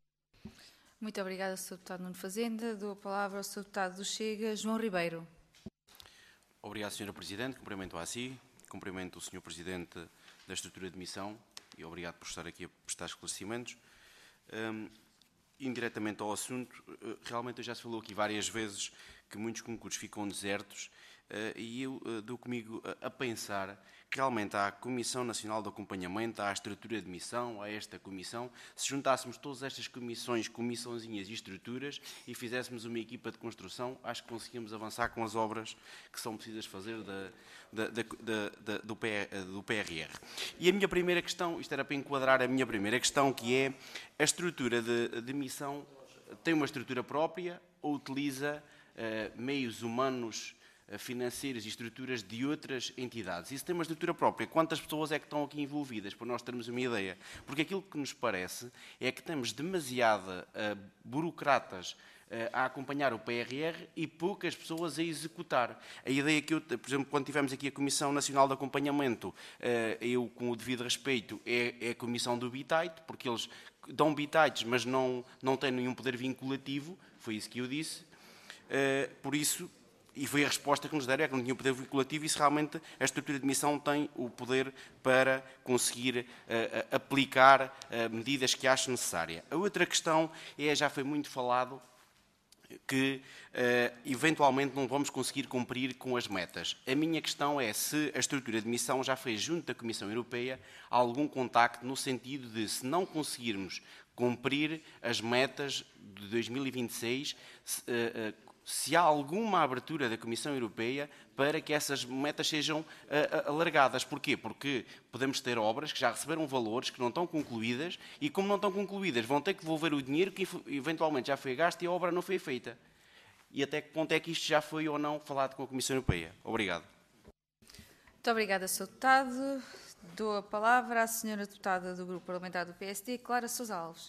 [SPEAKER 1] Muito obrigada, senhor Deputado Nuno Fazenda. Dou a palavra ao senhor Deputado do Chega, João Ribeiro.
[SPEAKER 13] Obrigado, senhora Presidente. Cumprimento a si, cumprimento o senhor Presidente da Estrutura de Missão e obrigado por estar aqui a prestar esclarecimentos. Um, indiretamente ao assunto, realmente já se falou aqui várias vezes que muitos concursos ficam desertos uh, e eu uh, dou comigo a, a pensar que realmente à Comissão Nacional de Acompanhamento, à estrutura de missão, a esta comissão, se juntássemos todas estas comissões, comissãozinhas e estruturas e fizéssemos uma equipa de construção, acho que conseguíamos avançar com as obras que são precisas fazer da, da, da, da, do, P, do P R R. E a minha primeira questão, isto era para enquadrar a minha primeira questão, que é a estrutura de, de missão tem uma estrutura própria ou utiliza uh, meios humanos financeiras e estruturas de outras entidades. Isso tem uma estrutura própria. Quantas pessoas é que estão aqui envolvidas, para nós termos uma ideia? Porque aquilo que nos parece é que temos demasiada uh, burocratas uh, a acompanhar o P R R e poucas pessoas a executar. A ideia que eu, por exemplo, quando tivemos aqui a Comissão Nacional de Acompanhamento, uh, eu, com o devido respeito, é, é a Comissão do Bitite, porque eles dão bitites, mas não, não têm nenhum poder vinculativo, foi isso que eu disse. Uh, por isso, e foi a resposta que nos deram, é que não tinha o poder vinculativo e se realmente a estrutura de missão tem o poder para conseguir uh, aplicar uh, medidas que acho necessária. A outra questão é, já foi muito falado, que uh, eventualmente não vamos conseguir cumprir com as metas. A minha questão é se a estrutura de missão já fez junto da Comissão Europeia algum contacto no sentido de, se não conseguirmos cumprir as metas de dois mil e vinte e seis, se, uh, uh, se há alguma abertura da Comissão Europeia para que essas metas sejam uh, alargadas. Porquê? Porque podemos ter obras que já receberam valores, que não estão concluídas, e como não estão concluídas, vão ter que devolver o dinheiro que eventualmente já foi gasto e a obra não foi feita. E até que ponto é que isto já foi ou não falado com a Comissão Europeia? Obrigado.
[SPEAKER 1] Muito obrigada, senhor Deputado. Dou a palavra à senhora Deputada do Grupo Parlamentar do P S D, Clara Sousa Alves.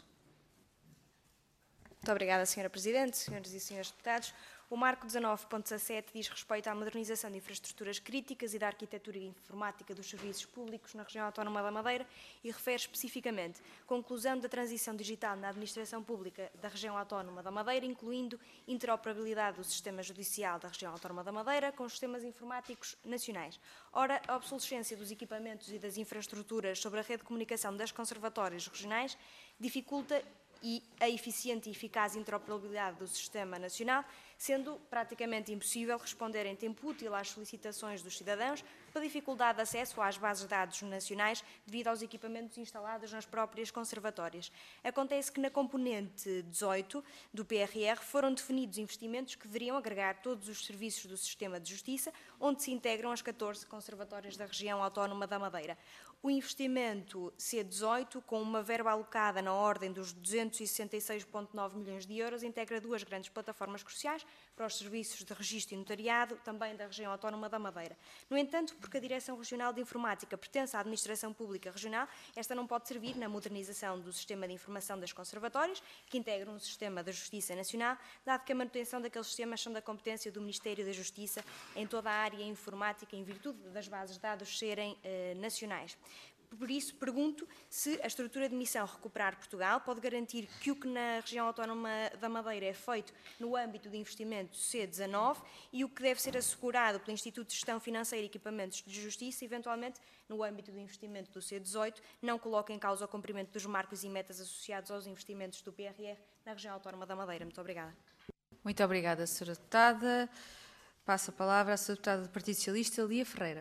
[SPEAKER 14] Muito obrigada, senhora Presidente, senhoras e senhores deputados. O Marco dezanove ponto dezassete diz respeito à modernização de infraestruturas críticas e da arquitetura informática dos serviços públicos na região autónoma da Madeira e refere especificamente conclusão da transição digital na administração pública da região autónoma da Madeira, incluindo interoperabilidade do sistema judicial da região autónoma da Madeira com os sistemas informáticos nacionais. Ora, a obsolescência dos equipamentos e das infraestruturas sobre a rede de comunicação das conservatórias regionais dificulta e a eficiente e eficaz interoperabilidade do sistema nacional, sendo praticamente impossível responder em tempo útil às solicitações dos cidadãos pela dificuldade de acesso às bases de dados nacionais devido aos equipamentos instalados nas próprias conservatórias. Acontece que na componente dezoito do P R R foram definidos investimentos que deveriam agregar todos os serviços do sistema de justiça, onde se integram as catorze conservatórias da região autónoma da Madeira. O investimento C dezoito, com uma verba alocada na ordem dos duzentos e sessenta e seis vírgula nove milhões de euros, integra duas grandes plataformas cruciais para os serviços de registro e notariado, também da região autónoma da Madeira. No entanto, porque a Direção Regional de Informática pertence à Administração Pública Regional, esta não pode servir na modernização do sistema de informação das conservatórias, que integra um sistema da Justiça Nacional, dado que a manutenção daqueles sistemas são da competência do Ministério da Justiça em toda a área informática, em virtude das bases de dados serem eh, nacionais. Por isso, pergunto se a estrutura de missão Recuperar Portugal pode garantir que o que na região autónoma da Madeira é feito no âmbito de investimento C dezanove e o que deve ser assegurado pelo Instituto de Gestão Financeira e Equipamentos de Justiça, eventualmente no âmbito do investimento do C dezoito, não coloca em causa o cumprimento dos marcos e metas associados aos investimentos do P R R na região autónoma da Madeira. Muito obrigada. Muito obrigada, senhora Deputada. Passo a palavra à senhora Deputada do Partido Socialista, Lia Ferreira.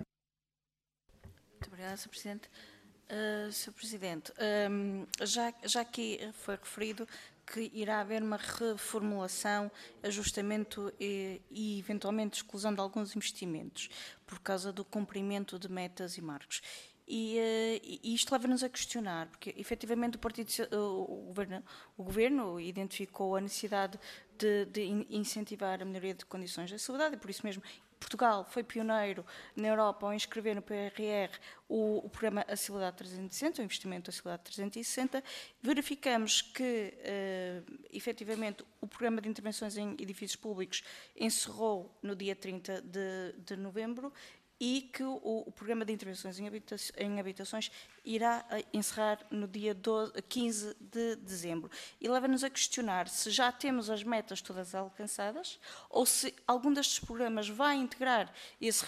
[SPEAKER 15] Muito obrigada, senhor Presidente. Uh, senhor Presidente, um, já, já aqui foi referido que irá haver uma reformulação, ajustamento e, e eventualmente exclusão de alguns investimentos por causa do cumprimento de metas e marcos. E, uh, e isto leva-nos a questionar, porque efetivamente o, partido, o, governo, o Governo identificou a necessidade de, de incentivar a melhoria de condições de acessibilidade e por isso mesmo Portugal foi pioneiro na Europa ao inscrever no P R R o, o programa Acessibilidade trezentos e sessenta, o investimento Acessibilidade trezentos e sessenta. Verificamos que, uh, efetivamente, o programa de intervenções em edifícios públicos encerrou no dia trinta de novembro e que o, o programa de intervenções em, habita em habitações irá encerrar no dia doze, quinze de dezembro. E leva-nos a questionar se já temos as metas todas alcançadas ou se algum destes programas vai integrar esse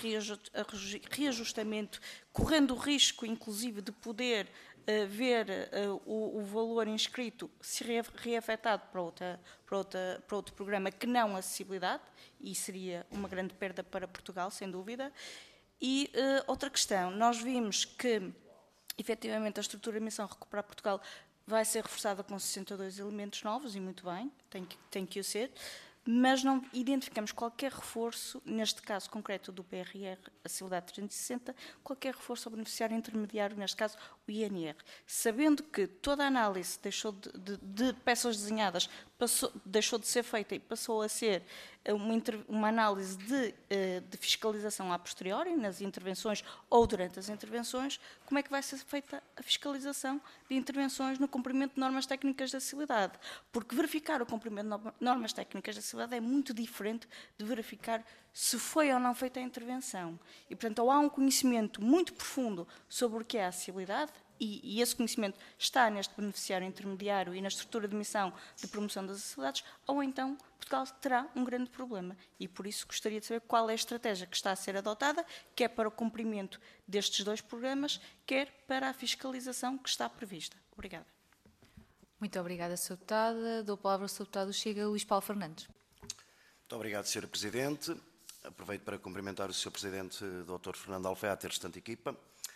[SPEAKER 15] reajustamento, correndo o risco, inclusive, de poder uh, ver uh, o, o valor inscrito se reafetado para, outra, para, outra, para outro programa que não acessibilidade, e seria uma grande perda para Portugal, sem dúvida. E uh, outra questão, nós vimos que, efetivamente, a estrutura de missão Recuperar Portugal vai ser reforçada com sessenta e dois elementos novos, e muito bem, tem que, tem que o ser, mas não identificamos qualquer reforço, neste caso concreto do P R R, Acessibilidade trezentos e sessenta, qualquer reforço ao beneficiário intermediário, neste caso o I N R. Sabendo que toda a análise deixou de, de, de peças desenhadas passou, deixou de ser feita e passou a ser uma, uma análise de, de fiscalização a posteriori, nas intervenções ou durante as intervenções, como é que vai ser feita a fiscalização de intervenções no cumprimento de normas técnicas de acessibilidade? Porque verificar o cumprimento de normas técnicas de acessibilidade é muito diferente de verificar se foi ou não feita a intervenção. E, portanto, ou há um conhecimento muito profundo sobre o que é a acessibilidade, e, e esse conhecimento está neste beneficiário intermediário e na estrutura de missão de promoção das acessibilidades, ou então Portugal terá um grande problema. E, por isso, gostaria de saber qual é a estratégia que está a ser adotada, quer para o cumprimento destes dois programas, quer para a fiscalização que está prevista. Obrigada.
[SPEAKER 1] Muito obrigada, senhora Deputada. Dou a palavra ao senhor Deputado Chega, Luís Paulo Fernandes.
[SPEAKER 16] Muito obrigado, senhora Presidente. Aproveito para cumprimentar o senhor Presidente, doutor Fernando Alfaiate, e a restante equipa.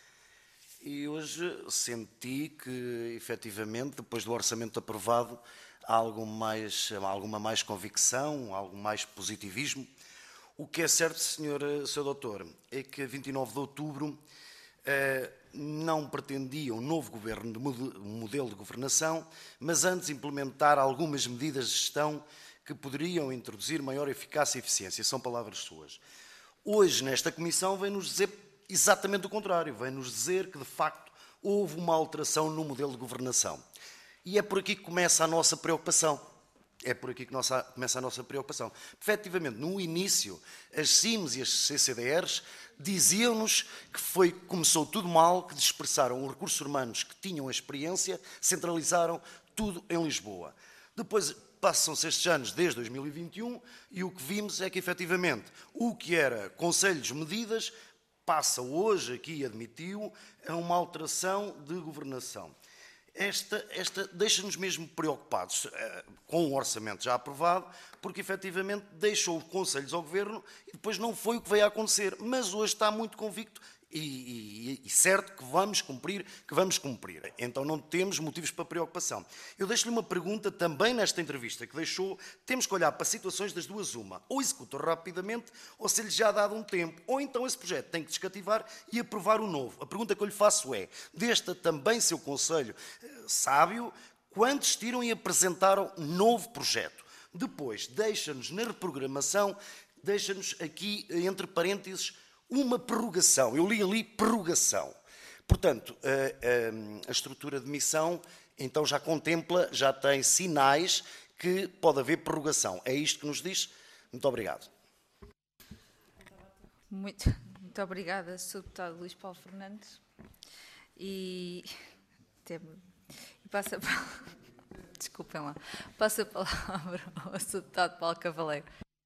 [SPEAKER 16] E hoje senti que, efetivamente, depois do orçamento aprovado, há algo mais, alguma mais convicção, algo mais positivismo. O que é certo, senhor, senhor doutor, é que a vinte e nove de outubro eh, não pretendia um novo governo, de um modelo de governação, mas antes implementar algumas medidas de gestão que poderiam introduzir maior eficácia e eficiência. São palavras suas. Hoje, nesta comissão, vem-nos dizer exatamente o contrário. Vem-nos dizer que, de facto, houve uma alteração no modelo de governação. E é por aqui que começa a nossa preocupação. É por aqui que nossa, começa a nossa preocupação. Efetivamente, no início, as C I Ms e as C C D Rs diziam-nos que foi, começou tudo mal, que dispersaram os recursos humanos que tinham a experiência, centralizaram tudo em Lisboa. Depois passam-se estes anos desde dois mil e vinte e um e o que vimos é que, efetivamente, o que era conselhos, medidas, passa hoje, aqui admitiu, a uma alteração de governação. esta, esta deixa-nos mesmo preocupados uh, com o orçamento já aprovado, porque efetivamente deixou os conselhos ao Governo e depois não foi o que veio a acontecer. Mas hoje está muito convicto e, e, e certo que vamos cumprir, que vamos cumprir. Então não temos motivos para preocupação. Eu deixo-lhe uma pergunta também nesta entrevista que deixou. Temos que olhar para situações das duas uma. Ou executa rapidamente, ou se lhe já ha dado um tempo. Ou então esse projeto tem que descativar e aprovar o novo. A pergunta que eu lhe faço é, desta também seu conselho sábio, quantos tiram e apresentaram novo projeto? Depois, deixa-nos na reprogramação, deixa-nos aqui, entre parênteses, uma prorrogação. Eu li ali prorrogação. Portanto, a, a, a estrutura de missão, então, já contempla, já tem sinais que pode haver prorrogação. É isto que nos diz? Muito obrigado.
[SPEAKER 1] Muito, muito obrigada, senhor Deputado Luís Paulo Fernandes. E... E passa a... Desculpem lá. Passo a palavra ao senhor Deputado Paulo Cavaleiro.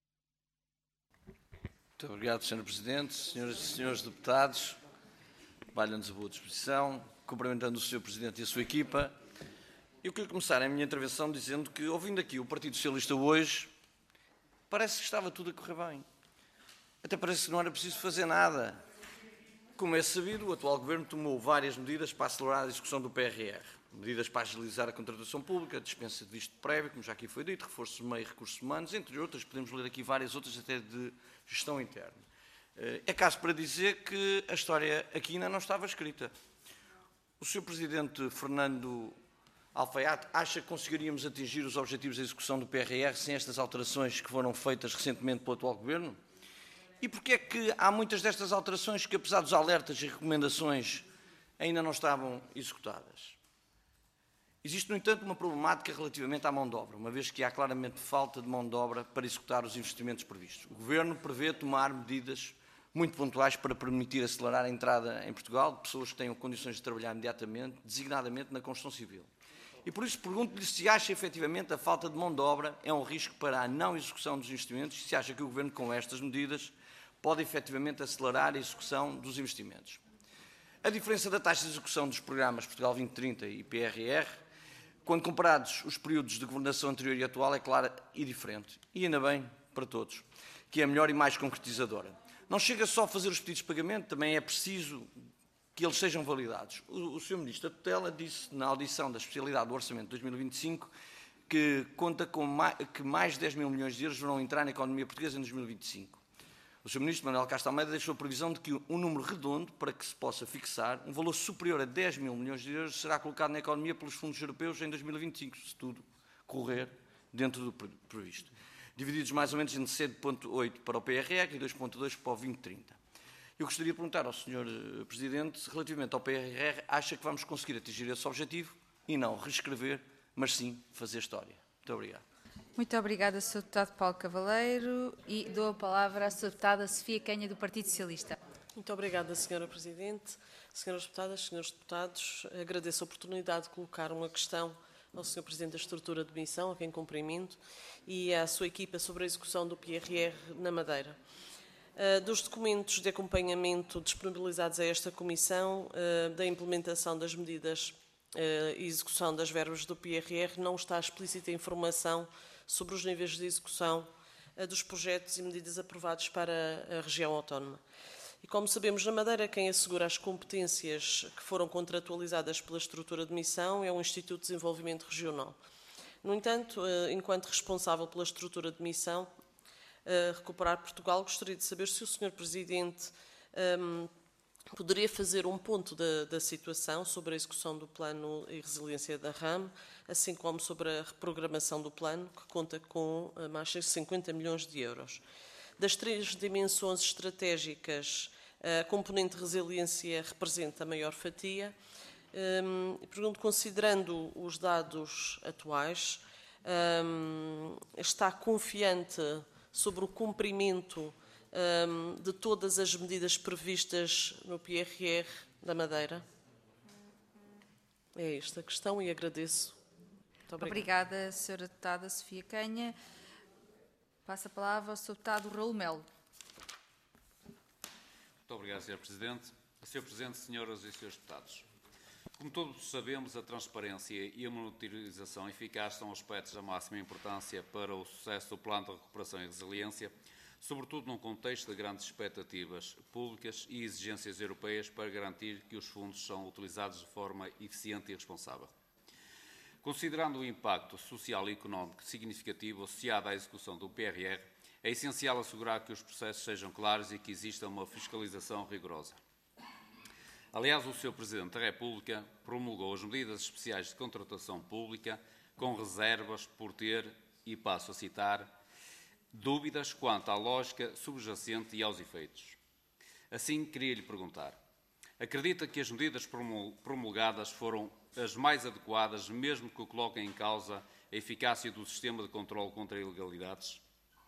[SPEAKER 3] Muito obrigado, senhor Presidente. Senhoras e senhores deputados, valha-nos a boa disposição, cumprimentando o senhor Presidente e a sua equipa. Eu queria começar a minha intervenção dizendo que, ouvindo aqui o Partido Socialista hoje, parece que estava tudo a correr bem. Até parece que não era preciso fazer nada. Como é sabido, o atual Governo tomou várias medidas para acelerar a execução do P R R. Medidas para agilizar a contratação pública, dispensa de visto prévio, como já aqui foi dito, reforço de meio e recursos humanos, entre outras, podemos ler aqui várias outras até de gestão interna. É caso para dizer que a história aqui ainda não estava escrita. O senhor Presidente Fernando Alfaiate acha que conseguiríamos atingir os objetivos de execução do P R R sem estas alterações que foram feitas recentemente pelo atual Governo? E porquê é que há muitas destas alterações que, apesar dos alertas e recomendações, ainda não estavam executadas? Existe, no entanto, uma problemática relativamente à mão de obra, uma vez que há claramente falta de mão de obra para executar os investimentos previstos. O Governo prevê tomar medidas muito pontuais para permitir acelerar a entrada em Portugal de pessoas que tenham condições de trabalhar imediatamente, designadamente na construção civil. E por isso pergunto-lhe se acha efetivamente a falta de mão de obra é um risco para a não execução dos investimentos e se acha que o Governo, com estas medidas, pode efetivamente acelerar a execução dos investimentos. A diferença da taxa de execução dos programas Portugal vinte trinta e P R R, quando comparados os períodos de governação anterior e atual, é clara e diferente. E ainda bem para todos, que é melhor e mais concretizadora. Não chega só a fazer os pedidos de pagamento, também é preciso que eles sejam validados. O, o senhor Ministro da Tutela disse na audição da especialidade do Orçamento de dois mil e vinte e cinco que conta com mais, que mais de dez mil milhões de euros vão entrar na economia portuguesa em dois mil e vinte e cinco. O senhor Ministro Manuel Castro Almeida deixou a previsão de que um número redondo, para que se possa fixar, um valor superior a dez mil milhões de euros, será colocado na economia pelos fundos europeus em dois mil e vinte e cinco, se tudo correr dentro do previsto. Divididos mais ou menos em sete vírgula oito para o P R R e dois vírgula dois para o vinte trinta. Eu gostaria de perguntar ao senhor Presidente se, relativamente ao P R R, acha que vamos conseguir atingir esse objetivo e não reescrever, mas sim fazer história. Muito obrigado.
[SPEAKER 1] Muito obrigada, senhor Deputado Paulo Cavaleiro, e dou a palavra à senhora Deputada Sofia Canha, do Partido Socialista.
[SPEAKER 17] Muito obrigada, senhora Presidente. Senhoras Deputadas, senhores Deputados, agradeço a oportunidade de colocar uma questão ao senhor Presidente da Estrutura de Missão, a quem cumprimento, e à sua equipa sobre a execução do P R R na Madeira. Uh, dos documentos de acompanhamento disponibilizados a esta Comissão, uh, da implementação das medidas uh, e execução das verbas do P R R, não está explícita informação sobre os níveis de execução uh, dos projetos e medidas aprovados para a região autónoma. E como sabemos, na Madeira, quem assegura as competências que foram contratualizadas pela estrutura de missão é o Instituto de Desenvolvimento Regional. No entanto, uh, enquanto responsável pela estrutura de missão, Uh, Recuperar Portugal, gostaria de saber se o senhor Presidente um, poderia fazer um ponto da, da situação sobre a execução do plano e resiliência da RAM, assim como sobre a reprogramação do plano, que conta com uh, mais de cinquenta milhões de euros. Das três dimensões estratégicas, a componente de resiliência representa a maior fatia. Um, pergunto, considerando os dados atuais, um, está confiante sobre o cumprimento um, de todas as medidas previstas no P R R da Madeira? É esta a questão e agradeço. Muito obrigada.
[SPEAKER 1] Obrigada, senhora Deputada Sofia Canha. Passo a palavra ao senhor Deputado Raul Melo.
[SPEAKER 18] Muito obrigado, senhor Presidente. senhor Presidente, senhoras e senhores deputados. Como todos sabemos, a transparência e a monitorização eficaz são aspectos da máxima importância para o sucesso do Plano de Recuperação e Resiliência, sobretudo num contexto de grandes expectativas públicas e exigências europeias para garantir que os fundos são utilizados de forma eficiente e responsável. Considerando o impacto social e económico significativo associado à execução do P R R, é essencial assegurar que os processos sejam claros e que exista uma fiscalização rigorosa. Aliás, o senhor Presidente da República promulgou as medidas especiais de contratação pública com reservas por ter, e passo a citar, dúvidas quanto à lógica subjacente e aos efeitos. Assim, queria lhe perguntar, acredita que as medidas promulgadas foram as mais adequadas, mesmo que coloquem em causa a eficácia do sistema de controle contra ilegalidades?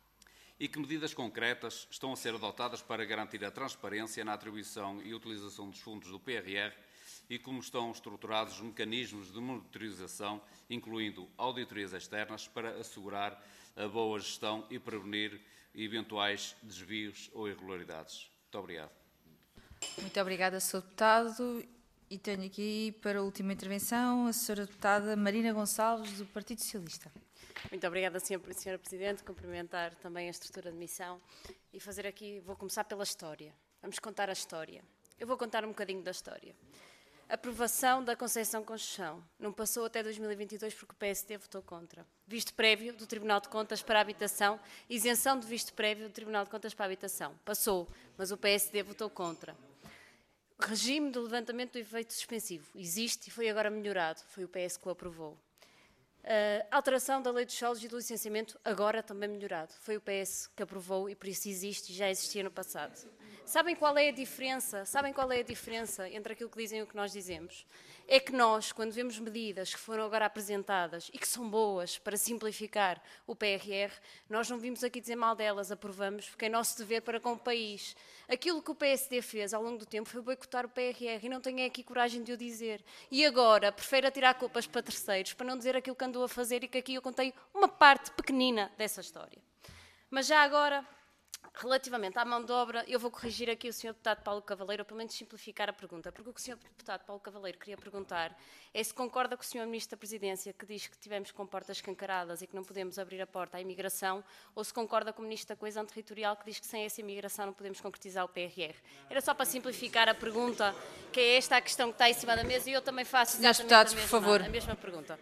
[SPEAKER 18] E que medidas concretas estão a ser adotadas para garantir a transparência na atribuição e utilização dos fundos do P R R e como estão estruturados os mecanismos de monitorização, incluindo auditorias externas, para assegurar a boa gestão e prevenir eventuais desvios ou irregularidades? Muito obrigado.
[SPEAKER 1] Muito obrigada, senhor Deputado. E tenho aqui, para a última intervenção, a senhora Deputada Marina Gonçalves, do Partido Socialista.
[SPEAKER 19] Muito obrigada, senhora Presidente. Cumprimentar também a estrutura de missão e fazer aqui, vou começar pela história. Vamos contar a história. Eu vou contar um bocadinho da história. Aprovação da Conceição Conceição. Não passou até dois mil e vinte e dois porque o P S D votou contra. Visto prévio do Tribunal de Contas para a Habitação, isenção de visto prévio do Tribunal de Contas para a Habitação. Passou, mas o P S D votou contra. Regime de levantamento do efeito suspensivo. Existe e foi agora melhorado. Foi o P S que o aprovou. Uh, alteração da lei dos solos e do licenciamento, agora também melhorado. Foi o P S que aprovou e por isso existe e já existia no passado. Sabem qual é a diferença? Sabem qual é a diferença entre aquilo que dizem e o que nós dizemos? É que nós, quando vemos medidas que foram agora apresentadas e que são boas para simplificar o P R R, nós não vimos aqui dizer mal delas, aprovamos, porque é nosso dever para com o país. Aquilo que o P S D fez ao longo do tempo foi boicotar o P R R e não tenho aqui coragem de o dizer. E agora prefere atirar culpas para terceiros, para não dizer aquilo que andou a fazer e que aqui eu contei uma parte pequenina dessa história. Mas já agora, relativamente à mão de obra, eu vou corrigir aqui o senhor Deputado Paulo Cavaleiro, ou pelo menos simplificar a pergunta, porque o que o senhor Deputado Paulo Cavaleiro queria perguntar é se concorda com o senhor Ministro da Presidência, que diz que tivemos com portas escancaradas e que não podemos abrir a porta à imigração, ou se concorda com o Ministro da Coesão Territorial, que diz que sem essa imigração não podemos concretizar o P R R. Era só para simplificar a pergunta, que é esta a questão que está em cima da mesa, e eu também faço exatamente
[SPEAKER 1] Deputados,
[SPEAKER 19] a, mesma,
[SPEAKER 1] por favor.
[SPEAKER 19] a mesma pergunta.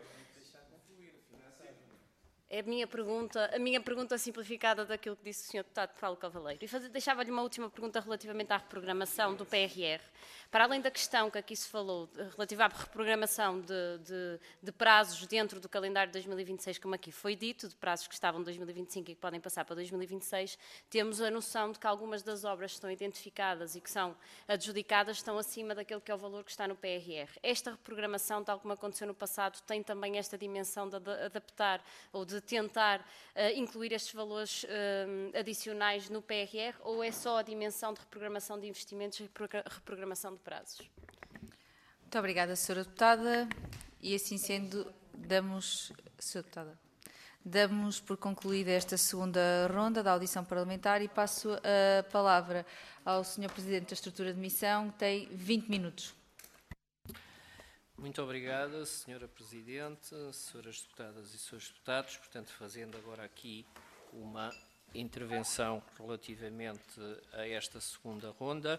[SPEAKER 19] É a minha pergunta, a minha pergunta simplificada daquilo que disse o senhor Deputado Paulo Cavaleiro. E deixava-lhe uma última pergunta relativamente à reprogramação do P R R. Para além da questão que aqui se falou, relativa à reprogramação de, de, de prazos dentro do calendário de dois mil e vinte e seis, como aqui foi dito, de prazos que estavam em dois mil e vinte e cinco e que podem passar para dois mil e vinte e seis, temos a noção de que algumas das obras que estão identificadas e que são adjudicadas estão acima daquele que é o valor que está no P R R. Esta reprogramação, tal como aconteceu no passado, tem também esta dimensão de adaptar ou de tentar uh, incluir estes valores uh, adicionais no P R R, ou é só a dimensão de reprogramação de investimentos e reprogramação de prazos?
[SPEAKER 1] Muito obrigada, senhora Deputada. E assim sendo, damos, senhora Deputada, damos por concluída esta segunda ronda da audição parlamentar e passo a palavra ao senhor Presidente da Estrutura de Missão, que tem vinte minutos.
[SPEAKER 2] Muito obrigada, senhora Presidente, senhoras deputadas e senhores deputados. Portanto, fazendo agora aqui uma intervenção relativamente a esta segunda ronda.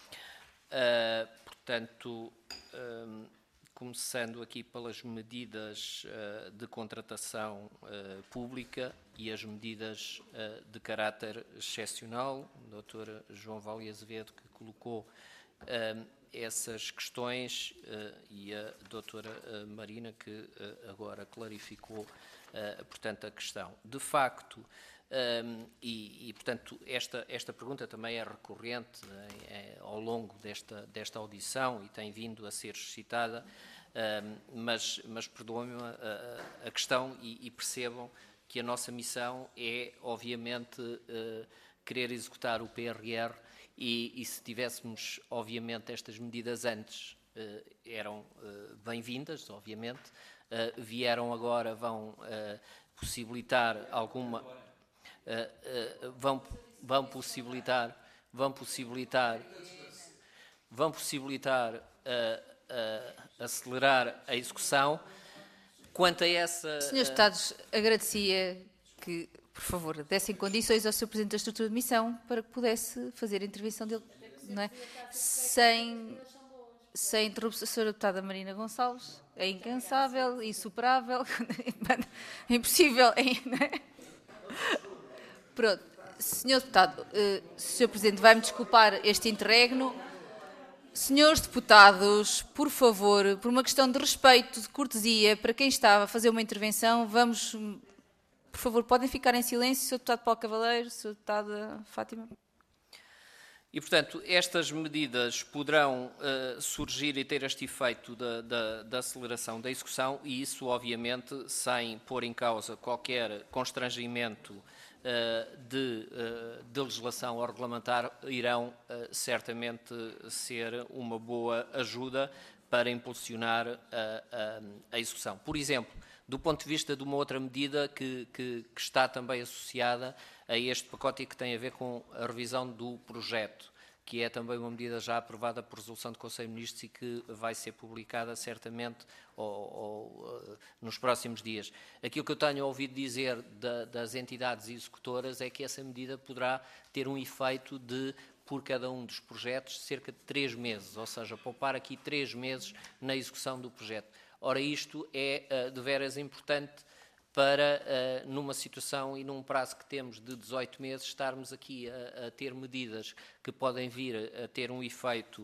[SPEAKER 2] Uh, portanto, um, começando aqui pelas medidas uh, de contratação uh, pública e as medidas uh, de caráter excepcional, o doutor João Vale Azevedo, que colocou uh, essas questões, uh, e a doutora uh, Marina, que uh, agora clarificou, uh, portanto, a questão. De facto, um, e, e, portanto, esta, esta pergunta também é recorrente é, é, ao longo desta, desta audição e tem vindo a ser suscitada, um, mas, mas perdoem-me a, a questão e, e percebam que a nossa missão é, obviamente, uh, querer executar o P R R. E, e se tivéssemos, obviamente, estas medidas antes, eh, eram eh, bem-vindas, obviamente, eh, vieram agora, vão eh, possibilitar alguma... Eh, eh, vão, vão possibilitar... Vão possibilitar... Vão possibilitar... Eh, a acelerar a execução. Quanto a essa...
[SPEAKER 1] senhores Deputados, agradecia que, por favor, dessem condições ao senhor Presidente da Estrutura de Missão para que pudesse fazer a intervenção dele, não é? Sem, sem interrupção. A senhora Deputada Marina Gonçalves é incansável, insuperável, é impossível, é, não é? Pronto. senhor Deputado, uh, senhor Presidente, vai-me desculpar este interregno. Senhores Deputados, por favor, por uma questão de respeito, de cortesia, para quem estava a fazer uma intervenção, vamos, por favor, podem ficar em silêncio, senhor Deputado Paulo Cavaleiro, senhor Deputada Fátima.
[SPEAKER 2] E, portanto, estas medidas poderão uh, surgir e ter este efeito da, da, da aceleração da execução e isso, obviamente, sem pôr em causa qualquer constrangimento uh, de, uh, de legislação ou regulamentar, irão uh, certamente ser uma boa ajuda para impulsionar a, a, a execução. Por exemplo, do ponto de vista de uma outra medida que, que, que está também associada a este pacote e que tem a ver com a revisão do projeto, que é também uma medida já aprovada por resolução do Conselho de Ministros e que vai ser publicada certamente ou, ou, uh, nos próximos dias. Aquilo que eu tenho ouvido dizer da, das entidades executoras é que essa medida poderá ter um efeito de, por cada um dos projetos, cerca de três meses, ou seja, poupar aqui três meses na execução do projeto. Ora, isto é uh, de veras importante para, uh, numa situação e num prazo que temos de dezoito meses, estarmos aqui a, a ter medidas que podem vir a, a ter um efeito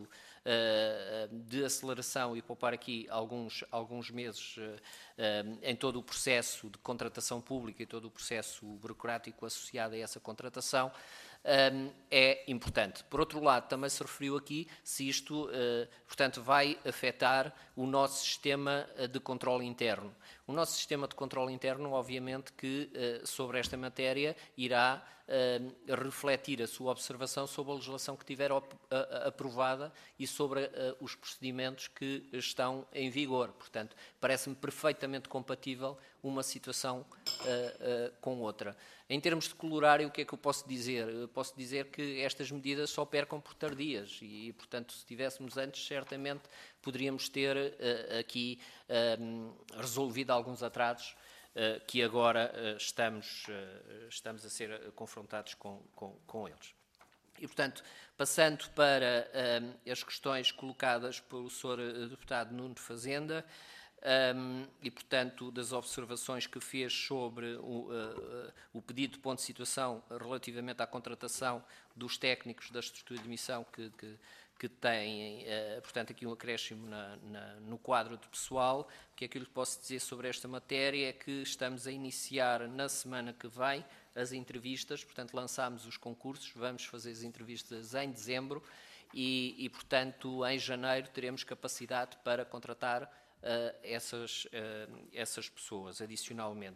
[SPEAKER 2] uh, de aceleração e poupar aqui alguns, alguns meses uh, uh, em todo o processo de contratação pública e todo o processo burocrático associado a essa contratação. Um, é importante. Por outro lado, também se referiu aqui se isto, uh, portanto, vai afetar o nosso sistema de controle interno. O nosso sistema de controle interno, obviamente, que uh, sobre esta matéria irá uh, refletir a sua observação sobre a legislação que tiver op- a- a- aprovada e sobre uh, os procedimentos que estão em vigor. Portanto, parece-me perfeitamente compatível uma situação uh, uh, com outra. Em termos de colorário, o que é que eu posso dizer? Eu posso dizer que estas medidas só percam por tardias e, portanto, se tivéssemos antes, certamente poderíamos ter uh, aqui uh, resolvido alguns atrasos uh, que agora uh, estamos, uh, estamos a ser confrontados com, com, com eles. E, portanto, passando para uh, as questões colocadas pelo senhor Deputado Nuno de Fazenda, Um, e, portanto, das observações que fez sobre o, uh, o pedido de ponto de situação relativamente à contratação dos técnicos da estrutura de missão que, que, que têm, uh, portanto, aqui um acréscimo na, na, no quadro de pessoal. O que é que eu lhe posso dizer sobre esta matéria é que estamos a iniciar na semana que vem as entrevistas, portanto, lançámos os concursos, vamos fazer as entrevistas em dezembro e, e portanto, em janeiro teremos capacidade para contratar Uh, essas, uh, essas pessoas, adicionalmente.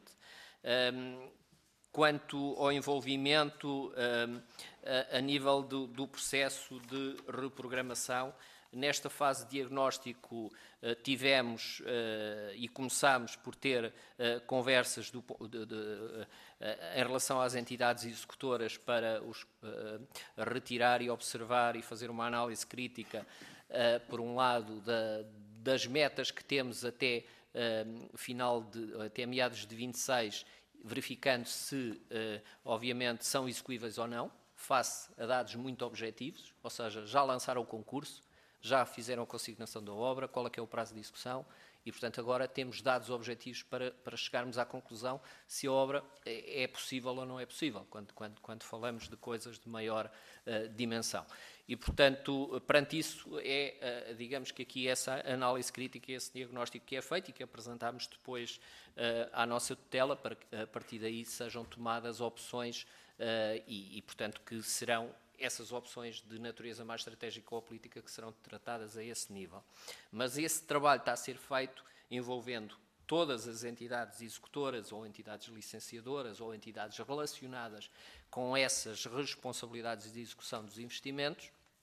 [SPEAKER 2] Um, quanto ao envolvimento um, a, a nível do, do processo de reprogramação, nesta fase de diagnóstico uh, tivemos uh, e começámos por ter uh, conversas do, de, de, uh, em relação às entidades executoras para os uh, retirar e observar e fazer uma análise crítica, uh, por um lado, da das metas que temos até, uh, final de, até meados de vinte e seis, verificando se, uh, obviamente, são execuíveis ou não, face a dados muito objetivos, ou seja, já lançaram o concurso, já fizeram a consignação da obra, qual é que é o prazo de execução, e, portanto, agora temos dados objetivos para, para chegarmos à conclusão se a obra é, é possível ou não é possível, quando, quando, quando falamos de coisas de maior uh, dimensão. E, portanto, perante isso, é, digamos que aqui essa análise crítica, esse diagnóstico que é feito e que apresentámos depois uh, à nossa tutela, para que a partir daí sejam tomadas opções uh, e, e, portanto, que serão essas opções de natureza mais estratégica ou política que serão tratadas a esse nível. Mas esse trabalho está a ser feito envolvendo todas as entidades executoras ou entidades licenciadoras ou entidades relacionadas com essas responsabilidades de execução dos investimentos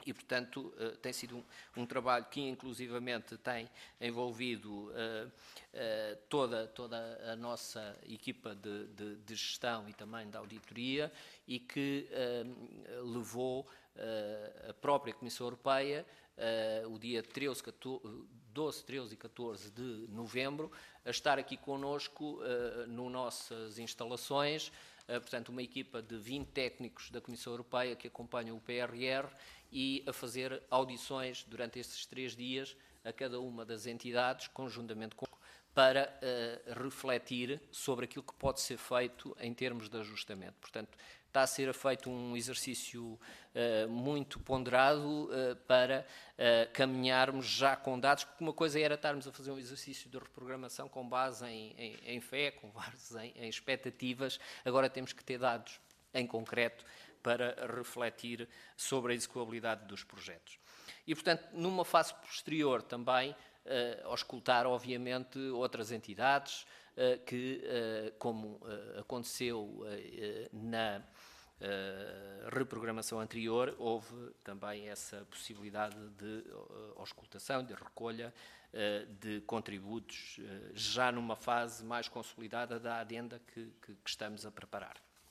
[SPEAKER 2] E, portanto, uh, tem sido um, um trabalho que, inclusivamente, tem envolvido uh, uh, toda, toda a nossa equipa de, de, de gestão e também da auditoria e que uh, levou uh, a própria Comissão Europeia, uh, o dia treze, doze, treze e catorze de novembro, a estar aqui connosco uh, nas nossas instalações, uh, portanto, uma equipa de vinte técnicos da Comissão Europeia que acompanham o P R R e a fazer audições durante estes três dias a cada uma das entidades, conjuntamente com para uh, refletir sobre aquilo que pode ser feito em termos de ajustamento. Portanto, está a ser feito um exercício uh, muito ponderado uh, para uh, caminharmos já com dados, porque uma coisa era estarmos a fazer um exercício de reprogramação com base em, em, em fé, com base em, em expectativas, agora temos que ter dados em concreto para refletir sobre a execuabilidade dos projetos. E, portanto, numa fase posterior também, uh, auscultar, obviamente, outras entidades uh, que, uh, como uh, aconteceu uh, na uh, reprogramação anterior, houve também essa possibilidade de uh, auscultação, de recolha uh, de contributos, uh, já numa fase mais consolidada da adenda que, que, que estamos a preparar.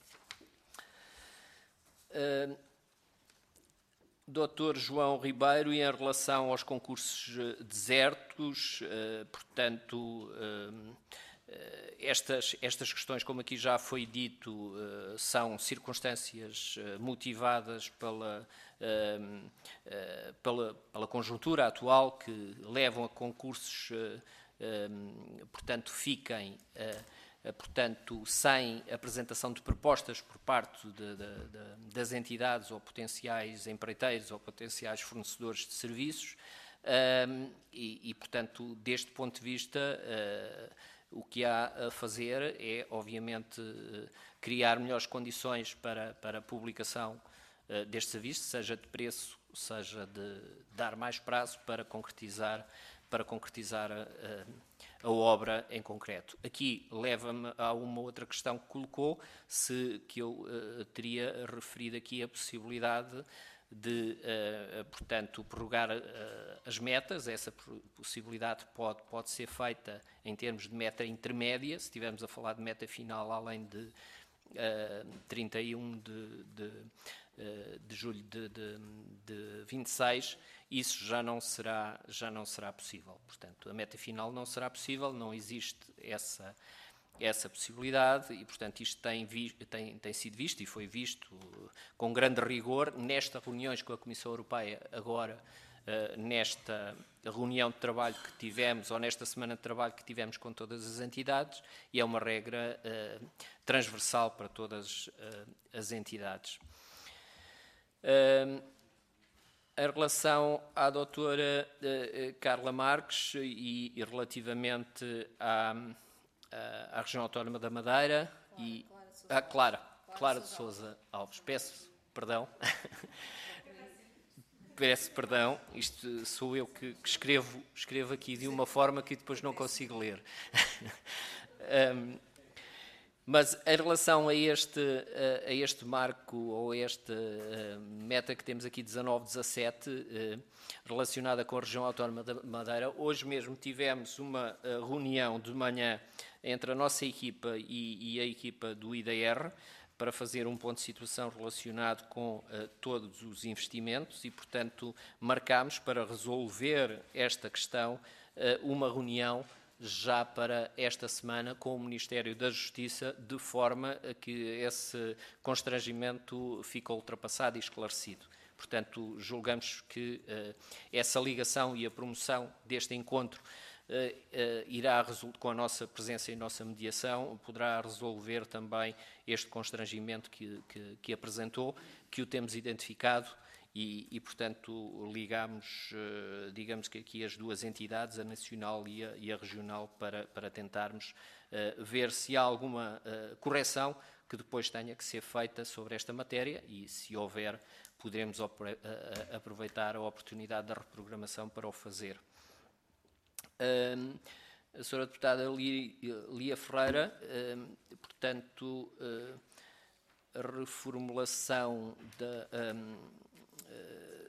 [SPEAKER 2] Uh, doutor João Ribeiro, e em relação aos concursos desertos, uh, portanto, uh, uh, estas, estas questões, como aqui já foi dito, uh, são circunstâncias uh, motivadas pela, uh, uh, pela, pela conjuntura atual que levam a concursos, uh, uh, portanto, fiquem uh, portanto, sem apresentação de propostas por parte de, de, de, das entidades ou potenciais empreiteiros ou potenciais fornecedores de serviços um, e, e, portanto, deste ponto de vista, uh, o que há a fazer é, obviamente, uh, criar melhores condições para, para a publicação uh, deste serviço, seja de preço, seja de dar mais prazo para concretizar, para concretizar a, a, a obra em concreto. Aqui leva-me a uma outra questão que colocou, se, que eu uh, teria referido aqui a possibilidade de, uh, portanto, prorrogar uh, as metas. Essa possibilidade pode, pode ser feita em termos de meta intermédia, se estivermos a falar de meta final além de uh, trinta e um de, de, uh, de julho de, de, de vinte e seis, isso já não será, já não será possível. Portanto, a meta final não será possível, não existe essa, essa possibilidade e, portanto, isto tem, vi, tem, tem sido visto e foi visto com grande rigor nestas reuniões com a Comissão Europeia, agora, uh, nesta reunião de trabalho que tivemos, ou nesta semana de trabalho que tivemos com todas as entidades, e é uma regra uh, transversal para todas uh, as entidades. Uh, Em relação à doutora uh, Carla Marques e, e relativamente à, à, à região autónoma da Madeira Clara, e a Clara, Clara, Clara de Sousa Alves, peço perdão, peço perdão, isto sou eu que, que escrevo, escrevo aqui de uma forma que depois não consigo ler. um, Mas em relação a este, a este marco, ou a esta meta que temos aqui, dezanove, dezassete, relacionada com a região autónoma da Madeira, hoje mesmo tivemos uma reunião de manhã entre a nossa equipa e, e a equipa do I D R para fazer um ponto de situação relacionado com uh, todos os investimentos e, portanto, marcámos para resolver esta questão uh, uma reunião já para esta semana com o Ministério da Justiça, de forma a que esse constrangimento fique ultrapassado e esclarecido. Portanto, julgamos que uh, essa ligação e a promoção deste encontro uh, uh, irá, com a nossa presença e nossa mediação, poderá resolver também este constrangimento que, que, que apresentou, que o temos identificado. E, e, portanto, ligamos, uh, digamos que aqui as duas entidades, a nacional e a, e a regional, para, para tentarmos uh, ver se há alguma uh, correção que depois tenha que ser feita sobre esta matéria e, se houver, poderemos uh, uh, aproveitar a oportunidade da reprogramação para o fazer. Uh, a senhora deputada Lia Ferreira, uh, portanto, uh, a reformulação da... Um, do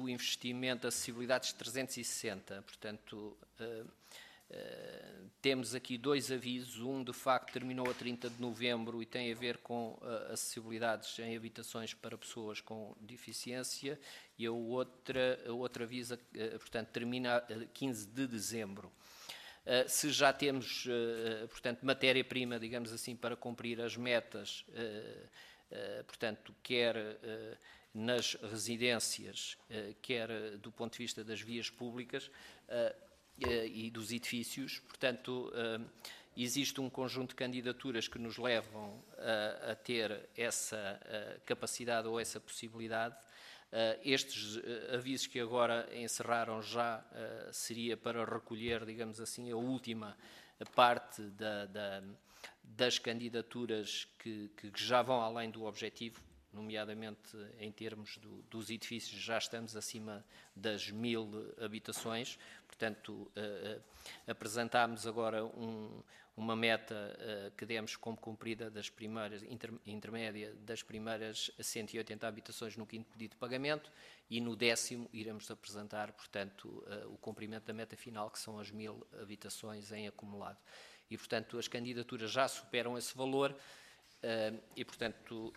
[SPEAKER 2] do investimento de acessibilidades trezentos e sessenta. Portanto, uh, uh, temos aqui dois avisos. Um, de facto, terminou a trinta de novembro e tem a ver com uh, acessibilidades em habitações para pessoas com deficiência, e a outra, a outra aviso, uh, portanto, termina a quinze de dezembro. Uh, se já temos, uh, portanto, matéria-prima, digamos assim, para cumprir as metas, uh, uh, portanto, quer uh, nas residências, uh, quer uh, do ponto de vista das vias públicas uh, uh, e dos edifícios, portanto, uh, existe um conjunto de candidaturas que nos levam uh, a ter essa uh, capacidade ou essa possibilidade. Uh, estes uh, avisos que agora encerraram já uh, seria para recolher, digamos assim, a última parte da, da, das candidaturas que, que já vão além do objetivo, nomeadamente em termos do, dos edifícios, já estamos acima das mil habitações. Portanto, uh, uh, apresentámos agora um, uma meta uh, que demos como cumprida das primeiras, inter, intermédia das primeiras cento e oitenta habitações no quinto pedido de pagamento, e no décimo iremos apresentar, portanto, uh, o cumprimento da meta final, que são as mil habitações em acumulado. E, portanto, as candidaturas já superam esse valor uh, e, portanto...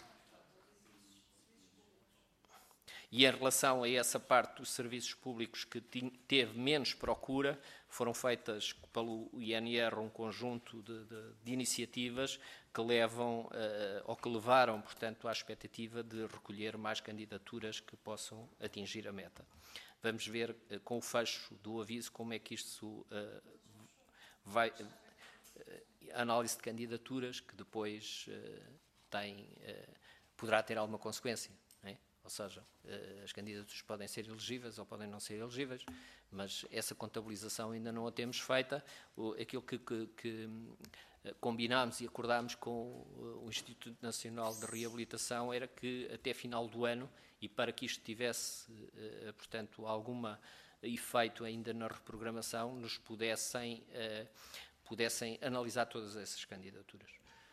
[SPEAKER 2] E em relação a essa parte dos serviços públicos que teve menos procura, foram feitas pelo I N R um conjunto de, de, de iniciativas que levam, uh, ou que levaram, portanto, à expectativa de recolher mais candidaturas que possam atingir a meta. Vamos ver uh, com o fecho do aviso como é que isto uh, vai... Uh, análise de candidaturas que depois uh, tem, uh, poderá ter alguma consequência. Ou seja, as candidaturas podem ser elegíveis ou podem não ser elegíveis, mas essa contabilização ainda não a temos feita. Aquilo que, que, que combinámos e acordámos com o Instituto Nacional de Reabilitação era que até final do ano, e para que isto tivesse, portanto, algum efeito ainda na reprogramação, nos pudessem, pudessem analisar todas essas candidaturas.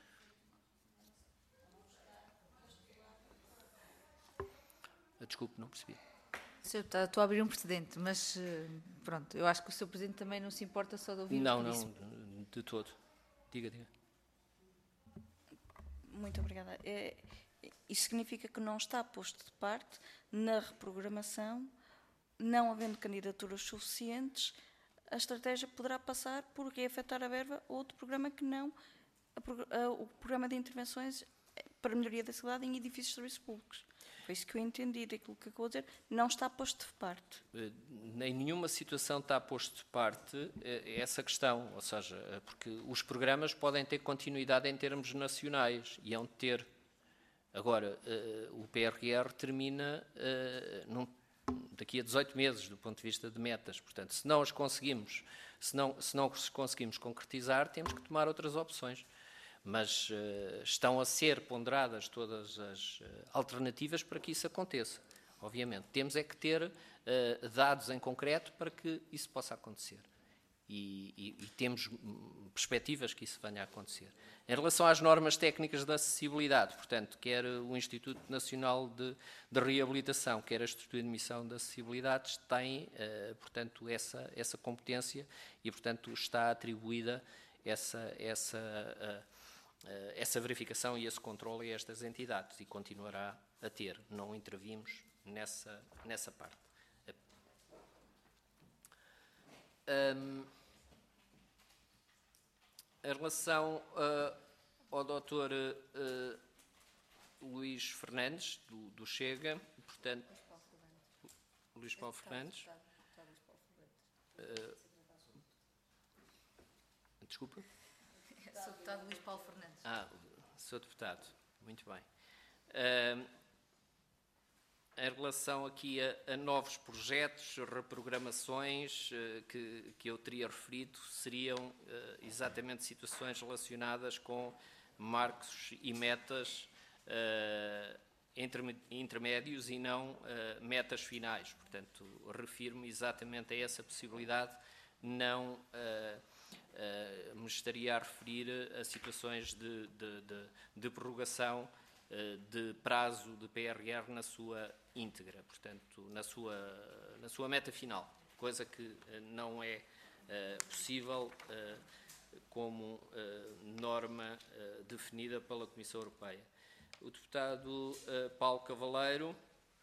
[SPEAKER 2] Desculpe, não percebi.
[SPEAKER 1] senhor Deputado, estou a abrir um precedente, mas pronto, eu acho que o senhor Presidente também não se importa só de ouvir.
[SPEAKER 2] Não, não, de todo. Diga, diga.
[SPEAKER 15] Muito obrigada. É, isso significa que não está posto de parte na reprogramação, não havendo candidaturas suficientes, a estratégia poderá passar por reafetar a verba ou outro programa que não a, a, o programa de intervenções para melhoria da cidade em edifícios de serviços públicos. Foi isso que eu entendi daquilo que acabou de dizer. Não está posto de parte.
[SPEAKER 2] Em nenhuma situação está posto de parte essa questão, ou seja, porque os programas podem ter continuidade em termos nacionais e hão de ter. Agora, o P R R termina num, daqui a dezoito meses, do ponto de vista de metas. Portanto, se não as conseguimos, se não, se não as conseguimos concretizar, temos que tomar outras opções. Mas uh, estão a ser ponderadas todas as uh, alternativas para que isso aconteça. Obviamente, temos é que ter uh, dados em concreto para que isso possa acontecer. E, e, e temos perspectivas que isso venha a acontecer. Em relação às normas técnicas de acessibilidade, portanto, quer o Instituto Nacional de, de Reabilitação, quer a Estrutura de Missão de Acessibilidades, têm, uh, portanto, essa, essa competência e, portanto, está atribuída essa... essa uh, essa verificação e esse controle a estas entidades e continuará a ter. Não intervimos nessa, nessa parte. Um, em relação uh, ao doutor uh, Luís Fernandes, do, do Chega, portanto... Luís Paulo Fernandes. Uh, desculpa?
[SPEAKER 1] Sou deputado Luís Paulo Fernandes.
[SPEAKER 2] Ah, sou deputado. Muito bem. Uh, em relação aqui a, a novos projetos, reprogramações uh, que, que eu teria referido, seriam uh, exatamente situações relacionadas com marcos e metas uh, intermédios e não uh, metas finais. Portanto, refiro-me exatamente a essa possibilidade, não... Uh, Uh, me estaria a referir a situações de, de, de, de prorrogação de prazo de P R R na sua íntegra, portanto, na sua, na sua meta final, coisa que não é possível como norma definida pela Comissão Europeia. O deputado Paulo Cavaleiro,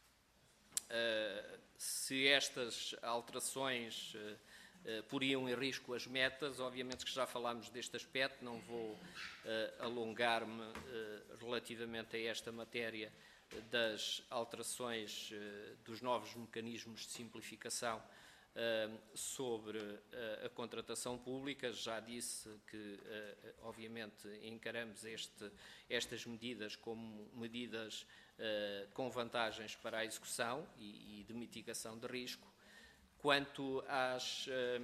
[SPEAKER 2] se estas alterações poriam em risco as metas, obviamente que já falámos deste aspecto, não vou uh, alongar-me uh, relativamente a esta matéria das alterações uh, dos novos mecanismos de simplificação uh, sobre uh, a contratação pública. Já disse que, uh, obviamente, encaramos este, estas medidas como medidas uh, com vantagens para a execução e, e de mitigação de risco. Quanto às,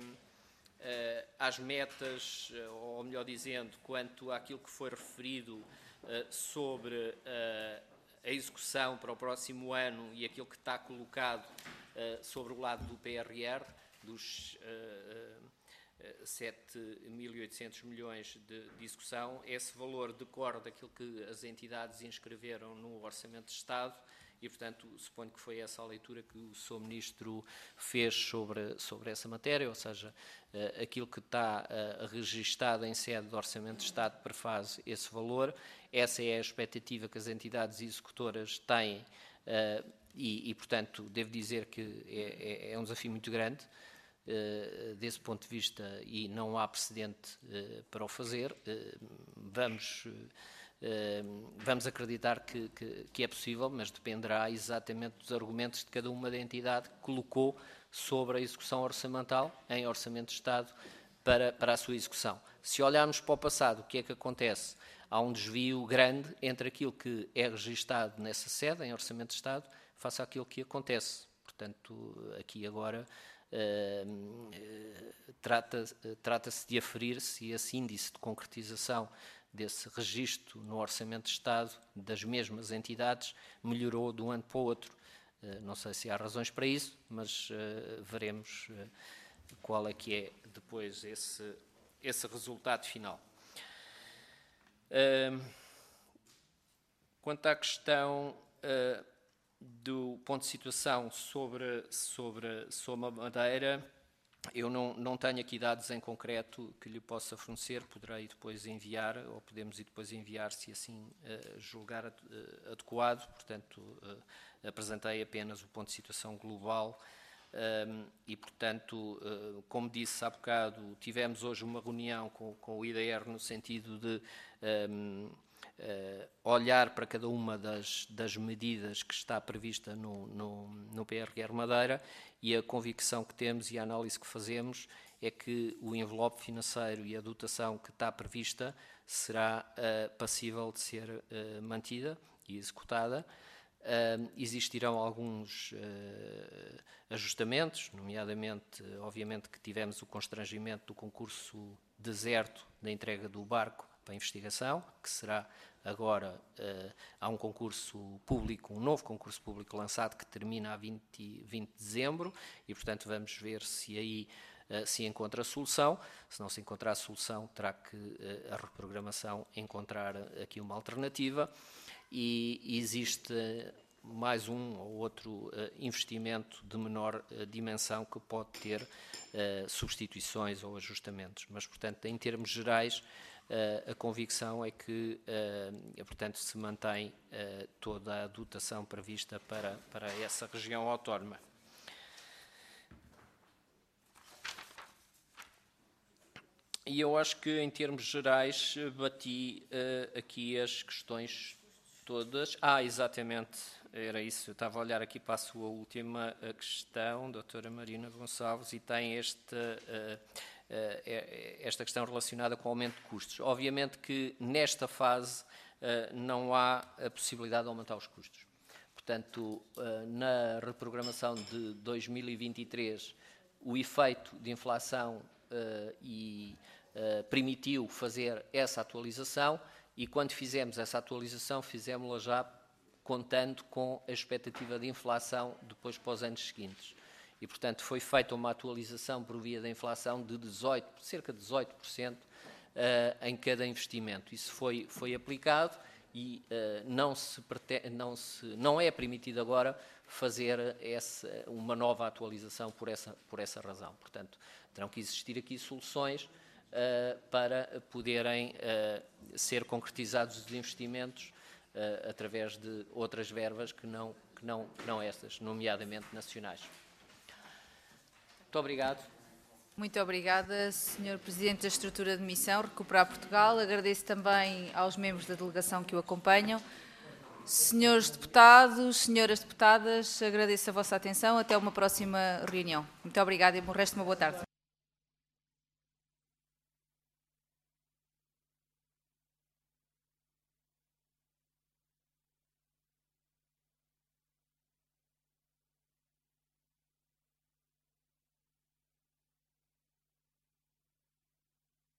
[SPEAKER 2] às metas, ou melhor dizendo, quanto àquilo que foi referido sobre a execução para o próximo ano e aquilo que está colocado sobre o lado do P R R, dos sete mil e oitocentos milhões de, de execução, esse valor decorre daquilo que as entidades inscreveram no Orçamento de Estado. E, portanto, suponho que foi essa a leitura que o senhor Ministro fez sobre, sobre essa matéria, ou seja, uh, aquilo que está uh, registado em sede do Orçamento de Estado prefaz esse valor. Essa é a expectativa que as entidades executoras têm uh, e, e, portanto, devo dizer que é, é, é um desafio muito grande uh, desse ponto de vista e não há precedente uh, para o fazer. Uh, vamos... Uh, Uh, vamos acreditar que, que, que é possível, mas dependerá exatamente dos argumentos de cada uma da entidade que colocou sobre a execução orçamental em Orçamento de Estado para, para a sua execução. Se olharmos para o passado, o que é que acontece? Há um desvio grande entre aquilo que é registado nessa sede, em Orçamento de Estado, face àquilo que acontece. Portanto, aqui agora uh, uh, trata, uh, trata-se de aferir se esse índice de concretização desse registro no Orçamento de Estado das mesmas entidades melhorou de um ano para o outro. Não sei se há razões para isso, mas uh, veremos uh, qual é que é depois esse, esse resultado final. Uh, quanto à questão uh, do ponto de situação sobre, sobre, sobre a Madeira, eu não, não tenho aqui dados em concreto que lhe possa fornecer, poderei depois enviar, ou podemos ir depois enviar se assim uh, julgar uh, adequado, portanto uh, apresentei apenas o ponto de situação global um, e, portanto, uh, como disse há bocado, tivemos hoje uma reunião com, com o I D R no sentido de um, uh, olhar para cada uma das, das medidas que está prevista no, no, no P R R Madeira. E a convicção que temos e a análise que fazemos é que o envelope financeiro e a dotação que está prevista será uh, passível de ser uh, mantida e executada. Uh, existirão alguns uh, ajustamentos, nomeadamente, obviamente, que tivemos o constrangimento do concurso deserto da entrega do barco para a investigação, que será agora, uh, há um concurso público, um novo concurso público lançado que termina a vinte, vinte de dezembro e, portanto, vamos ver se aí uh, se encontra a solução. Se não se encontrar a solução, terá que uh, a reprogramação encontrar aqui uma alternativa e, e existe mais um ou outro uh, investimento de menor uh, dimensão que pode ter uh, substituições ou ajustamentos. Mas, portanto, em termos gerais, Uh, a convicção é que, uh, portanto, se mantém uh, toda a dotação prevista para, para essa região autónoma. E eu acho que, em termos gerais, bati uh, aqui as questões todas. Ah, exatamente, era isso. Eu estava a olhar aqui para a sua última questão, doutora Marina Gonçalves, e tem este... Uh, esta questão relacionada com o aumento de custos. Obviamente que nesta fase não há a possibilidade de aumentar os custos. Portanto, na reprogramação de dois mil e vinte e três, o efeito de inflação e permitiu fazer essa atualização e quando fizemos essa atualização, fizemos-la já contando com a expectativa de inflação depois para os anos seguintes. E, portanto, foi feita uma atualização por via da inflação de dezoito, cerca de dezoito por cento uh, em cada investimento. Isso foi, foi aplicado e uh, não, se pretende, não, se, não é permitido agora fazer essa, uma nova atualização por essa, por essa razão. Portanto, terão que existir aqui soluções uh, para poderem uh, ser concretizados os investimentos uh, através de outras verbas que não, que, não, que não estas, nomeadamente nacionais. Muito obrigado.
[SPEAKER 1] Muito obrigada, senhor Presidente da Estrutura de Missão, Recuperar Portugal. Agradeço também aos membros da delegação que o acompanham. Senhores deputados, senhoras deputadas, agradeço a vossa atenção. Até uma próxima reunião. Muito obrigada e o resto de uma boa tarde.